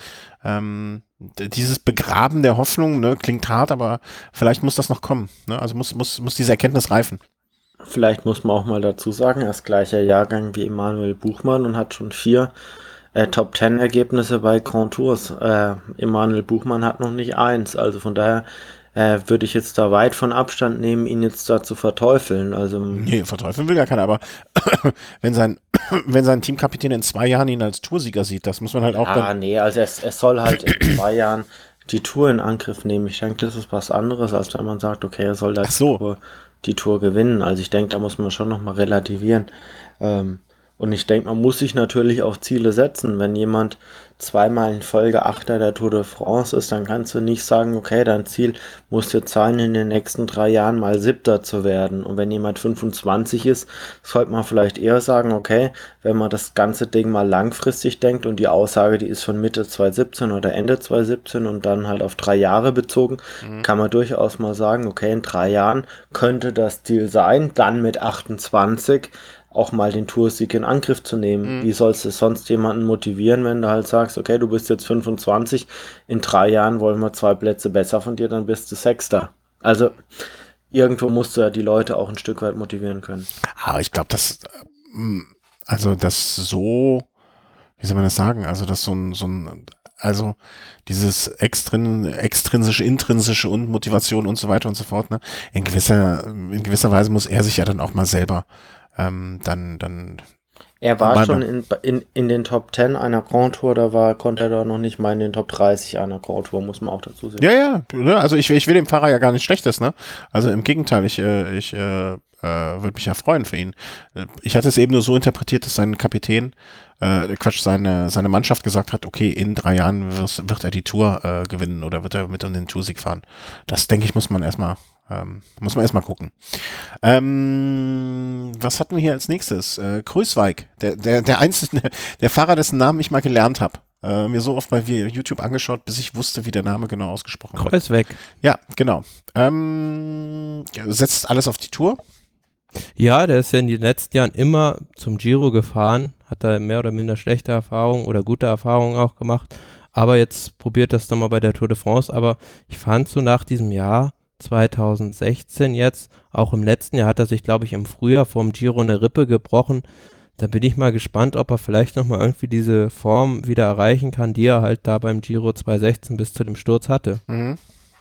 Begraben der Hoffnung, ne, klingt hart, aber vielleicht muss das noch kommen, ne? Also muss diese Erkenntnis reifen. Vielleicht muss man auch mal dazu sagen, er ist gleicher Jahrgang wie Emanuel Buchmann und hat schon 4 Top-10-Ergebnisse bei Grand Tours. Emanuel Buchmann hat noch nicht 1, also von daher würde ich jetzt da weit von Abstand nehmen, ihn jetzt da zu verteufeln. Also, nee, verteufeln will gar keiner, aber wenn sein Teamkapitän in 2 Jahren ihn als Toursieger sieht, das muss man halt auch nee, also es soll halt in 2 Jahren die Tour in Angriff nehmen. Ich denke, das ist was anderes, als wenn man sagt, okay, er soll da die Tour gewinnen. Also ich denke, da muss man schon nochmal relativieren. Und ich denke, man muss sich natürlich auch Ziele setzen. Wenn jemand 2-mal in Folge Achter der Tour de France ist, dann kannst du nicht sagen, okay, dein Ziel muss jetzt sein, in den nächsten 3 Jahren mal 7. zu werden. Und wenn jemand 25 ist, sollte man vielleicht eher sagen, okay, wenn man das ganze Ding mal langfristig denkt und die Aussage, die ist von Mitte 2017 oder Ende 2017 und dann halt auf 3 Jahre bezogen, kann man durchaus mal sagen, okay, in 3 Jahren könnte das Ziel sein, dann mit 28 auch mal den Toursieg in Angriff zu nehmen. Wie sollst du sonst jemanden motivieren, wenn du halt sagst, okay, du bist jetzt 25, in 3 Jahren wollen wir 2 Plätze besser von dir, dann bist du 6. Also irgendwo musst du ja die Leute auch ein Stück weit motivieren können. Aber ich glaube, das so, wie soll man das sagen, also das also dieses extrinsische, intrinsische und Motivation und so weiter und so fort, ne? In gewisser Weise muss er sich ja dann auch mal selber er war schon in den Top 10 einer Grand Tour, konnte er da noch nicht mal in den Top 30 einer Grand Tour, muss man auch dazu sehen. Ja, also ich will dem Fahrer ja gar nichts Schlechtes, ne? Also im Gegenteil, ich würde mich ja freuen für ihn. Ich hatte es eben nur so interpretiert, dass sein Kapitän, seine Mannschaft gesagt hat, okay, in 3 Jahren wird er die Tour gewinnen oder wird er mit um den Toursieg fahren. Das, denke ich, muss man erstmal gucken. Was hatten wir hier als nächstes? Kruijswijk, der Fahrer, dessen Namen ich mal gelernt habe. Mir so oft bei YouTube angeschaut, bis ich wusste, wie der Name genau ausgesprochen wird. Kruijswijk. Ja, genau. Setzt alles auf die Tour. Ja, der ist ja in den letzten Jahren immer zum Giro gefahren, hat da mehr oder minder schlechte Erfahrungen oder gute Erfahrungen auch gemacht, aber jetzt probiert das nochmal bei der Tour de France, aber ich fand so nach diesem Jahr 2016 jetzt, auch im letzten Jahr hat er sich, glaube ich, im Frühjahr vorm Giro eine Rippe gebrochen. Da bin ich mal gespannt, ob er vielleicht nochmal irgendwie diese Form wieder erreichen kann, die er halt da beim Giro 2016 bis zu dem Sturz hatte. Mhm.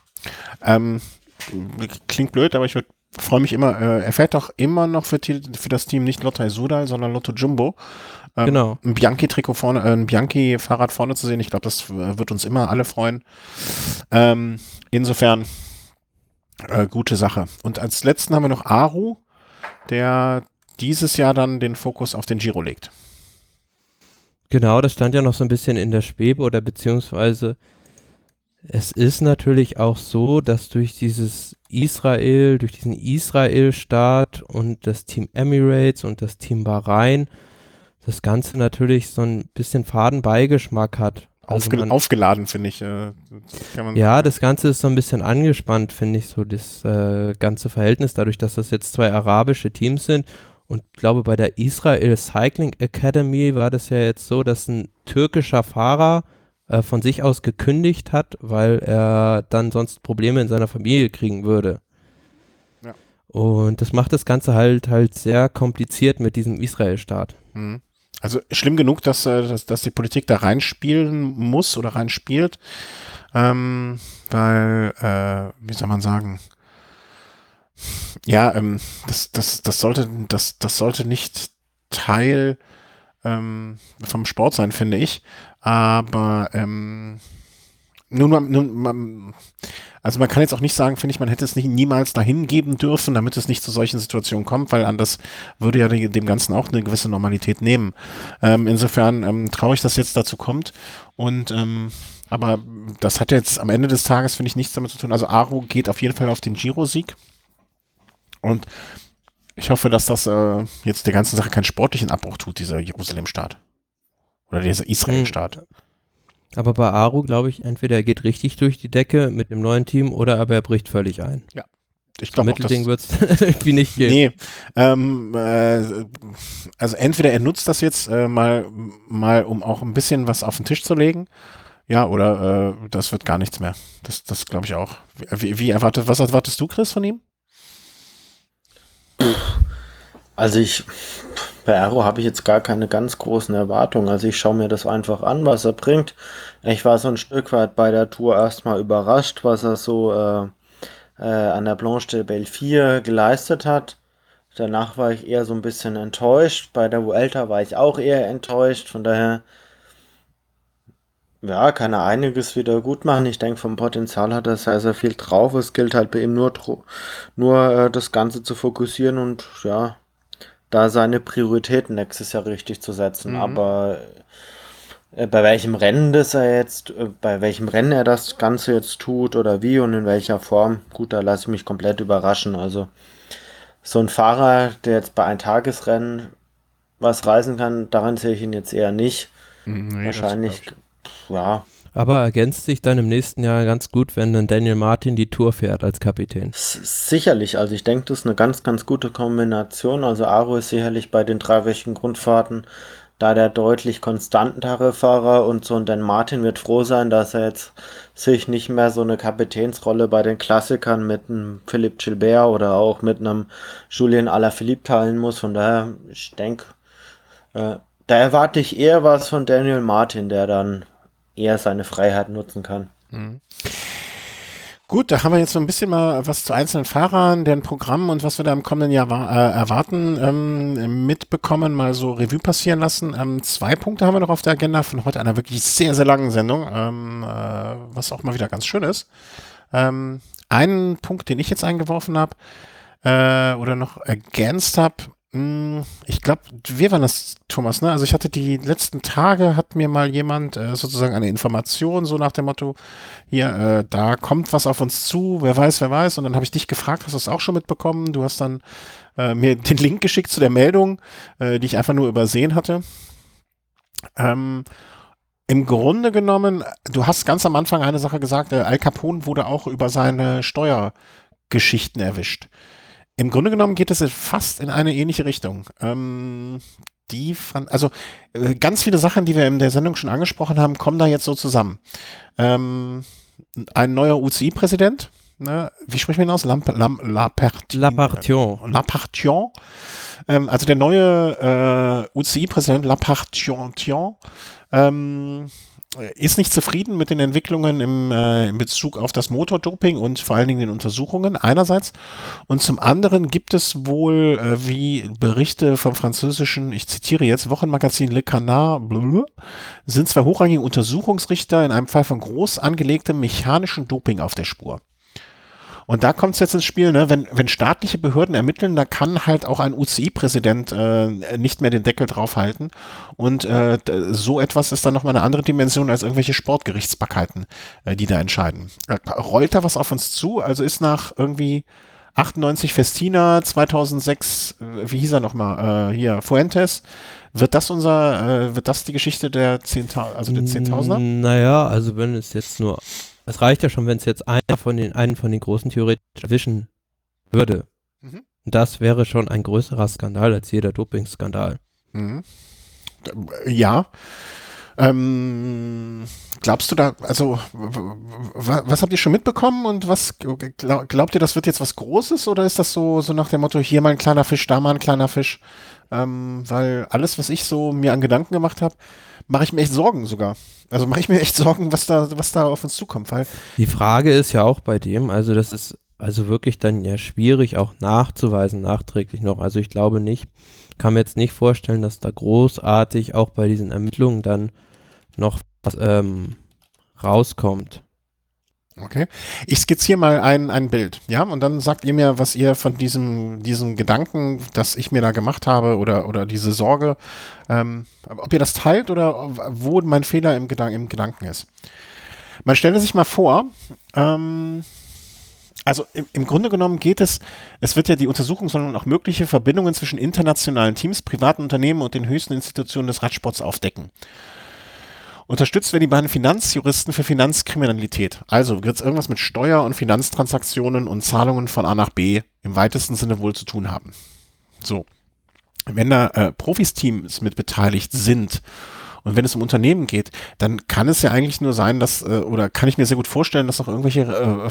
Klingt blöd, aber ich freue mich immer, er fährt doch immer noch für das Team nicht Lotto Soudal, sondern Lotto Jumbo. Genau. Ein Bianchi-Trikot vorne, ein Bianchi-Fahrrad vorne zu sehen, ich glaube, das wird uns immer alle freuen. Insofern gute Sache. Und als letzten haben wir noch Aru, der dieses Jahr dann den Fokus auf den Giro legt. Genau, das stand ja noch so ein bisschen in der Schwebe oder beziehungsweise es ist natürlich auch so, dass durch diesen Israel-Staat und das Team Emirates und das Team Bahrain das Ganze natürlich so ein bisschen Fadenbeigeschmack hat. Also Aufgeladen, finde ich. Ja, das Ganze ist so ein bisschen angespannt, finde ich, so das ganze Verhältnis, dadurch, dass das jetzt 2 arabische Teams sind. Und ich glaube, bei der Israel Cycling Academy war das ja jetzt so, dass ein türkischer Fahrer von sich aus gekündigt hat, weil er dann sonst Probleme in seiner Familie kriegen würde. Ja. Und das macht das Ganze halt sehr kompliziert mit diesem Israel-Staat. Mhm. Also schlimm genug, dass die Politik da reinspielen muss oder reinspielt, weil, wie soll man sagen, ja, das sollte nicht Teil vom Sport sein, finde ich. Aber also man kann jetzt auch nicht sagen, finde ich, man hätte es niemals dahin geben dürfen, damit es nicht zu solchen Situationen kommt, weil anders würde ja dem Ganzen auch eine gewisse Normalität nehmen. Insofern traue ich, dass jetzt dazu kommt. Und aber das hat jetzt am Ende des Tages, finde ich, nichts damit zu tun. Also Aru geht auf jeden Fall auf den Giro-Sieg. Und ich hoffe, dass das jetzt der ganzen Sache keinen sportlichen Abbruch tut, dieser Jerusalem-Staat. Oder dieser Israel-Staat. Aber bei Aru, glaube ich, entweder er geht richtig durch die Decke mit dem neuen Team oder aber er bricht völlig ein. Ja. Ich glaube, Mittelding wird es irgendwie nicht gehen. Nee. Also entweder er nutzt das jetzt mal, um auch ein bisschen was auf den Tisch zu legen. Ja, oder das wird gar nichts mehr. Das glaube ich auch. Was erwartest du, Chris, von ihm? Also bei Aero habe ich jetzt gar keine ganz großen Erwartungen. Also ich schaue mir das einfach an, was er bringt. Ich war so ein Stück weit bei der Tour erstmal überrascht, was er so an der Planche de Belfier geleistet hat. Danach war ich eher so ein bisschen enttäuscht. Bei der Vuelta war ich auch eher enttäuscht. Von daher, ja, kann er einiges wieder gut machen. Ich denke, vom Potenzial hat er sehr, sehr viel drauf. Es gilt halt bei ihm nur das Ganze zu fokussieren und ja, da seine Prioritäten nächstes Jahr richtig zu setzen. Aber bei welchem Rennen er das Ganze jetzt tut oder wie und in welcher Form, gut, da lasse ich mich komplett überraschen. Also so ein Fahrer, der jetzt bei einem Tagesrennen was reißen kann, daran sehe ich ihn jetzt eher nicht. Nee, Wahrscheinlich, ja. Aber ergänzt sich dann im nächsten Jahr ganz gut, wenn dann Daniel Martin die Tour fährt als Kapitän. Sicherlich, also ich denke, das ist eine ganz, ganz gute Kombination. Also Aru ist sicherlich bei den 3-wöchigen Grundfahrten da der deutlich konstantere Fahrer und so ein Dan Martin wird froh sein, dass er jetzt sich nicht mehr so eine Kapitänsrolle bei den Klassikern mit einem Philippe Gilbert oder auch mit einem Julien Alaphilippe teilen muss. Von daher, ich denke, da erwarte ich eher was von Daniel Martin, der dann eher seine Freiheit nutzen kann. Gut, da haben wir jetzt so ein bisschen mal was zu einzelnen Fahrern, deren Programm und was wir da im kommenden Jahr erwarten, mitbekommen, mal so Revue passieren lassen. 2 Punkte haben wir noch auf der Agenda von heute einer wirklich sehr, sehr langen Sendung, was auch mal wieder ganz schön ist. Einen Punkt, den ich jetzt eingeworfen habe, oder noch ergänzt habe. Ich glaube, wir waren das, Thomas, ne? Also ich hatte die letzten Tage, hat mir mal jemand sozusagen eine Information, so nach dem Motto, hier, da kommt was auf uns zu, wer weiß, wer weiß. Und dann habe ich dich gefragt, hast du es auch schon mitbekommen? Du hast dann mir den Link geschickt zu der Meldung, die ich einfach nur übersehen hatte. Im Grunde genommen, du hast ganz am Anfang eine Sache gesagt, Al Capone wurde auch über seine Steuergeschichten erwischt. Im Grunde genommen geht es fast in eine ähnliche Richtung. Ganz viele Sachen, die wir in der Sendung schon angesprochen haben, kommen da jetzt so zusammen. Ein neuer UCI-Präsident, ne? Wie sprechen wir ihn aus? Lapartion. Lapartion. Also der neue UCI-Präsident Lapartion ist nicht zufrieden mit den Entwicklungen in Bezug auf das Motordoping und vor allen Dingen den Untersuchungen einerseits. Und zum anderen gibt es wohl, wie Berichte vom französischen, ich zitiere jetzt, Wochenmagazin Le Canard, sind zwei hochrangige Untersuchungsrichter in einem Fall von groß angelegtem mechanischen Doping auf der Spur. Und da kommt es jetzt ins Spiel, ne? Wenn staatliche Behörden ermitteln, da kann halt auch ein UCI-Präsident nicht mehr den Deckel draufhalten. Und so etwas ist dann nochmal eine andere Dimension als irgendwelche Sportgerichtsbarkeiten, die da entscheiden. Rollt da was auf uns zu? Also ist nach irgendwie 98 Festina, 2006, wie hieß er nochmal, hier, Fuentes, wird das die Geschichte der 10.000er? Naja, also wenn es jetzt nur, es reicht ja schon, wenn es jetzt einen von den großen theoretisch erwischen würde. Mhm. Das wäre schon ein größerer Skandal als jeder Dopingskandal. Mhm. Ja. Glaubst du da, also was habt ihr schon mitbekommen und was glaubt ihr, das wird jetzt was Großes oder ist das so nach dem Motto, hier mal ein kleiner Fisch, da mal ein kleiner Fisch? Weil alles, was ich so mir an Gedanken gemacht habe, mache ich mir echt Sorgen sogar. Also mache ich mir echt Sorgen, was da auf uns zukommt. Weil die Frage ist ja auch bei dem, also das ist also wirklich dann ja schwierig auch nachzuweisen, nachträglich noch. Also ich glaube nicht, kann mir jetzt nicht vorstellen, dass da großartig auch bei diesen Ermittlungen dann noch was rauskommt. Okay. Ich skizziere mal ein Bild, ja, und dann sagt ihr mir, was ihr von diesem Gedanken, das ich mir da gemacht habe oder diese Sorge, ob ihr das teilt oder wo mein Fehler im Gedanken ist. Man stelle sich mal vor, also im Grunde genommen es wird ja die Untersuchung, sondern auch mögliche Verbindungen zwischen internationalen Teams, privaten Unternehmen und den höchsten Institutionen des Radsports aufdecken. Unterstützt werden die beiden Finanzjuristen für Finanzkriminalität. Also wird es irgendwas mit Steuer- und Finanztransaktionen und Zahlungen von A nach B im weitesten Sinne wohl zu tun haben. So. Wenn da Profis-Teams mit beteiligt sind und wenn es um Unternehmen geht, dann kann es ja eigentlich nur sein, dass, oder kann ich mir sehr gut vorstellen, dass auch irgendwelche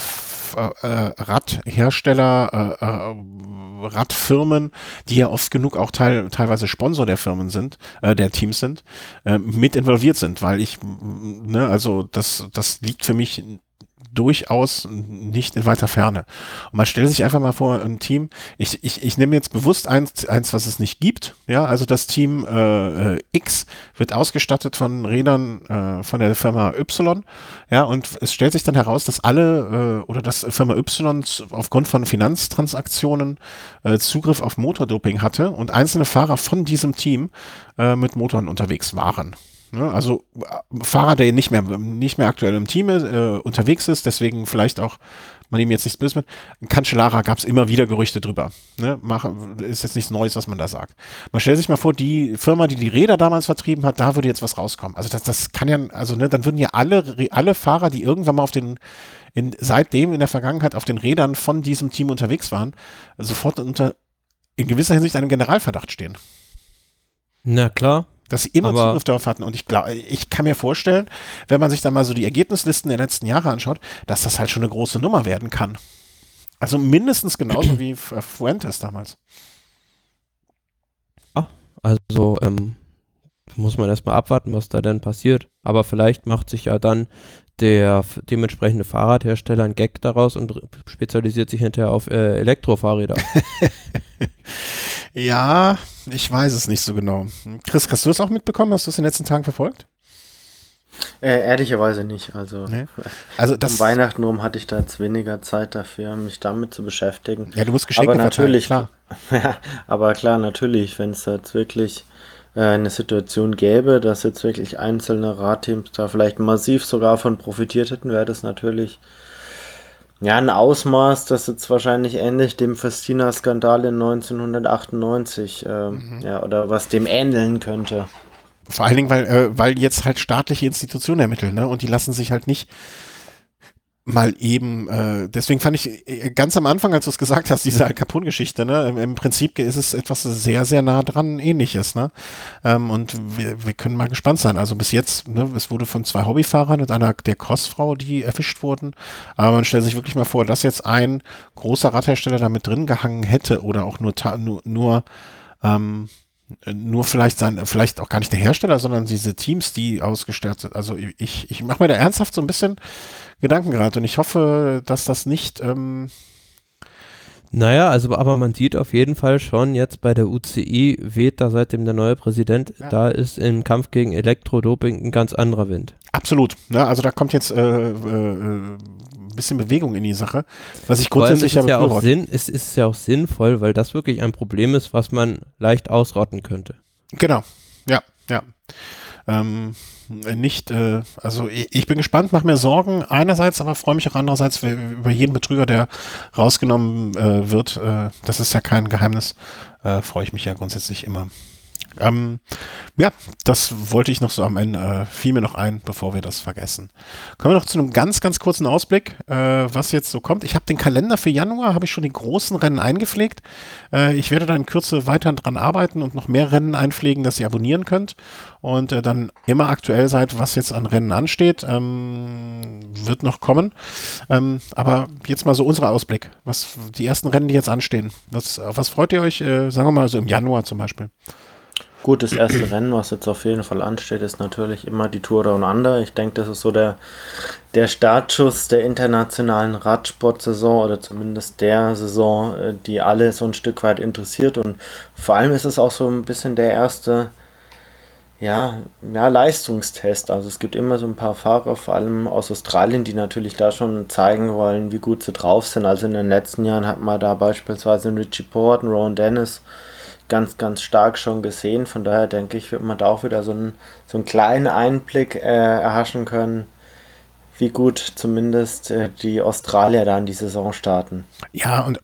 Radhersteller, Radfirmen, die ja oft genug auch teilweise Sponsor der Firmen sind, der Teams sind, mit involviert sind, weil also das liegt für mich durchaus nicht in weiter Ferne. Und man stellt sich einfach mal vor, ein Team, ich nehme jetzt bewusst eins, was es nicht gibt, ja, also das Team X wird ausgestattet von Rädern von der Firma Y, ja, und es stellt sich dann heraus, dass oder dass Firma Y aufgrund von Finanztransaktionen Zugriff auf Motordoping hatte und einzelne Fahrer von diesem Team mit Motoren unterwegs waren. Ne, also Fahrer, der nicht mehr aktuell im Team unterwegs ist, deswegen vielleicht auch, man ihm jetzt nichts böse mit. Cancellara gab es immer wieder Gerüchte drüber. Ne? Ist jetzt nichts Neues, was man da sagt. Man stellt sich mal vor, die Firma, die die Räder damals vertrieben hat, da würde jetzt was rauskommen. Also das kann ja, also ne, dann würden ja alle Fahrer, die irgendwann mal seitdem in der Vergangenheit auf den Rädern von diesem Team unterwegs waren, sofort in gewisser Hinsicht einem Generalverdacht stehen. Na klar. Dass sie immer Zugriff darauf hatten. Und ich kann mir vorstellen, wenn man sich dann mal so die Ergebnislisten der letzten Jahre anschaut, dass das halt schon eine große Nummer werden kann. Also mindestens genauso wie Fuentes damals. Also muss man erstmal abwarten, was da denn passiert. Aber vielleicht macht sich ja dann der dementsprechende Fahrradhersteller einen Gag daraus und spezialisiert sich hinterher auf Elektrofahrräder. Ja, ich weiß es nicht so genau. Chris, hast du es auch mitbekommen? Hast du es in den letzten Tagen verfolgt? Ehrlicherweise nicht. Also Ne? Also um Weihnachten rum hatte ich da jetzt weniger Zeit dafür, mich damit zu beschäftigen. ja, du musst Aber Geschenke verteilen, natürlich, klar. ja, aber klar, natürlich, wenn es jetzt wirklich eine Situation gäbe, dass jetzt wirklich einzelne Radteams da vielleicht massiv sogar von profitiert hätten, wäre das natürlich ja ein Ausmaß, das jetzt wahrscheinlich ähnlich dem Festina-Skandal in 1998, ja, oder was dem ähneln könnte. Vor allen Dingen, weil jetzt halt staatliche Institutionen ermitteln, ne? Und die lassen sich halt nicht mal eben, deswegen fand ich ganz am Anfang, als du es gesagt hast, diese Al Capone-Geschichte, ne, im Prinzip ist es etwas sehr, sehr nah dran Ähnliches, ne, und wir können mal gespannt sein. Also bis jetzt, ne, es wurde von 2 Hobbyfahrern und einer der Crossfrau, die erwischt wurden, aber man stellt sich wirklich mal vor, dass jetzt ein großer Radhersteller da mit drin gehangen hätte oder auch ähm, nur vielleicht auch gar nicht der Hersteller, sondern diese Teams, die ausgestattet sind. Also ich mache mir da ernsthaft so ein bisschen Gedanken gerade und ich hoffe, dass das nicht, Naja, also aber man sieht auf jeden Fall schon jetzt bei der UCI weht da seitdem der neue Präsident ja, da ist im Kampf gegen Elektrodoping ein ganz anderer Wind. absolut, ne? Also da kommt jetzt ein bisschen Bewegung in die Sache, was ich Vor allem grundsätzlich ja befürworte. es ist ja auch sinnvoll, weil das wirklich ein Problem ist, was man leicht ausrotten könnte. Genau, ja, ja. Nicht, also ich bin gespannt, mache mir Sorgen einerseits, aber freue mich auch andererseits über jeden Betrüger, der rausgenommen wird. Das ist ja kein Geheimnis. Freue ich mich ja grundsätzlich immer. Ähm, ja, das wollte ich noch so am Ende, fiel mir noch ein, bevor wir das vergessen. Kommen wir noch zu einem ganz, ganz kurzen Ausblick, was jetzt so kommt. Ich habe den Kalender für Januar, habe ich schon die großen Rennen eingepflegt. Ich werde da in Kürze weiter dran arbeiten und noch mehr Rennen einpflegen, dass ihr abonnieren könnt und dann immer aktuell seid, was jetzt an Rennen ansteht. Wird noch kommen. Aber jetzt mal so unser Ausblick. Was die ersten Rennen, die jetzt anstehen. Auf was freut ihr euch? Sagen wir mal so im Januar zum Beispiel. Gut, das erste Rennen, was jetzt auf jeden Fall ansteht, ist natürlich immer die Tour Down Under. Ich denke, das ist so der Startschuss der internationalen Radsportsaison oder zumindest der Saison, die alle so ein Stück weit interessiert. Und vor allem ist es auch so ein bisschen der erste, ja, Leistungstest. Also es gibt immer so ein paar Fahrer, vor allem aus Australien, die natürlich da schon zeigen wollen, wie gut sie drauf sind. Also in den letzten Jahren hat man da beispielsweise einen Richie Porte, einen Rowan Dennis ganz, ganz stark schon gesehen. Von daher denke ich, wird man da auch wieder so einen kleinen Einblick erhaschen können, wie gut zumindest die Australier da in die Saison starten. Ja, und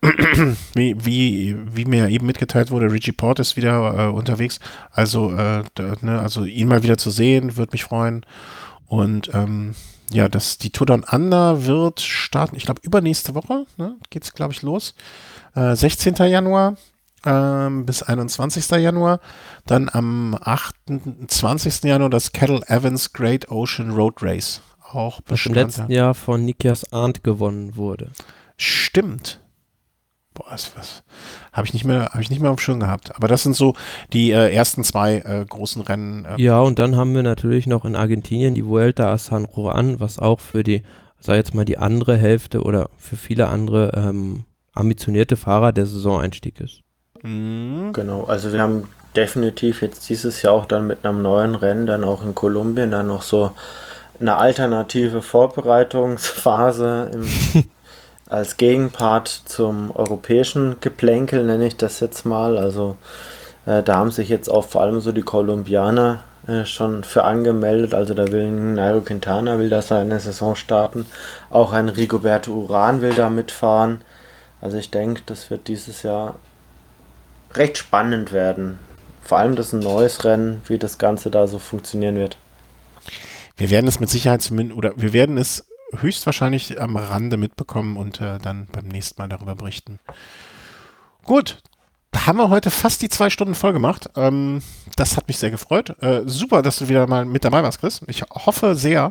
wie mir eben mitgeteilt wurde, Richie Porte ist wieder unterwegs. Also, also ihn mal wieder zu sehen, würde mich freuen. Und ja, die Tour Down Under wird starten, ich glaube, übernächste Woche, ne, geht's, glaube ich, los. 16. Januar bis 21. Januar. Dann am 28. Januar das Kettle Evans Great Ocean Road Race. Auch Was im Bestandteil. letzten Jahr von Nikias Arndt gewonnen wurde. Stimmt. Boah, was habe ich nicht mehr auf dem Schirm gehabt. Aber das sind so die ersten 2 großen Rennen. Ja, und dann haben wir natürlich noch in Argentinien die Vuelta a San Juan, was auch für die, sag jetzt mal, die andere Hälfte oder für viele andere ambitionierte Fahrer der Saisoneinstieg ist. Genau, also wir haben definitiv jetzt dieses Jahr auch dann mit einem neuen Rennen, dann auch in Kolumbien, dann noch so eine alternative Vorbereitungsphase als Gegenpart zum europäischen Geplänkel, nenne ich das jetzt mal. Also da haben sich jetzt auch vor allem so die Kolumbianer schon für angemeldet. Also da will ein Nairo Quintana will da seine Saison starten. Auch ein Rigoberto Urán will da mitfahren. Also ich denke, das wird dieses Jahr recht spannend werden. Vor allem das ist ein neues Rennen, wie das Ganze da so funktionieren wird. Wir werden es mit Sicherheit zumindest, oder wir werden es höchstwahrscheinlich am Rande mitbekommen und dann beim nächsten Mal darüber berichten. Gut, haben wir heute fast die 2 Stunden voll gemacht. Das hat mich sehr gefreut. Super, dass du wieder mal mit dabei warst, Chris. Ich hoffe sehr,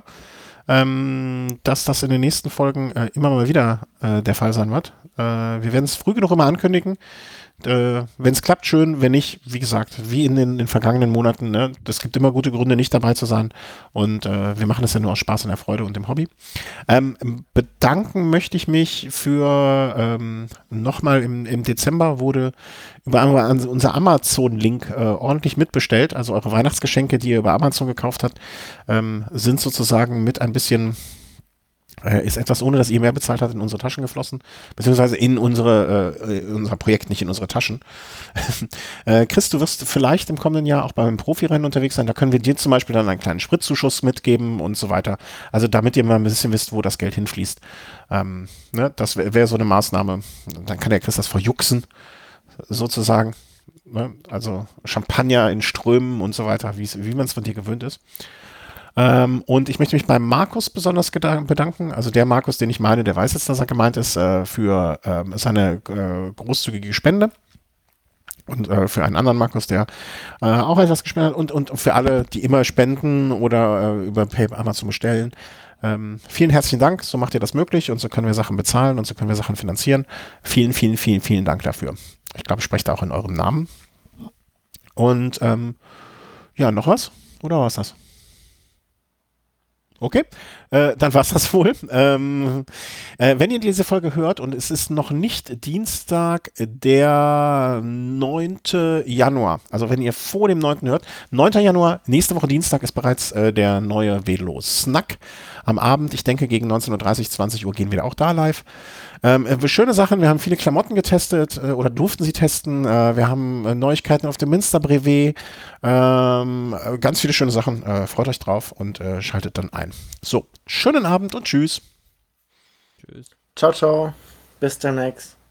dass das in den nächsten Folgen immer mal wieder der Fall sein wird. Wir werden es früh genug immer ankündigen. Wenn es klappt, schön. Wenn nicht, wie gesagt, wie in den vergangenen Monaten, ne, es gibt immer gute Gründe, nicht dabei zu sein. Und wir machen das ja nur aus Spaß und der Freude und dem Hobby. Bedanken möchte ich mich für nochmal im Dezember wurde über unser Amazon-Link ordentlich mitbestellt. Also eure Weihnachtsgeschenke, die ihr über Amazon gekauft habt, sind sozusagen mit ein bisschen ist etwas, ohne dass ihr mehr bezahlt habt, in unsere Taschen geflossen, beziehungsweise in unser Projekt, nicht in unsere Taschen. Chris, du wirst vielleicht im kommenden Jahr auch beim Profirennen unterwegs sein. Da können wir dir zum Beispiel dann einen kleinen Spritzuschuss mitgeben und so weiter. Also damit ihr mal ein bisschen wisst, wo das Geld hinfließt. Ne, das wäre so eine Maßnahme. Dann kann der Chris das verjuxen, sozusagen. Ne? Also Champagner in Strömen und so weiter, wie man es von dir gewöhnt ist. Und ich möchte mich beim Markus besonders bedanken. Also der Markus, den ich meine, der weiß jetzt, dass er gemeint ist, für seine großzügige Spende. Und für einen anderen Markus, der auch etwas gespendet hat. Und für alle, die immer spenden oder über PayPal Amazon bestellen. Vielen herzlichen Dank. So macht ihr das möglich und so können wir Sachen bezahlen und so können wir Sachen finanzieren. Vielen, vielen, vielen, vielen Dank dafür. Ich glaube, ich spreche da auch in eurem Namen. Und ja, noch was? Oder war es das? Okay, dann war's das wohl. Wenn ihr diese Folge hört und es ist noch nicht Dienstag, der 9. Januar, also wenn ihr vor dem 9. hört, 9. Januar, nächste Woche Dienstag ist bereits der neue Velo-Snack am Abend. Ich denke, gegen 19:30 20 Uhr gehen wir auch da live. Schöne Sachen, wir haben viele Klamotten getestet oder durften sie testen. Wir haben Neuigkeiten auf dem Münster-Brevet. Ganz viele schöne Sachen. Freut euch drauf und schaltet dann ein. So, schönen Abend und tschüss. Tschüss. Ciao, ciao. Bis demnächst.